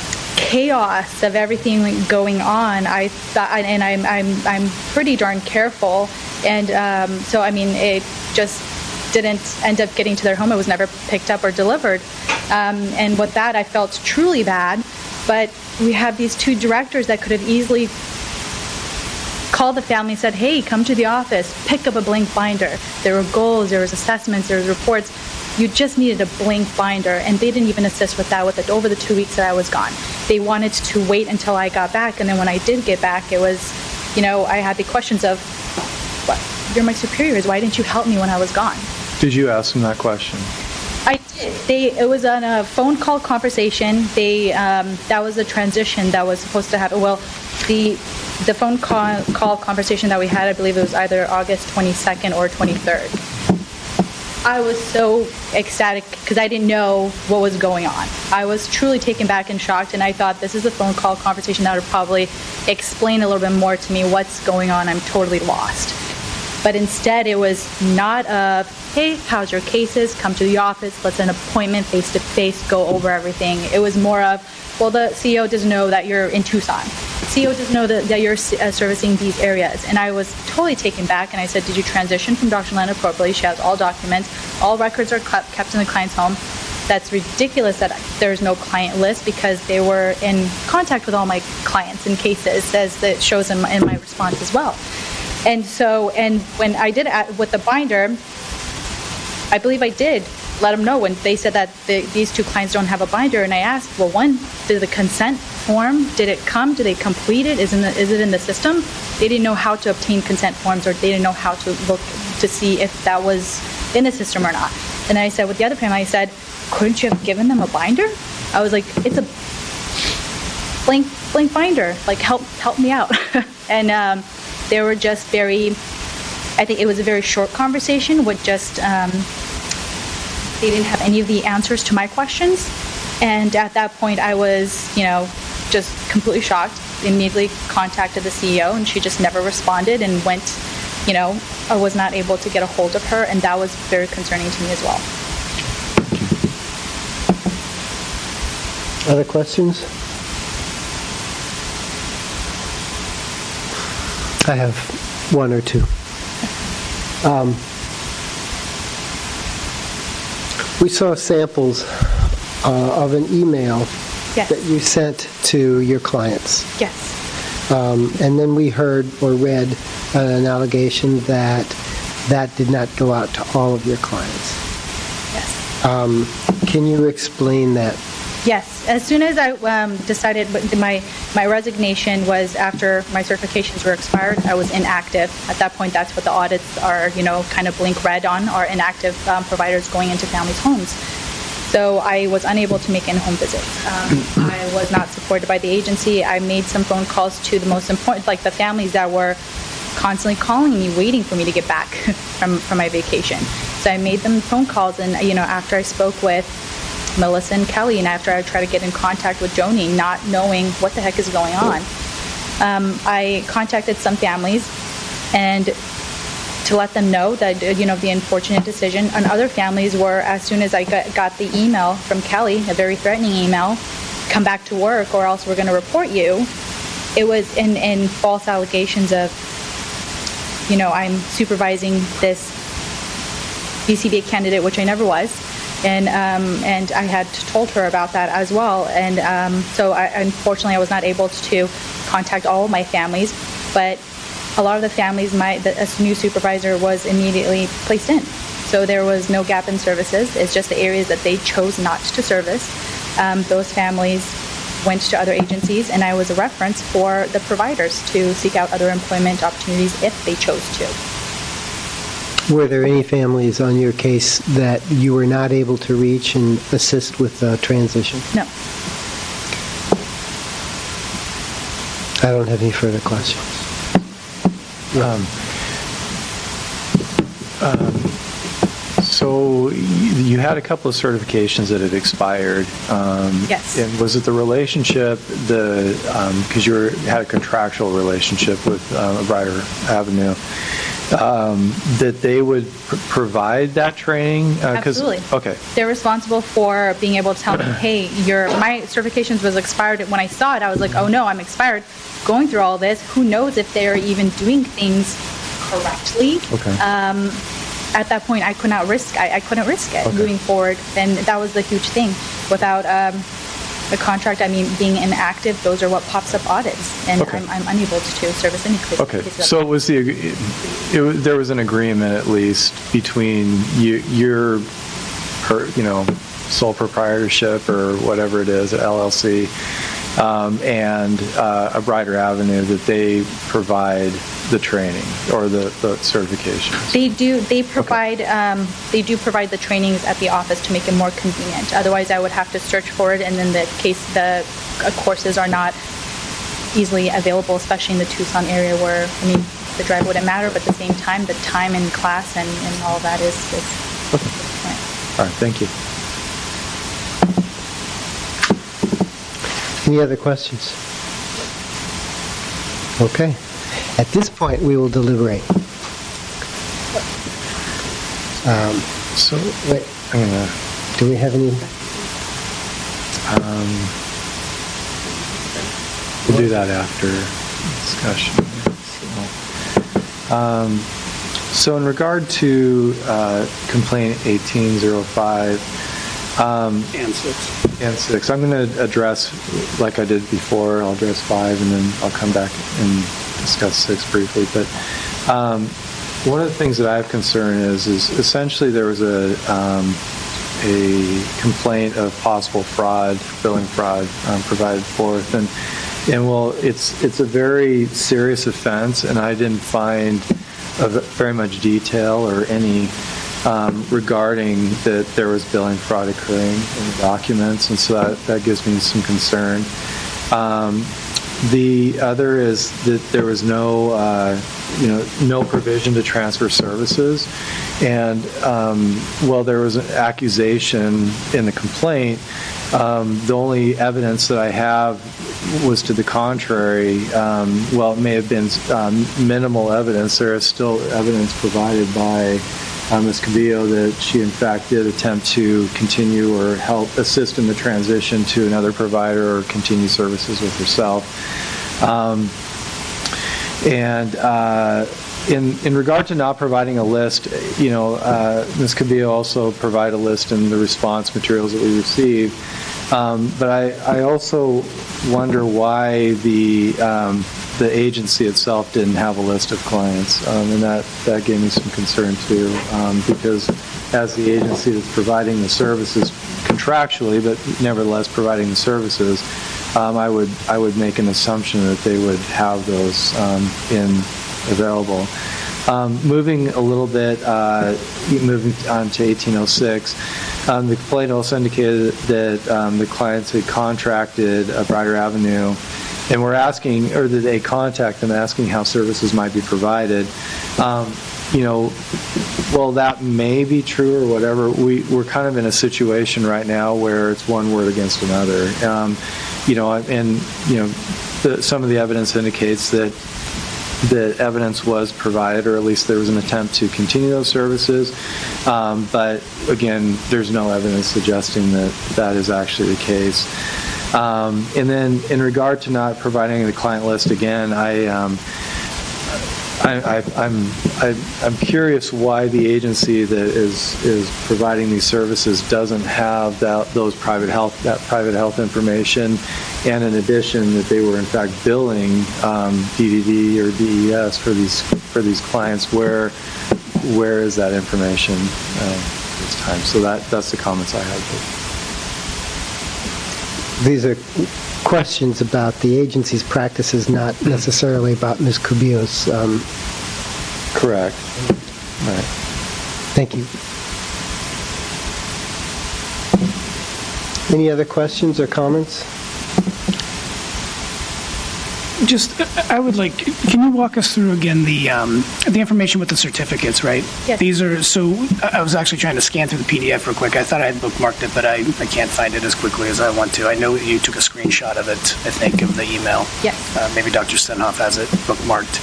chaos of everything going on, I thought, and I'm pretty darn careful. And so, I mean, it just didn't end up getting to their home. It was never picked up or delivered. And with that, I felt truly bad. But we have these two directors that could have easily called the family and said, hey, come to the office, pick up a blank binder. There were goals, there was assessments, there was reports. You just needed a blank binder, and they didn't even assist with that over the 2 weeks that I was gone. They wanted to wait until I got back, and then when I did get back, it was, I had the questions of, what? You're my superiors, why didn't you help me when I was gone? Did you ask them that question? I did. It was on a phone call conversation. That was a transition that was supposed to happen. Well, the phone call conversation that we had, I believe it was either August 22nd or 23rd. I was so ecstatic because I didn't know what was going on. I was truly taken back and shocked, and I thought this is a phone call conversation that would probably explain a little bit more to me what's going on. I'm totally lost. But instead, it was not a, hey, how's your cases? Come to the office. Let's an appointment face-to-face, go over everything. It was more of, well, the CEO doesn't know that you're in Tucson. CEO doesn't know that you're servicing these areas. And I was totally taken back, and I said, did you transition from Dr. Lana appropriately? She has all documents. All records are kept in the client's home. That's ridiculous that there's no client list because they were in contact with all my clients and cases, as it shows in my response as well. And when I did with the binder, I believe I did let them know when they said that these two clients don't have a binder. And I asked, well, one, did the consent form, did it come? Did they complete it? Is it in the system? They didn't know how to obtain consent forms, or they didn't know how to look to see if that was in the system or not. And I said with the other family, I said, couldn't you have given them a binder? I was like, it's a blank binder. Like, help me out. And they were just I think it was a very short conversation with just, they didn't have any of the answers to my questions. And at that point, I was, just completely shocked. Immediately contacted the CEO, and she just never responded and went, I was not able to get a hold of her, and that was very concerning to me as well. Other questions? I have one or two. We saw samples of an email that you sent to your clients. Yes. And then we heard or read an allegation that that did not go out to all of your clients. Yes. Can you explain that? Yes. As soon as I decided, my resignation was after my certifications were expired, I was inactive. At that point, that's what the audits are, kind of blink red on, are inactive providers going into families' homes. So I was unable to make in-home visits. I was not supported by the agency. I made some phone calls to the most important, like the families that were constantly calling me, waiting for me to get back from my vacation. So I made them phone calls, and after I spoke with Melissa and Kelly, and after I tried to get in contact with Joni, not knowing what the heck is going on, I contacted some families and to let them know that the unfortunate decision. And other families were, as soon as I got the email from Kelly, a very threatening email, come back to work or else we're going to report you. It was in false allegations of, I'm supervising this BCBA candidate, which I never was. And I had told her about that as well. And so unfortunately, I was not able to contact all of my families, but a lot of the families, a new supervisor was immediately placed in. So there was no gap in services. It's just the areas that they chose not to service. Those families went to other agencies, and I was a reference for the providers to seek out other employment opportunities if they chose to. Were there any families on your case that you were not able to reach and assist with the transition? No. I don't have any further questions. So you had a couple of certifications that had expired. Yes. And was it the relationship, because you had a contractual relationship with Brighter Avenue, that they would provide that training? Absolutely. Okay. They're responsible for being able to tell me, hey, my certifications was expired. When I saw it, I was like, oh no, I'm expired. Going through all this, who knows if they're even doing things correctly? Okay. At that point, I couldn't risk it moving forward, and that was the huge thing. Without the contract, being inactive, those are what pops up audits, and I'm unable to service any cases. Okay, so it was there was an agreement at least between your sole proprietorship or whatever it is, LLC, and a Brighter Avenue that they provide the training or the certification. They do. They provide. They do provide the trainings at the office to make it more convenient. Otherwise, I would have to search for it, and then the courses are not easily available, especially in the Tucson area, where the drive wouldn't matter, but at the same time, the time in class and all of that is. All right. Thank you. Any other questions? Okay. At this point, we will deliberate. Do we have any? We'll do that after discussion. So in regard to complaint 1805 and 6, I'm going to address, like I did before, I'll address 5 and then I'll come back and discuss 6 briefly. But one of the things that I have concern is essentially there was a complaint of possible fraud, billing fraud provided forth, and well, it's a very serious offense, and I didn't find very much detail or any regarding that there was billing fraud occurring in the documents, and so that gives me some concern. The other is that there was no provision to transfer services, and while there was an accusation in the complaint, the only evidence that I have was to the contrary. Well, it may have been minimal evidence. There is still evidence provided by Ms. Cabillo that she, in fact, did attempt to continue or help assist in the transition to another provider or continue services with herself. And in regard to not providing a list, Ms. Cabillo also provided a list in the response materials that we received. But I also wonder why the agency itself didn't have a list of clients, and that gave me some concern too, because as the agency that's providing the services contractually, but nevertheless providing the services, I would make an assumption that they would have those available. Moving a little bit, moving on to 1806, the complaint also indicated that the clients had contracted Brighter Avenue, and we're asking, or that they contact them asking how services might be provided. Well, that may be true or whatever. We're kind of in a situation right now where it's one word against another. Some of the evidence indicates that evidence was provided, or at least there was an attempt to continue those services. But again, there's no evidence suggesting that is actually the case. And then in regard to not providing the client list again, I'm curious why the agency that is providing these services doesn't have that private health information, and in addition that they were in fact billing DDD or DES for these clients. Where is that information this time? So that's the comments I have. These are questions about the agency's practices, not necessarily about Ms. Cabillo's. Correct. All right. Thank you. Any other questions or comments? I would like, can you walk us through again the information with the certificates, right? Yes. I was actually trying to scan through the PDF real quick. I thought I had bookmarked it, but I can't find it as quickly as I want to. I know you took a screenshot of it, I think, of the email. Yes. Maybe Dr. Stenhoff has it bookmarked.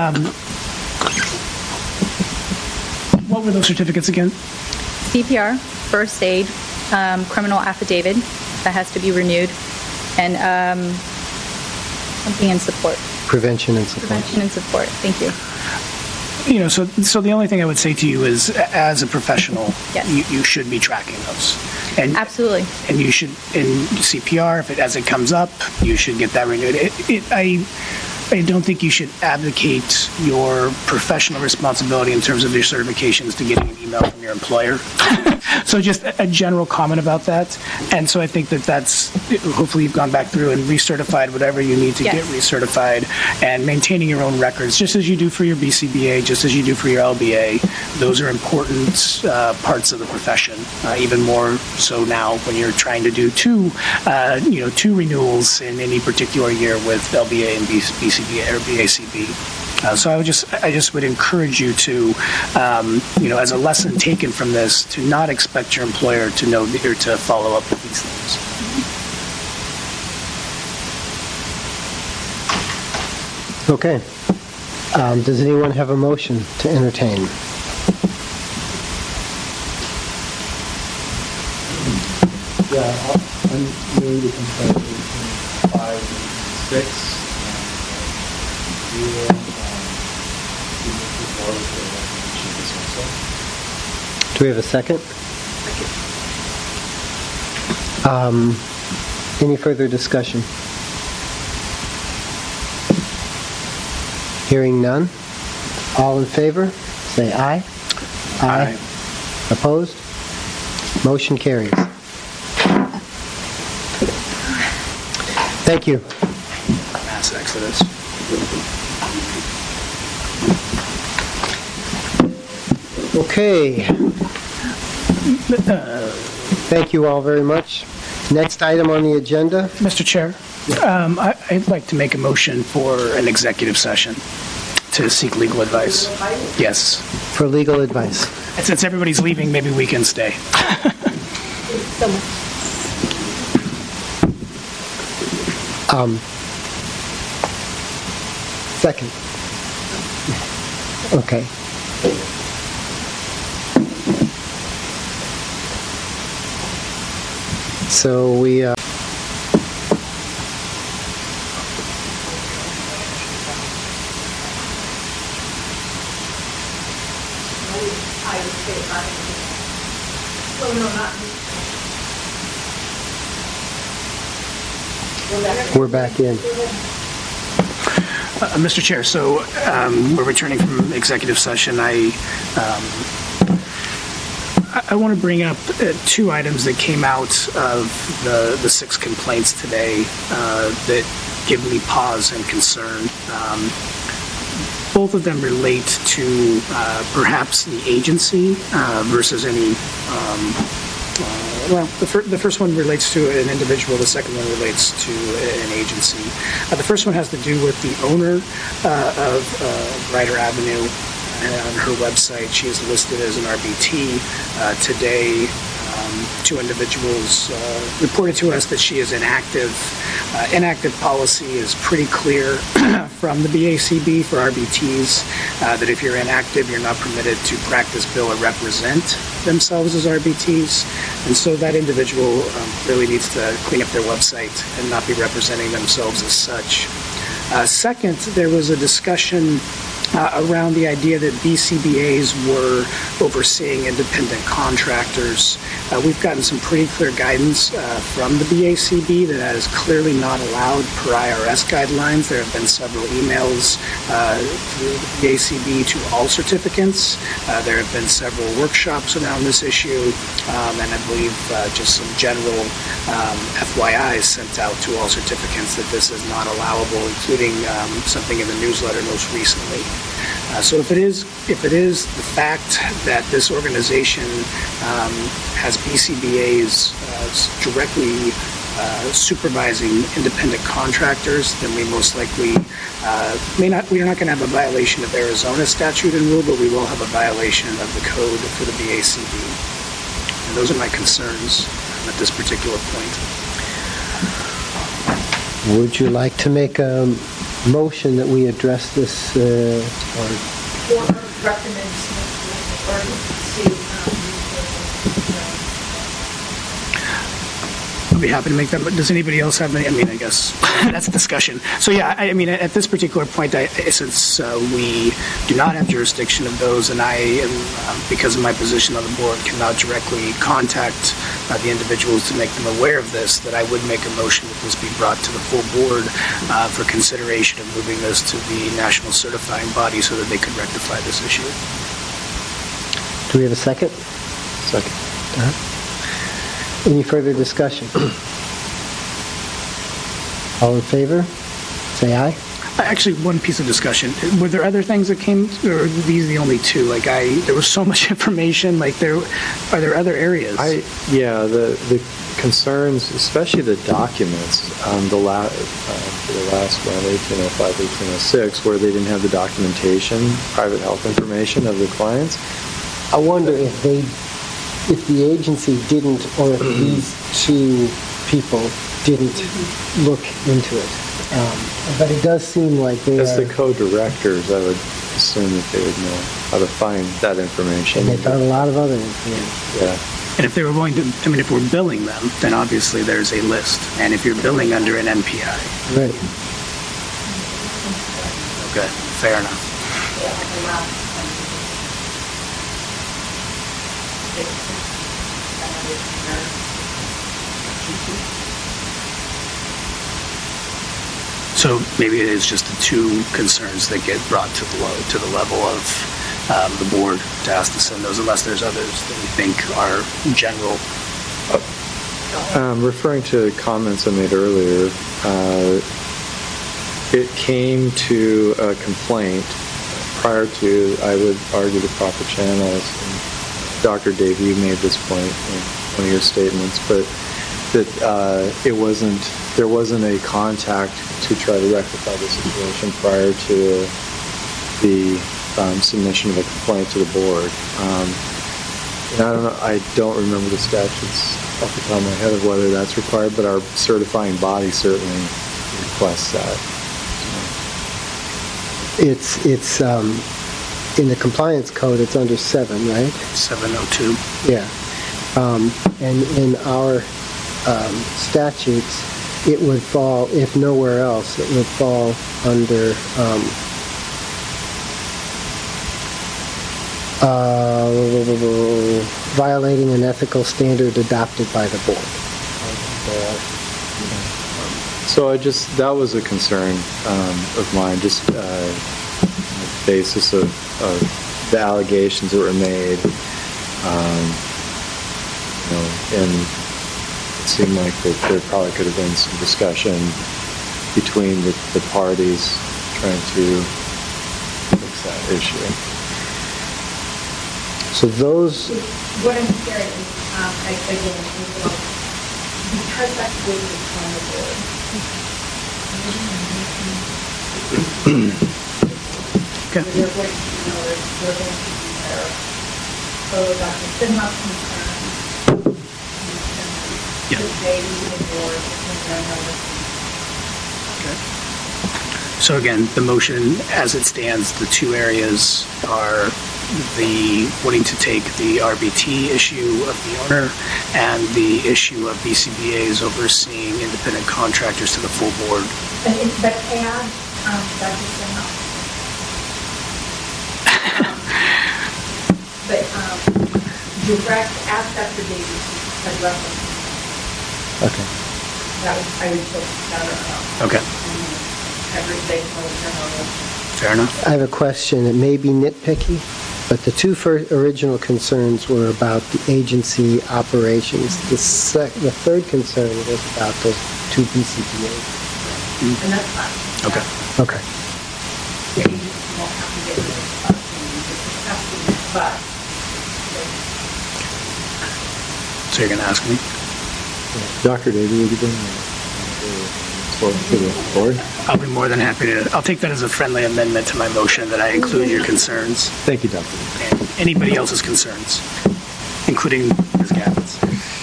What were those certificates again? CPR, first aid, criminal affidavit that has to be renewed, and something in support. Prevention and support. Prevention and support. Thank you. So the only thing I would say to you is, as a professional, yes, you should be tracking those. And absolutely. And you should, in CPR, as it comes up, you should get that renewed. I don't think you should abdicate your professional responsibility in terms of your certifications to getting an email from your employer. So just a general comment about that. And so I think that's, hopefully you've gone back through and recertified whatever you need to get recertified, and maintaining your own records, just as you do for your BCBA, just as you do for your LBA. Those are important parts of the profession, even more so now when you're trying to do two renewals in any particular year with LBA and BCBA or BACB. So I just would encourage you to, as a lesson taken from this, to not expect your employer to know or to follow up with these things. Okay. Does anyone have a motion to entertain? Yeah, I'm moving to complaint 5 and 6. Do we have a second? Any further discussion? Hearing none. All in favor, say aye. Aye. Opposed? Motion carries. Thank you. Mass exodus. Okay. Thank you all very much. Next item on the agenda. Mr. Chair, I'd like to make a motion for an executive session to seek legal advice. Yes. For legal advice. And since everybody's leaving, maybe we can stay. Second. Okay. So we I would say about it. So no, not me. We're back in. Mr. Chair, so we're returning from executive session. I want to bring up two items that came out of the 6 complaints today that give me pause and concern. Both of them relate to perhaps the agency versus any well, the first one relates to an individual. The second one relates to an agency. The first one has to do with the owner of Ryder Avenue. On her website, she is listed as an RBT. Today, 2 individuals reported to us that she is inactive. Inactive policy is pretty clear from the BACB for RBTs that if you're inactive, you're not permitted to practice, bill, or represent themselves as RBTs. And so that individual really needs to clean up their website and not be representing themselves as such. Second, there was a discussion around the idea that BCBAs were overseeing independent contractors. We've gotten some pretty clear guidance from the BACB that that is clearly not allowed per IRS guidelines. There have been several emails through the BACB to all certificants. There have been several workshops around this issue, and I believe just some general FYIs sent out to all certificants that this is not allowable, including something in the newsletter most recently. So if it is the fact that this organization has BCBAs directly supervising independent contractors, then we most likely we're not going to have a violation of Arizona statute and rule, but we will have a violation of the code for the BACB. And those are my concerns at this particular point. Would you like to make a motion that we address this? Or recommend I'll be happy to make that, but does anybody else have any? I mean, I guess that's a discussion. So yeah, I mean, at this particular point, since we do not have jurisdiction of those, and I am, because of my position on the board, cannot directly contact the individuals to make them aware of this, that I would make a motion that this be brought to the full board for consideration of moving this to the national certifying body so that they could rectify this issue. Do we have a second? Second. Any further discussion? All in favor? Say aye. Actually, one piece of discussion. Were there other things that came, or are these the only 2? Like, there was so much information. Like, are there other areas? The concerns, especially the documents, for the last one, 1805, 1806, where they didn't have the documentation, private health information of the clients. I wonder if the agency didn't, or if these 2 people didn't look into it. But it does seem like they As the co-directors, I would assume that they would know how to find that information. And they found a lot of other information. Yeah. And if they were going to, I mean, if we're billing them, then obviously there's a list. And if you're billing under an NPI. Right. Okay, fair enough. So maybe it is just the 2 concerns that get brought to the level of the board to ask to send those, unless there's others that we think are general. Referring to comments I made earlier, it came to a complaint prior to, I would argue, the proper channels. And Dr. Dave, you made this point in one of your statements, but that there wasn't a contact to try to rectify the situation prior to the submission of a complaint to the board. And I don't remember the statutes off the top of my head of whether that's required, but our certifying body certainly requests that. It's in the compliance code, it's under 7, right? 702. Yeah. And in our statutes, it would fall, if nowhere else, it would fall under violating an ethical standard adopted by the board. So that was a concern of mine, just on the basis of the allegations that were made. And it seemed like that there probably could have been some discussion between the parties trying to fix that issue. So those... What I'm hearing is, again, because that's the way it's on the board. Okay. They're going to be there. So Dr. Sinhoff's concern, the baby and yours, Okay. So again, the motion as it stands, the two areas are the wanting to take the RBT issue of the owner and the issue of BCBA's overseeing independent contractors to the full board. But add Dr. Sinhoff. But ask Dr. Davies to address it. Okay. That would, I would feel better about. Okay. Everything. Fair enough. I have a question. It may be nitpicky, but the two original concerns were about the agency operations. The third concern was about those two BCBAs. And that's fine. Okay. Okay. The agency won't have to get rid of us and but So you're going to ask me? Dr. Davey, would you bring to the board? I'll be more than happy to. I'll take that as a friendly amendment to my motion that I include your concerns. Thank you, Dr. And anybody else's concerns, including Ms. Gavin's.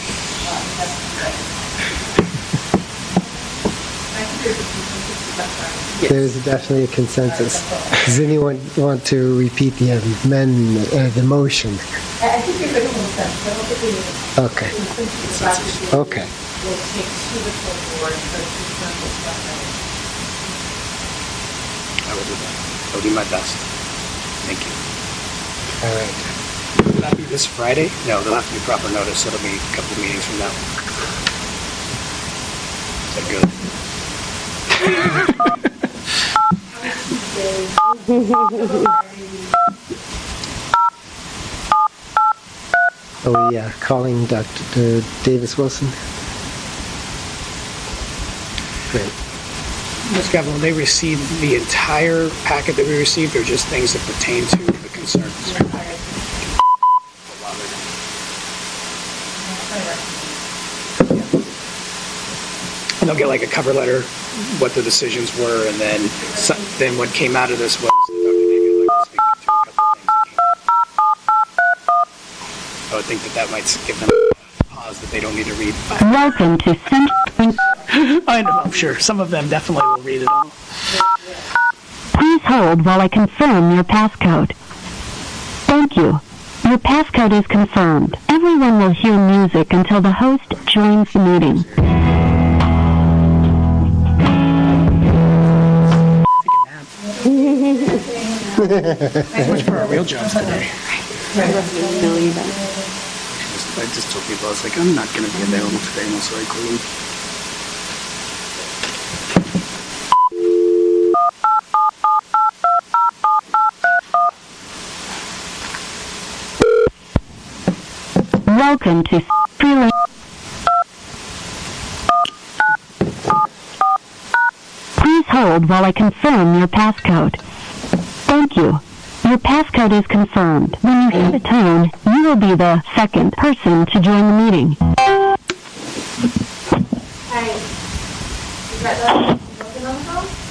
There's definitely a consensus. Does anyone want to repeat the amendment, the motion? I think you're going to sense. I don't think we need to. Okay. Okay. We'll take to the full board for consensus. I will do that. I'll do my best. Thank you. All right. Will that be this Friday? No, there'll have to be proper notice. It'll be a couple of meetings from now. Is that good? Oh, yeah. Calling Dr. Davis-Wilson. Great. Ms. Gavin, will they receive the entire packet that we received, or just things that pertain to the concerns? And they'll get like a cover letter, what the decisions were, and then what came out of this was Dr. Davey would like to speak to a couple of things that came out. I would think that might give them a pause that they don't need to read. Welcome to Central. I know, I'm sure. Some of them definitely will read it all. Please hold while I confirm your passcode. Thank you. Your passcode is confirmed. Everyone will hear music until the host joins the meeting. So much for our real jobs today. I just told people, I was like, I'm not going to be available today unless I call them. Welcome to Freelance. Please hold while I confirm your passcode. Thank you. Your passcode is confirmed. When you hear the tone, you will be the second person to join the meeting. Hi. Is that working on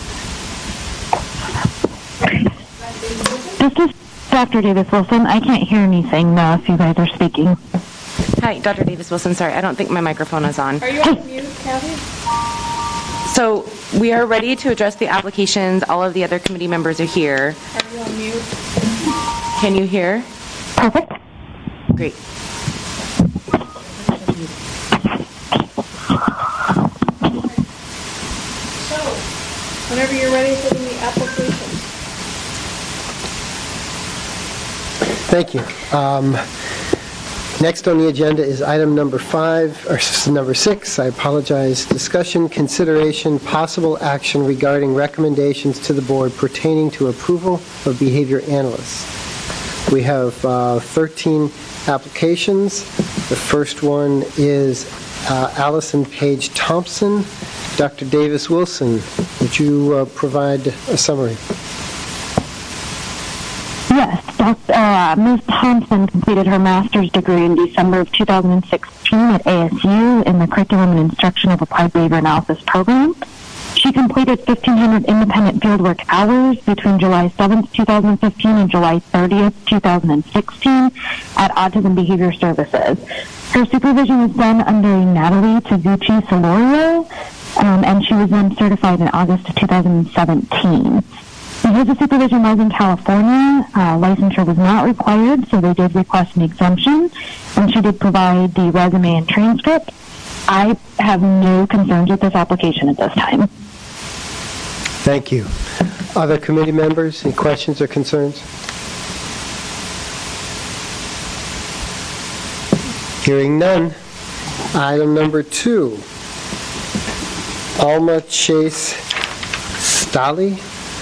the phone? This is Dr. Davis-Wilson. I can't hear anything if you guys are speaking. Hi, Dr. Davis-Wilson. Sorry, I don't think my microphone is on. Are you on mute, Kathy? So we are ready to address the applications. All of the other committee members are here. Are you on mute? Can you hear? Perfect. Great. So, whenever you're ready for the application. Thank you. Next on the agenda is item number 6, I apologize. Discussion, consideration, possible action regarding recommendations to the board pertaining to approval of behavior analysts. We have 13 applications. The first one is Allison Page Thompson. Dr. Davis Wilson, would you provide a summary? Yes, Ms. Thompson completed her master's degree in December of 2016 at ASU in the Curriculum and Instruction of Applied Behavior Analysis program. She completed 1,500 independent fieldwork hours between July 7th, 2015 and July 30th, 2016 at Autism Behavior Services. Her supervision was done under Natalie Taguchi Solorio, and she was then certified in August of 2017. Because the supervision was in California, licensure was not required, so they did request an exemption, and she did provide the resume and transcript. I have no concerns with this application at this time. Thank you. Other committee members, any questions or concerns? Hearing none. Item number 2, Alma Chase Stali.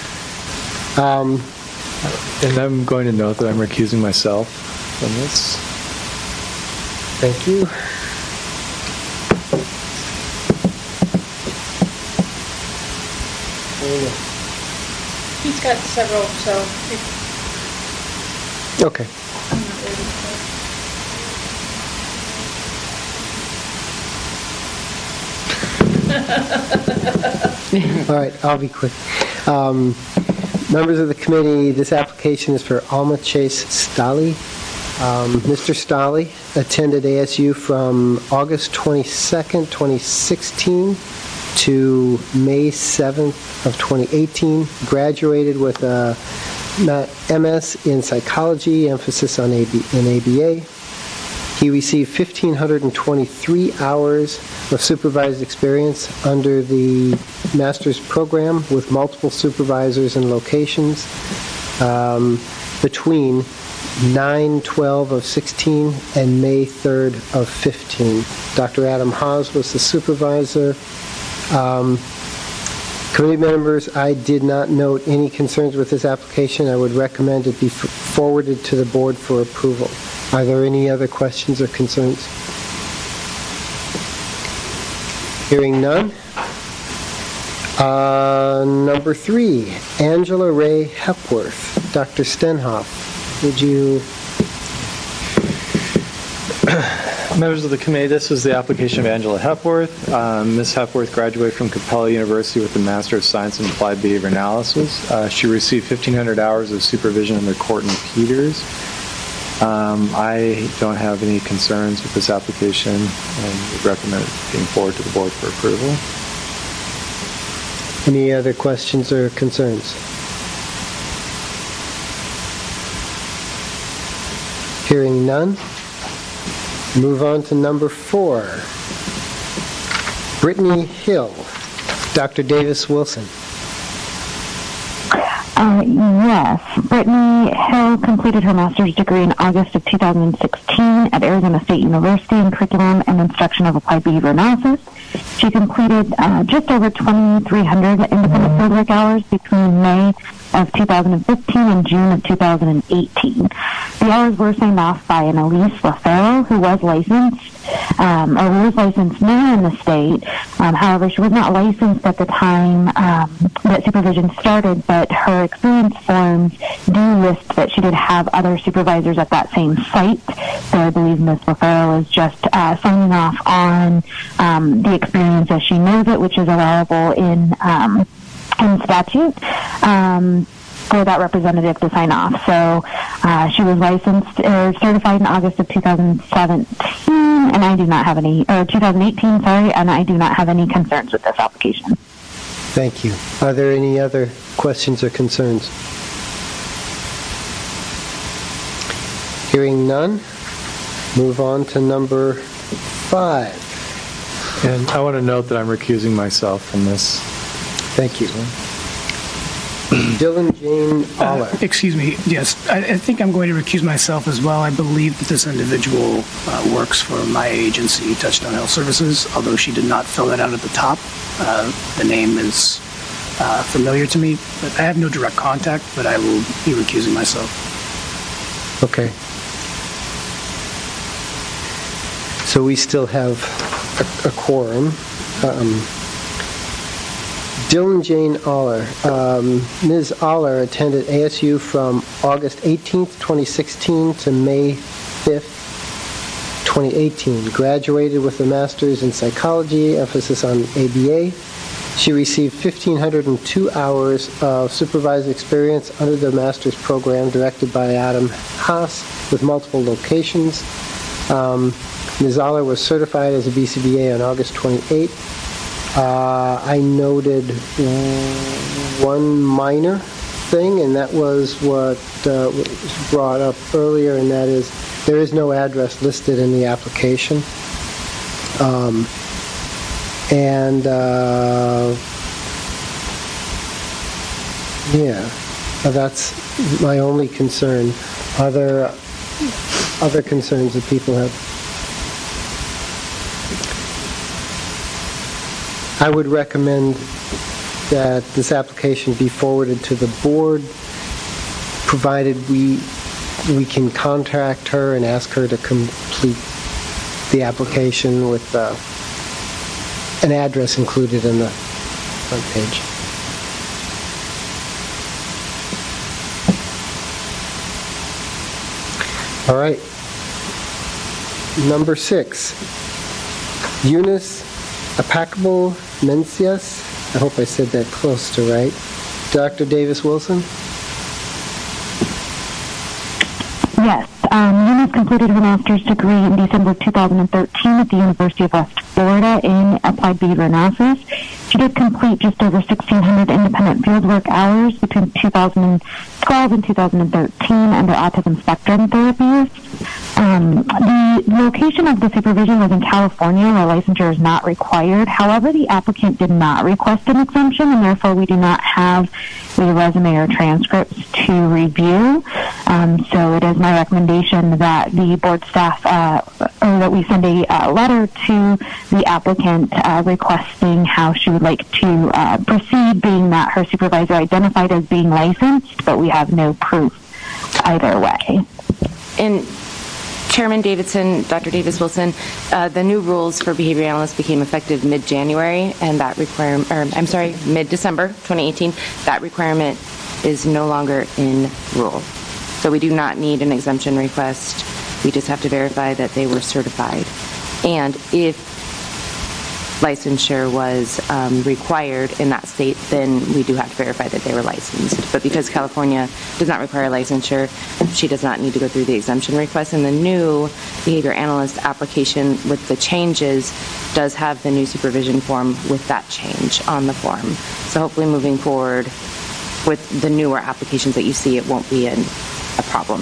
And I'm going to note that I'm recusing myself from this. Thank you. He's got several, so... Okay. All right, I'll be quick. Members of the committee, this application is for Alma Chase Stali. Mr. Stali attended ASU from August 22nd, 2016 to May 7th of 2018, graduated with a MS in psychology, emphasis on in ABA. He received 1,523 hours of supervised experience under the master's program with multiple supervisors and locations between 9/12 of 16 and May 3rd of 15. Dr. Adam Haas was the supervisor. Committee members, I did not note any concerns with this application. I would recommend it be forwarded to the board for approval. Are there any other questions or concerns? Hearing none. Number 3, Angela Ray Hepworth. Dr. Stenhoff, would you... Members of the committee, this is the application of Angela Hepworth. Ms. Hepworth graduated from Capella University with a Master of Science in Applied Behavior Analysis. She received 1,500 hours of supervision under Courtney Peters. I don't have any concerns with this application and would recommend it being forwarded to the board for approval. Any other questions or concerns? Hearing none. Move on to number 4. Brittany Hill. Dr. Davis Wilson. Yes. Brittany Hill completed her master's degree in August of 2016 at Arizona State University in Curriculum and Instruction of Applied Behavior Analysis. She completed just over 2,300 independent fieldwork hours between May of 2015 and June of 2018. The hours were signed off by an Elise LaFaro, who was licensed, or was licensed now in the state. However, she was not licensed at the time that supervision started, but her experience forms do list that she did have other supervisors at that same site. So I believe Ms. LaFaro is just signing off on the experience as she knows it, which is allowable in statute for that representative to sign off. So she was licensed or certified in August of 2017, and I do not have any, or 2018, sorry, and I do not have any concerns with this application. Thank you. Are there any other questions or concerns? Hearing none, move on to number 5. And I want to note that I'm recusing myself from this. Thank you. Dylan Jane Aller. Excuse me, yes, I think I'm going to recuse myself as well. I believe that this individual works for my agency, Touchstone Health Services, although she did not fill that out at the top. The name is familiar to me, but I have no direct contact, but I will be recusing myself. Okay. So we still have a quorum. Dylan Jane Aller. Ms. Aller attended ASU from August 18th, 2016 to May 5th, 2018. Graduated with a master's in psychology, emphasis on ABA. She received 1,502 hours of supervised experience under the master's program directed by Adam Haas with multiple locations. Ms. Aller was certified as a BCBA on August 28th. I noted one minor thing, and that was what was brought up earlier, and that is there is no address listed in the application. That's my only concern. Other concerns that people have? I would recommend that this application be forwarded to the board, provided we can contact her and ask her to complete the application with an address included in the front page. All right. Number 6, Eunice Apacable Mencius. I hope I said that close to right. Dr. Davis Wilson? Yes. Eunice completed her master's degree in December 2013 at the University of West Florida in applied behavior analysis. She did complete just over 1,600 independent fieldwork hours between 2012 and 2013 under autism spectrum therapies. The location of the supervision was in California, where licensure is not required. However, the applicant did not request an exemption, and therefore we do not have a resume or transcripts to review. So it is my recommendation that the board staff, or that we send a letter to the applicant requesting how she would like to proceed, being that her supervisor identified as being licensed, but we have no proof either way. And Chairman Davidson, Dr. Davis Wilson, the new rules for behavior analysts became effective mid-January, and that mid-December 2018. That requirement is no longer in rule. So we do not need an exemption request. We just have to verify that they were certified. And if licensure was required in that state, then we do have to verify that they were licensed. But because California does not require licensure, she does not need to go through the exemption request. And the new behavior analyst application with the changes does have the new supervision form with that change on the form. So hopefully moving forward with the newer applications that you see, it won't be a problem.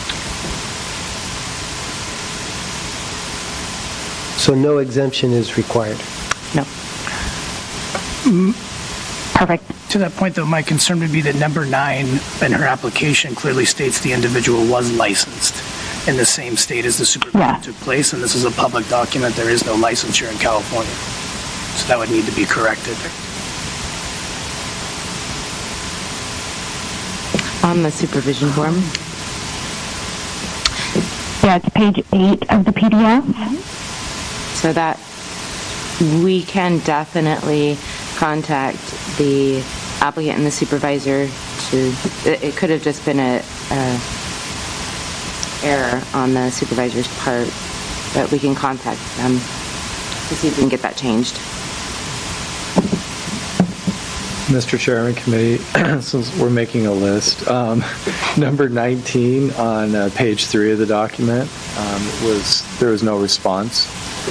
So no exemption is required? No. Perfect. To that point, though, my concern would be that number 9 in her application clearly states the individual was licensed in the same state as the supervision took place, and this is a public document. There is no licensure in California. So that would need to be corrected. On the supervision form? Yeah, it's page 8 of the PDF. So that we can definitely contact the applicant and the supervisor it could have just been a error on the supervisor's part, but we can contact them to see if we can get that changed. Mr. Chairman, committee, since we're making a list, number 19 on page 3 of the document there was no response.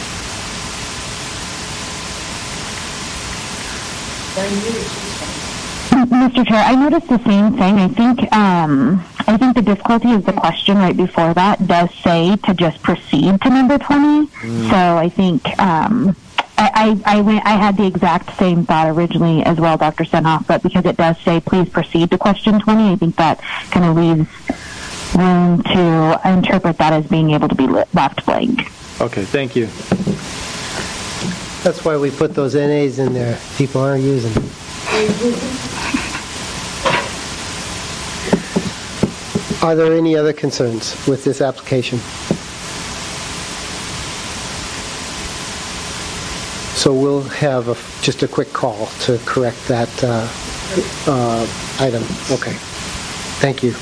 Mr. Chair, I noticed the same thing. I think the difficulty is the question right before that does say to just proceed to number 20. So I think I had the exact same thought originally as well, Dr. Senhoff, but because it does say please proceed to question 20, I think that kind of leaves room to interpret that as being able to be left blank. Okay, thank you. That's why we put those NAs in there. People aren't using them. Are there any other concerns with this application? So we'll have just a quick call to correct that item. Okay. Thank you.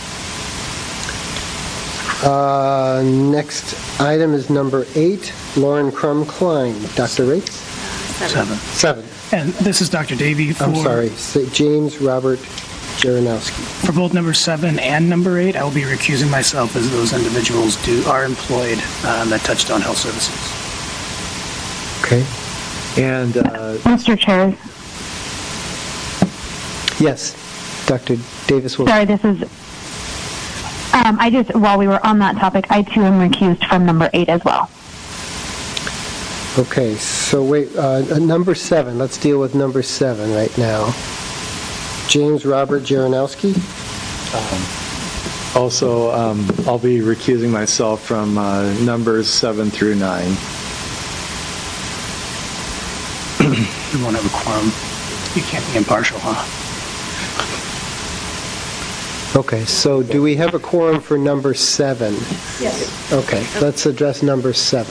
Next item is number 8, Lauren Crum Klein. Dr. Rates? 7. And this is Dr. Davey for... I'm sorry, James Robert Jaranowski. For both number 7 and number 8, I will be recusing myself as those individuals are employed at Touchstone Health Services. Okay. And... Mr. Chair. Yes, Dr. Davis will... Sorry, this is... while we were on that topic, I too am recused from number 8 as well. Okay, so wait, number 7. Let's deal with number 7 right now. James Robert Jaranowski. Also, I'll be recusing myself from numbers 7 through 9. You won't have a quorum. You can't be impartial, huh? Okay, so do we have a quorum for number 7? Yes. Okay, let's address number 7.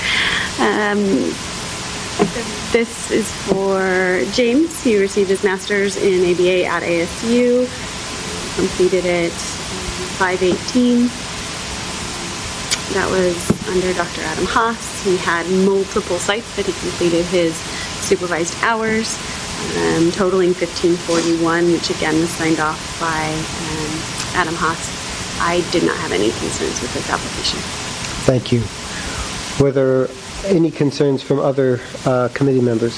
This is for James. He received his master's in ABA at ASU, completed it 5/18. That was under Dr. Adam Haas. He had multiple sites that he completed his supervised hours, totaling 1541, which again was signed off by Adam Haas. I did not have any concerns with this application. Thank you. Were there any concerns from other committee members?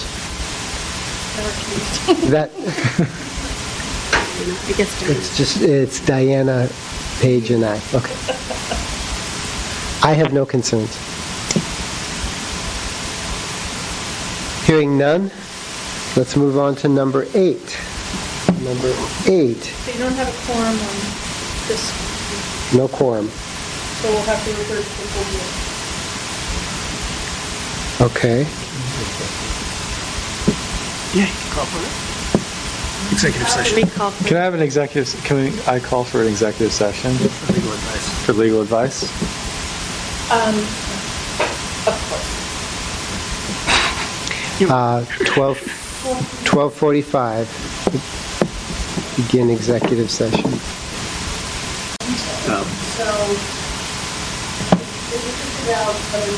That I guess it's Diana, Paige, and I. Okay. I have no concerns. Hearing none, let's move on to number 8. Number 8. So you don't have a quorum on this, No quorum. so we'll have to refer to the full board. Okay. Yeah, you can call for it. Executive session. Can I have an executive? I call for an executive session For legal advice. for legal advice? Of course. 12:45. Begin executive session. So, this is about other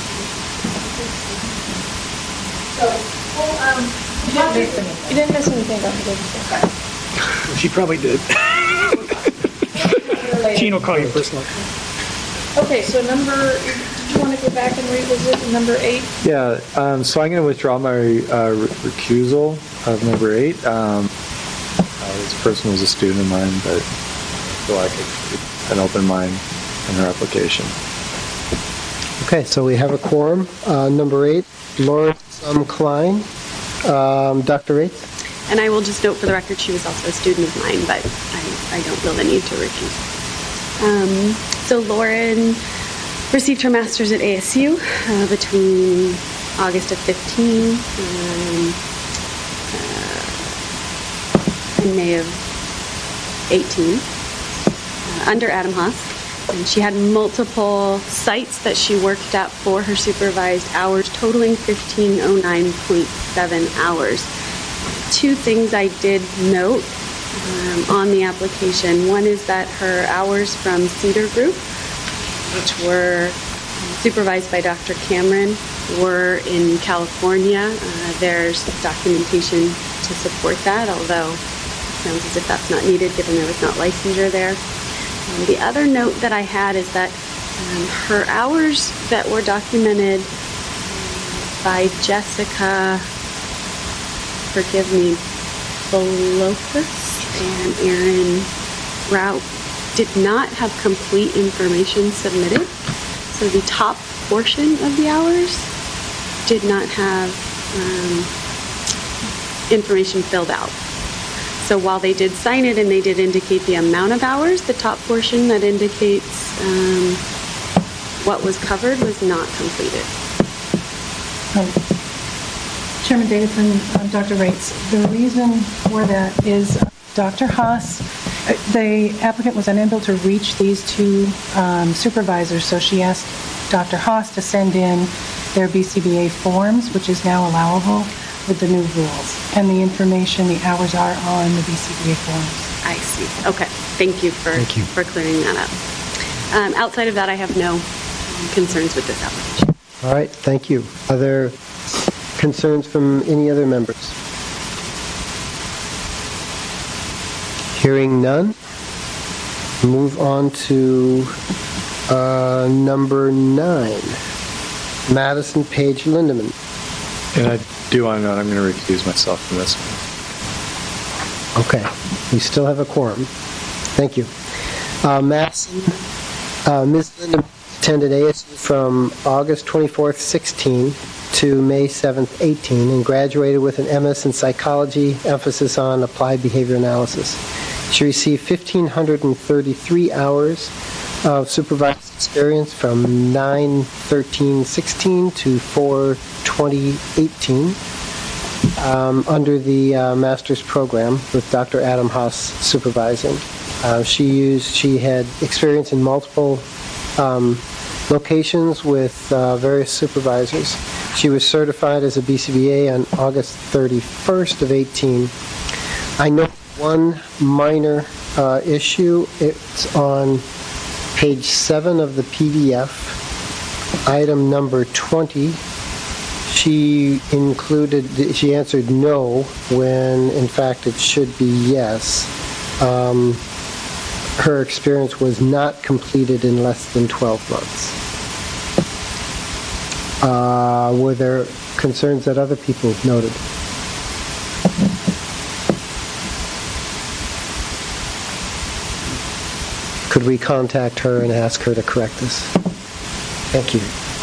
You didn't miss anything, Dr. Davis. She probably did. Gene will call you personally. Okay, so did you want to go back and revisit number 8? Yeah, so I'm going to withdraw my recusal of number 8. This person was a student of mine, but I feel like an open mind in her application. Okay, so we have a quorum. Number 8, Lauren Klein. Dr. Rates? And I will just note for the record, she was also a student of mine, but I don't feel the need to recuse. So Lauren received her master's at ASU between August of 15 and May of 18 under Adam Haas. And she had multiple sites that she worked at for her supervised hours, totaling 1509.7 hours. 2 things I did note on the application. One is that her hours from Cedar Group, which were supervised by Dr. Cameron, were in California. There's documentation to support that, although it sounds as if that's not needed given there was not licensure there. The other note that I had is that her hours that were documented by Jessica, forgive me, Bolocus and Aaron Rout did not have complete information submitted. So the top portion of the hours did not have information filled out. So while they did sign it and they did indicate the amount of hours, the top portion that indicates what was covered was not completed. Chairman Davidson, Dr. Rates, the reason for that is Dr. Haas, the applicant was unable to reach these two supervisors, so she asked Dr. Haas to send in their BCBA forms, which is now allowable with the new rules. And the information, the hours are on the BCBA forms. I see. Okay. Thank you for clearing that up. Outside of that, I have no concerns with this application. All right, thank you. Are there concerns from any other members? Hearing none, move on to number 9, Madison Page Lindemann. And I do want to note I'm going to recuse myself from this one. Okay, we still have a quorum. Thank you. Madison, Ms. Lindemann attended ASU from August 24th, 16 to May 7th, 18, and graduated with an MS in psychology, emphasis on applied behavior analysis. She received 1,533 hours of supervised experience from 9/13/16 to 4/20/18 under the master's program with Dr. Adam Haas supervising. She had experience in multiple locations with various supervisors. She was certified as a BCBA on August 31st of 18. I know one minor issue. It's on page 7 of the PDF, item number 20. She answered no when in fact it should be yes. Her experience was not completed in less than 12 months. Were there concerns that other people noted? Could we contact her and ask her to correct this? Thank you.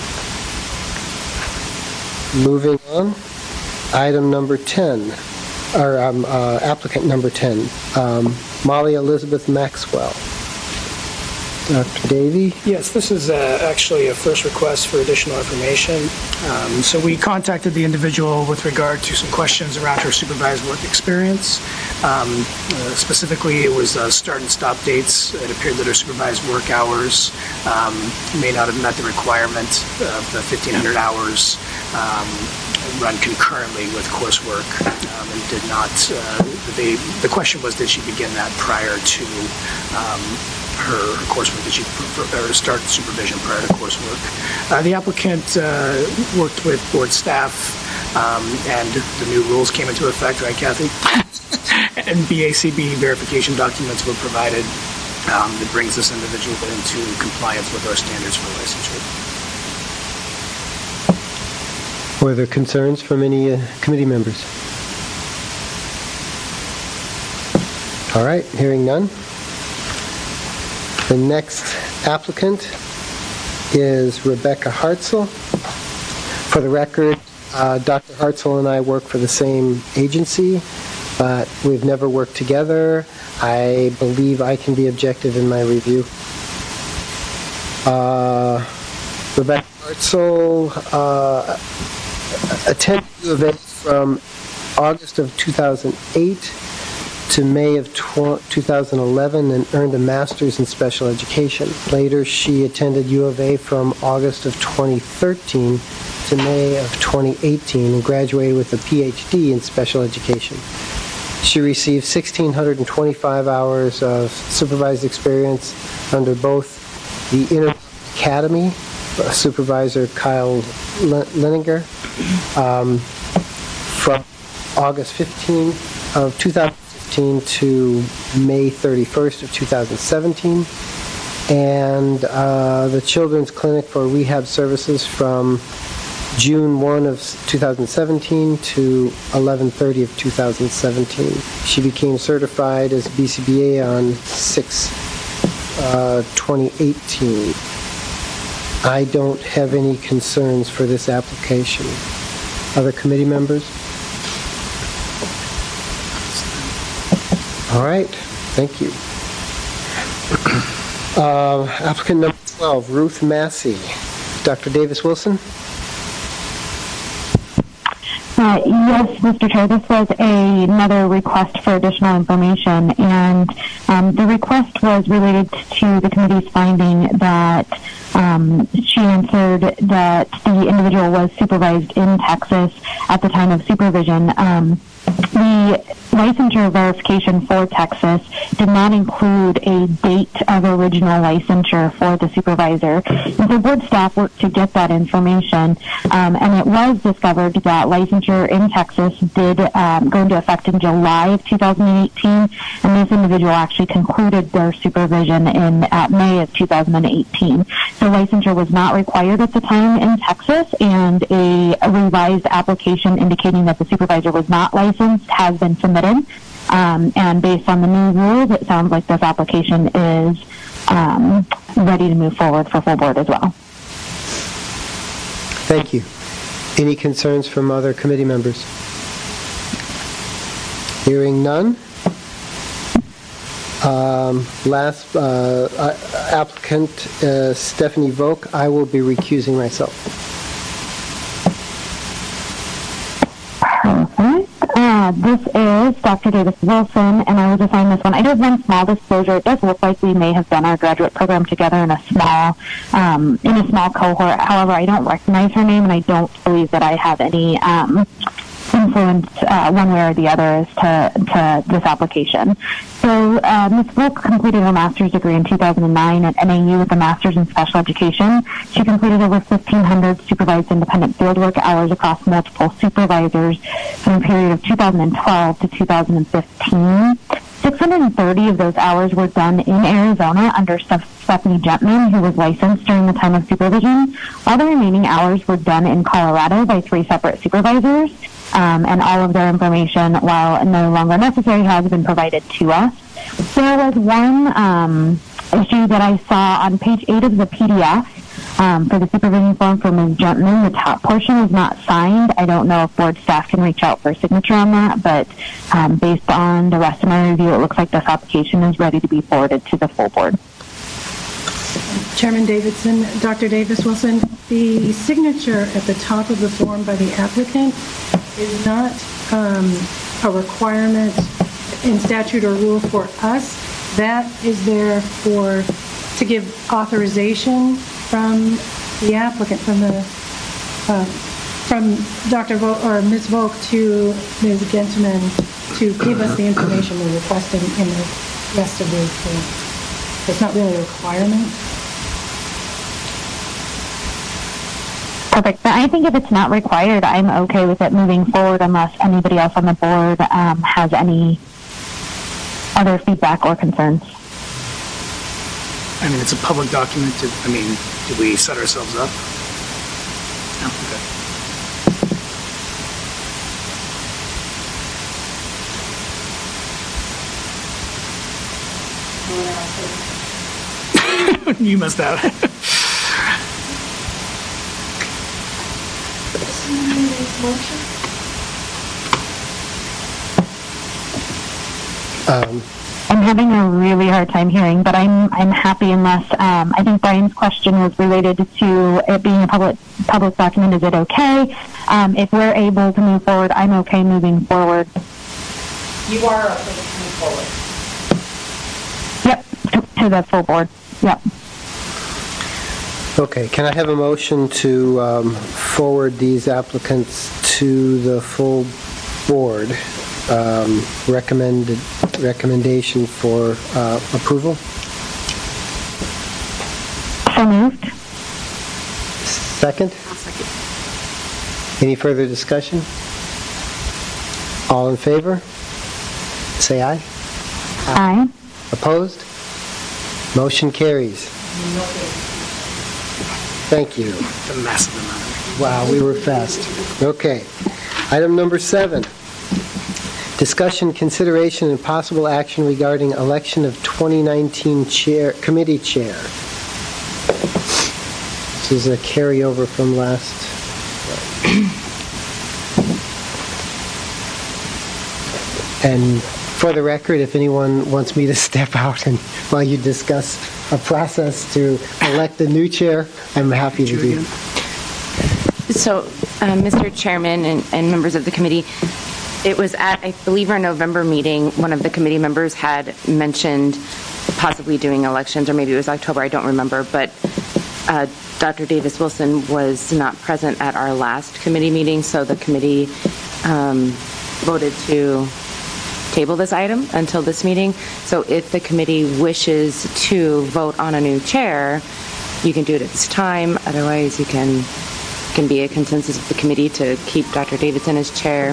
Moving on, item number 10, or applicant number 10, Molly Elizabeth Maxwell. Dr. Davey? Yes, this is actually a first request for additional information. So we contacted the individual with regard to some questions around her supervised work experience. Specifically, it was start and stop dates. It appeared that her supervised work hours may not have met the requirement of the 1,500 hours run concurrently with coursework, and did not. The question was, did she begin that prior to her coursework? Did she start supervision prior to coursework? The applicant worked with board staff, and the new rules came into effect, right, Kathy? And BACB verification documents were provided that brings this individual into compliance with our standards for licensure. Were there concerns from any committee members? All right, hearing none. The next applicant is Rebecca Hartzell. For the record, Dr. Hartzell and I work for the same agency, but we've never worked together. I believe I can be objective in my review. Rebecca Hartzell attended U of A from August of 2008 to May of 2011 and earned a master's in special education. Later, she attended U of A from August of 2013 to May of 2018 and graduated with a PhD in special education. She received 1,625 hours of supervised experience under both the Inter Academy, Supervisor Kyle Leninger, from August 15 of 2015 to May 31st of 2017, and the Children's Clinic for Rehab Services from June 1 of 2017 to 11/30 of 2017. She became certified as BCBA on 6/2018. I don't have any concerns for this application. Other committee members? All right, thank you. Applicant number 12, Ruth Massey. Dr. Davis Wilson? Yes, Mr. Chair, this was another request for additional information, and the request was related to the committee's finding that she answered that the individual was supervised in Texas at the time of supervision. The licensure verification for Texas did not include a date of original licensure for the supervisor. And so board staff worked to get that information, and it was discovered that licensure in Texas did go into effect in July of 2018, and this individual actually concluded their supervision in May of 2018. So licensure was not required at the time in Texas, and a revised application indicating that the supervisor was not licensed has been submitted. And based on the new rules, it sounds like this application is ready to move forward for full board as well. Thank you. Any concerns from other committee members? Hearing none. Last applicant, Stephanie Volk. I will be recusing myself. This is Dr. Davis Wilson, and I was assigned this one. I did one small disclosure. It does look like we may have done our graduate program together in a small cohort. However, I don't recognize her name, and I don't believe that I have any influence one way or the other as to this application. So Ms. Volk completed her master's degree in 2009 at NAU with a master's in special education. She completed over 1,500 supervised independent fieldwork hours across multiple supervisors from the period of 2012 to 2015. 630 of those hours were done in Arizona under Stephanie Gentman, who was licensed during the time of supervision, while the remaining hours were done in Colorado by 3 separate supervisors. And all of their information, while no longer necessary, has been provided to us. There was one issue that I saw on page 8 of the PDF for the supervision form for Ms. Gentman. The top portion is not signed. I don't know if board staff can reach out for a signature on that, but based on the rest of my review, it looks like this application is ready to be forwarded to the full board. Chairman Davidson, Dr. Davis Wilson, the signature at the top of the form by the applicant is not a requirement in statute or rule for us. That is there to give authorization from the applicant, from Dr. Volk or Ms. Volk to Ms. Gentman to give us the information we're requesting in the rest of the form. It's not really a requirement. Perfect. But I think if it's not required, I'm okay with it moving forward unless anybody else on the board has any other feedback or concerns. I mean, it's a public document. Did we set ourselves up? No? Okay. You must have. I'm having a really hard time hearing, but I'm happy unless I think Brian's question was related to it being a public document. Is it okay? If we're able to move forward, I'm okay moving forward. You are okay to move forward? Yep, to the full board. Yep. Okay, can I have a motion to forward these applicants to the full board? Recommendation for approval? So moved. Second? I'll second. Any further discussion? All in favor? Say aye. Aye. Opposed? Motion carries. Thank you. It's a massive amount. Wow, we were fast. Okay. Item number 7. Discussion, consideration, and possible action regarding election of 2019 committee chair. This is a carryover from last. And for the record, if anyone wants me to step out and while you discuss a process to elect a new chair, I'm happy to do it. So, Mr. Chairman and members of the committee, it was at, I believe, our November meeting, one of the committee members had mentioned possibly doing elections, or maybe it was October, I don't remember, but Dr. Davis Wilson was not present at our last committee meeting, so the committee voted to table this item until this meeting. So if the committee wishes to vote on a new chair, you can do it at this time. Otherwise, you can be a consensus of the committee to keep Dr. Davidson as chair.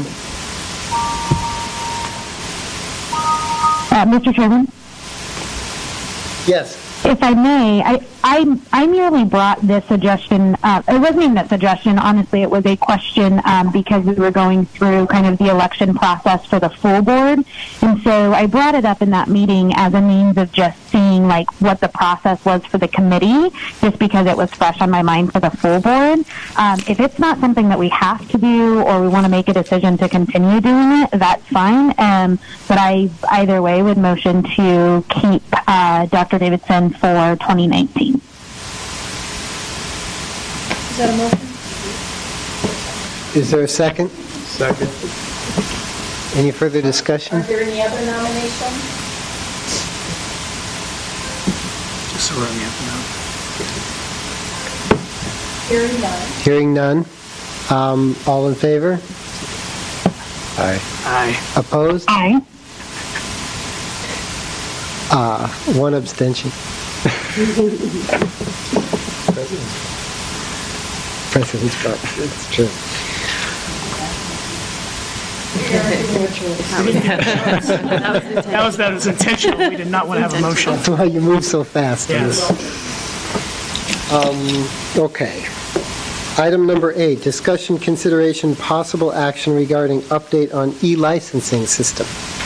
Mr. Chairman? Yes. If I may, I merely brought this suggestion, it wasn't even a suggestion, honestly, it was a question because we were going through kind of the election process for the full board. And so I brought it up in that meeting as a means of just seeing like what the process was for the committee, just because it was fresh on my mind for the full board. If it's not something that we have to do or we want to make a decision to continue doing it, that's fine. But I either way would motion to keep Dr. Davidson for 2019. Is that a motion? Is there a second? Second. Any further discussion? Are there any other nominations? Just so we're on the up and out. Hearing none. Hearing none. All in favor? Aye. Aye. Opposed? Aye. One abstention. President's part. It's true. That was intentional. We did not want to have a motion. That's why you move so fast. Yes. Okay. Item number 8, discussion, consideration, possible action regarding update on e-licensing system.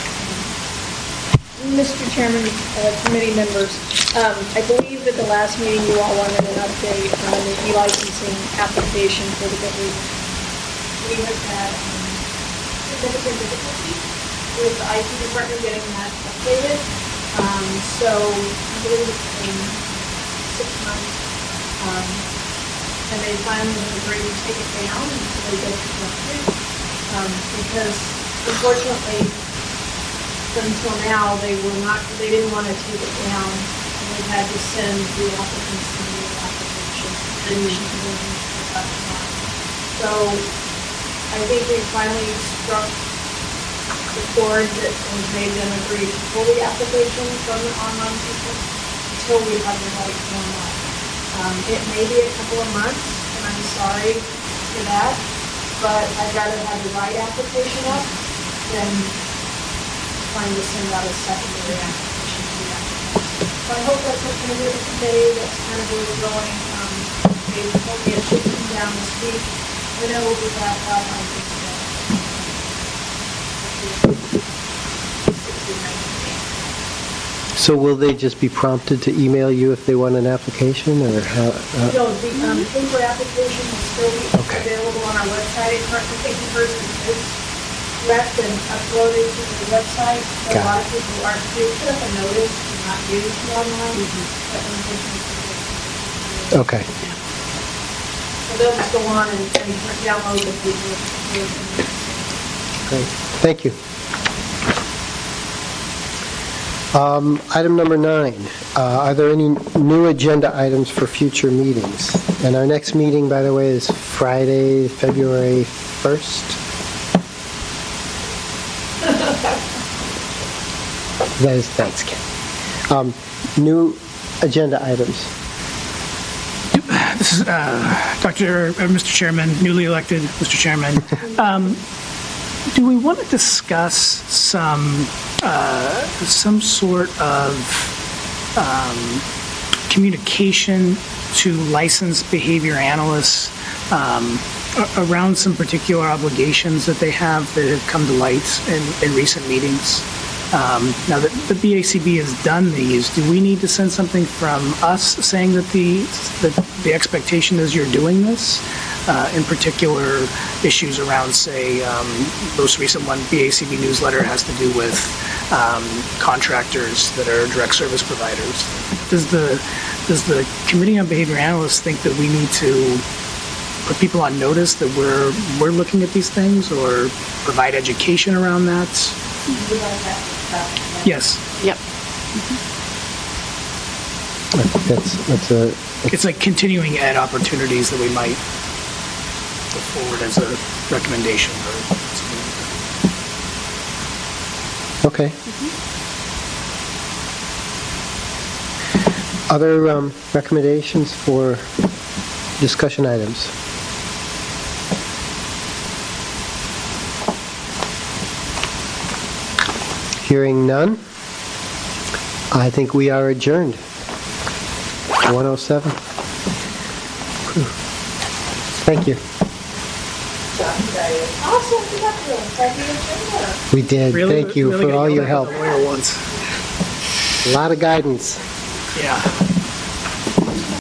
Mr. Chairman, committee members, I believe at the last meeting you all wanted an update on the e-licensing application for the government. We have had significant difficulty with the IT department getting that updated. So I believe it's been 6 months. And they finally agreed to take it down until they get it updated. Because unfortunately, until now, they didn't want to take it down, and they had to send the applicants a new application, and we should be able to put that on. So I think we finally struck the chord that has made them agree to pull the application from the online system until we have the right format. It may be a couple of months, and I'm sorry for that, but I'd rather have the right application up than trying to send out a secondary application to the applicant. So I hope that's what's going to do with today. That's kind of where we're going. They told me it should come down this week, and then we'll be back up on this So will they just be prompted to email you if they want an application, or how? No, the paper application will still be available on our website. Currently, the person is left and uploaded to the website. So a lot of people aren't, they put up a notice to not use the online, but unfortunately. Okay. So they'll just go on and download the paper. Great. Thank you. Item number 9. Are there any new agenda items for future meetings? And our next meeting, by the way, is Friday, February 1st. That is, thanks, Ken. New agenda items. This is Mr. Chairman, newly elected Mr. Chairman. Do we want to discuss some sort of communication to licensed behavior analysts around some particular obligations that they have that have come to light in recent meetings? Now that the BACB has done these, do we need to send something from us saying that the expectation is you're doing this? in particular issues around, say, most recent one, BACB newsletter has to do with contractors that are direct service providers. Does the Committee on Behavior Analysts think that we need to put people on notice that we're looking at these things, or provide education around that? Yes. Yep. It's like continuing ed opportunities that we might put forward as a recommendation or something. Okay. Other recommendations for discussion items? Hearing none, I think we are adjourned. 1:07. Thank you. Awesome, we got to a We did. Really, Thank you really for all gotta your go help. down the lawyer once. A lot of guidance. Yeah.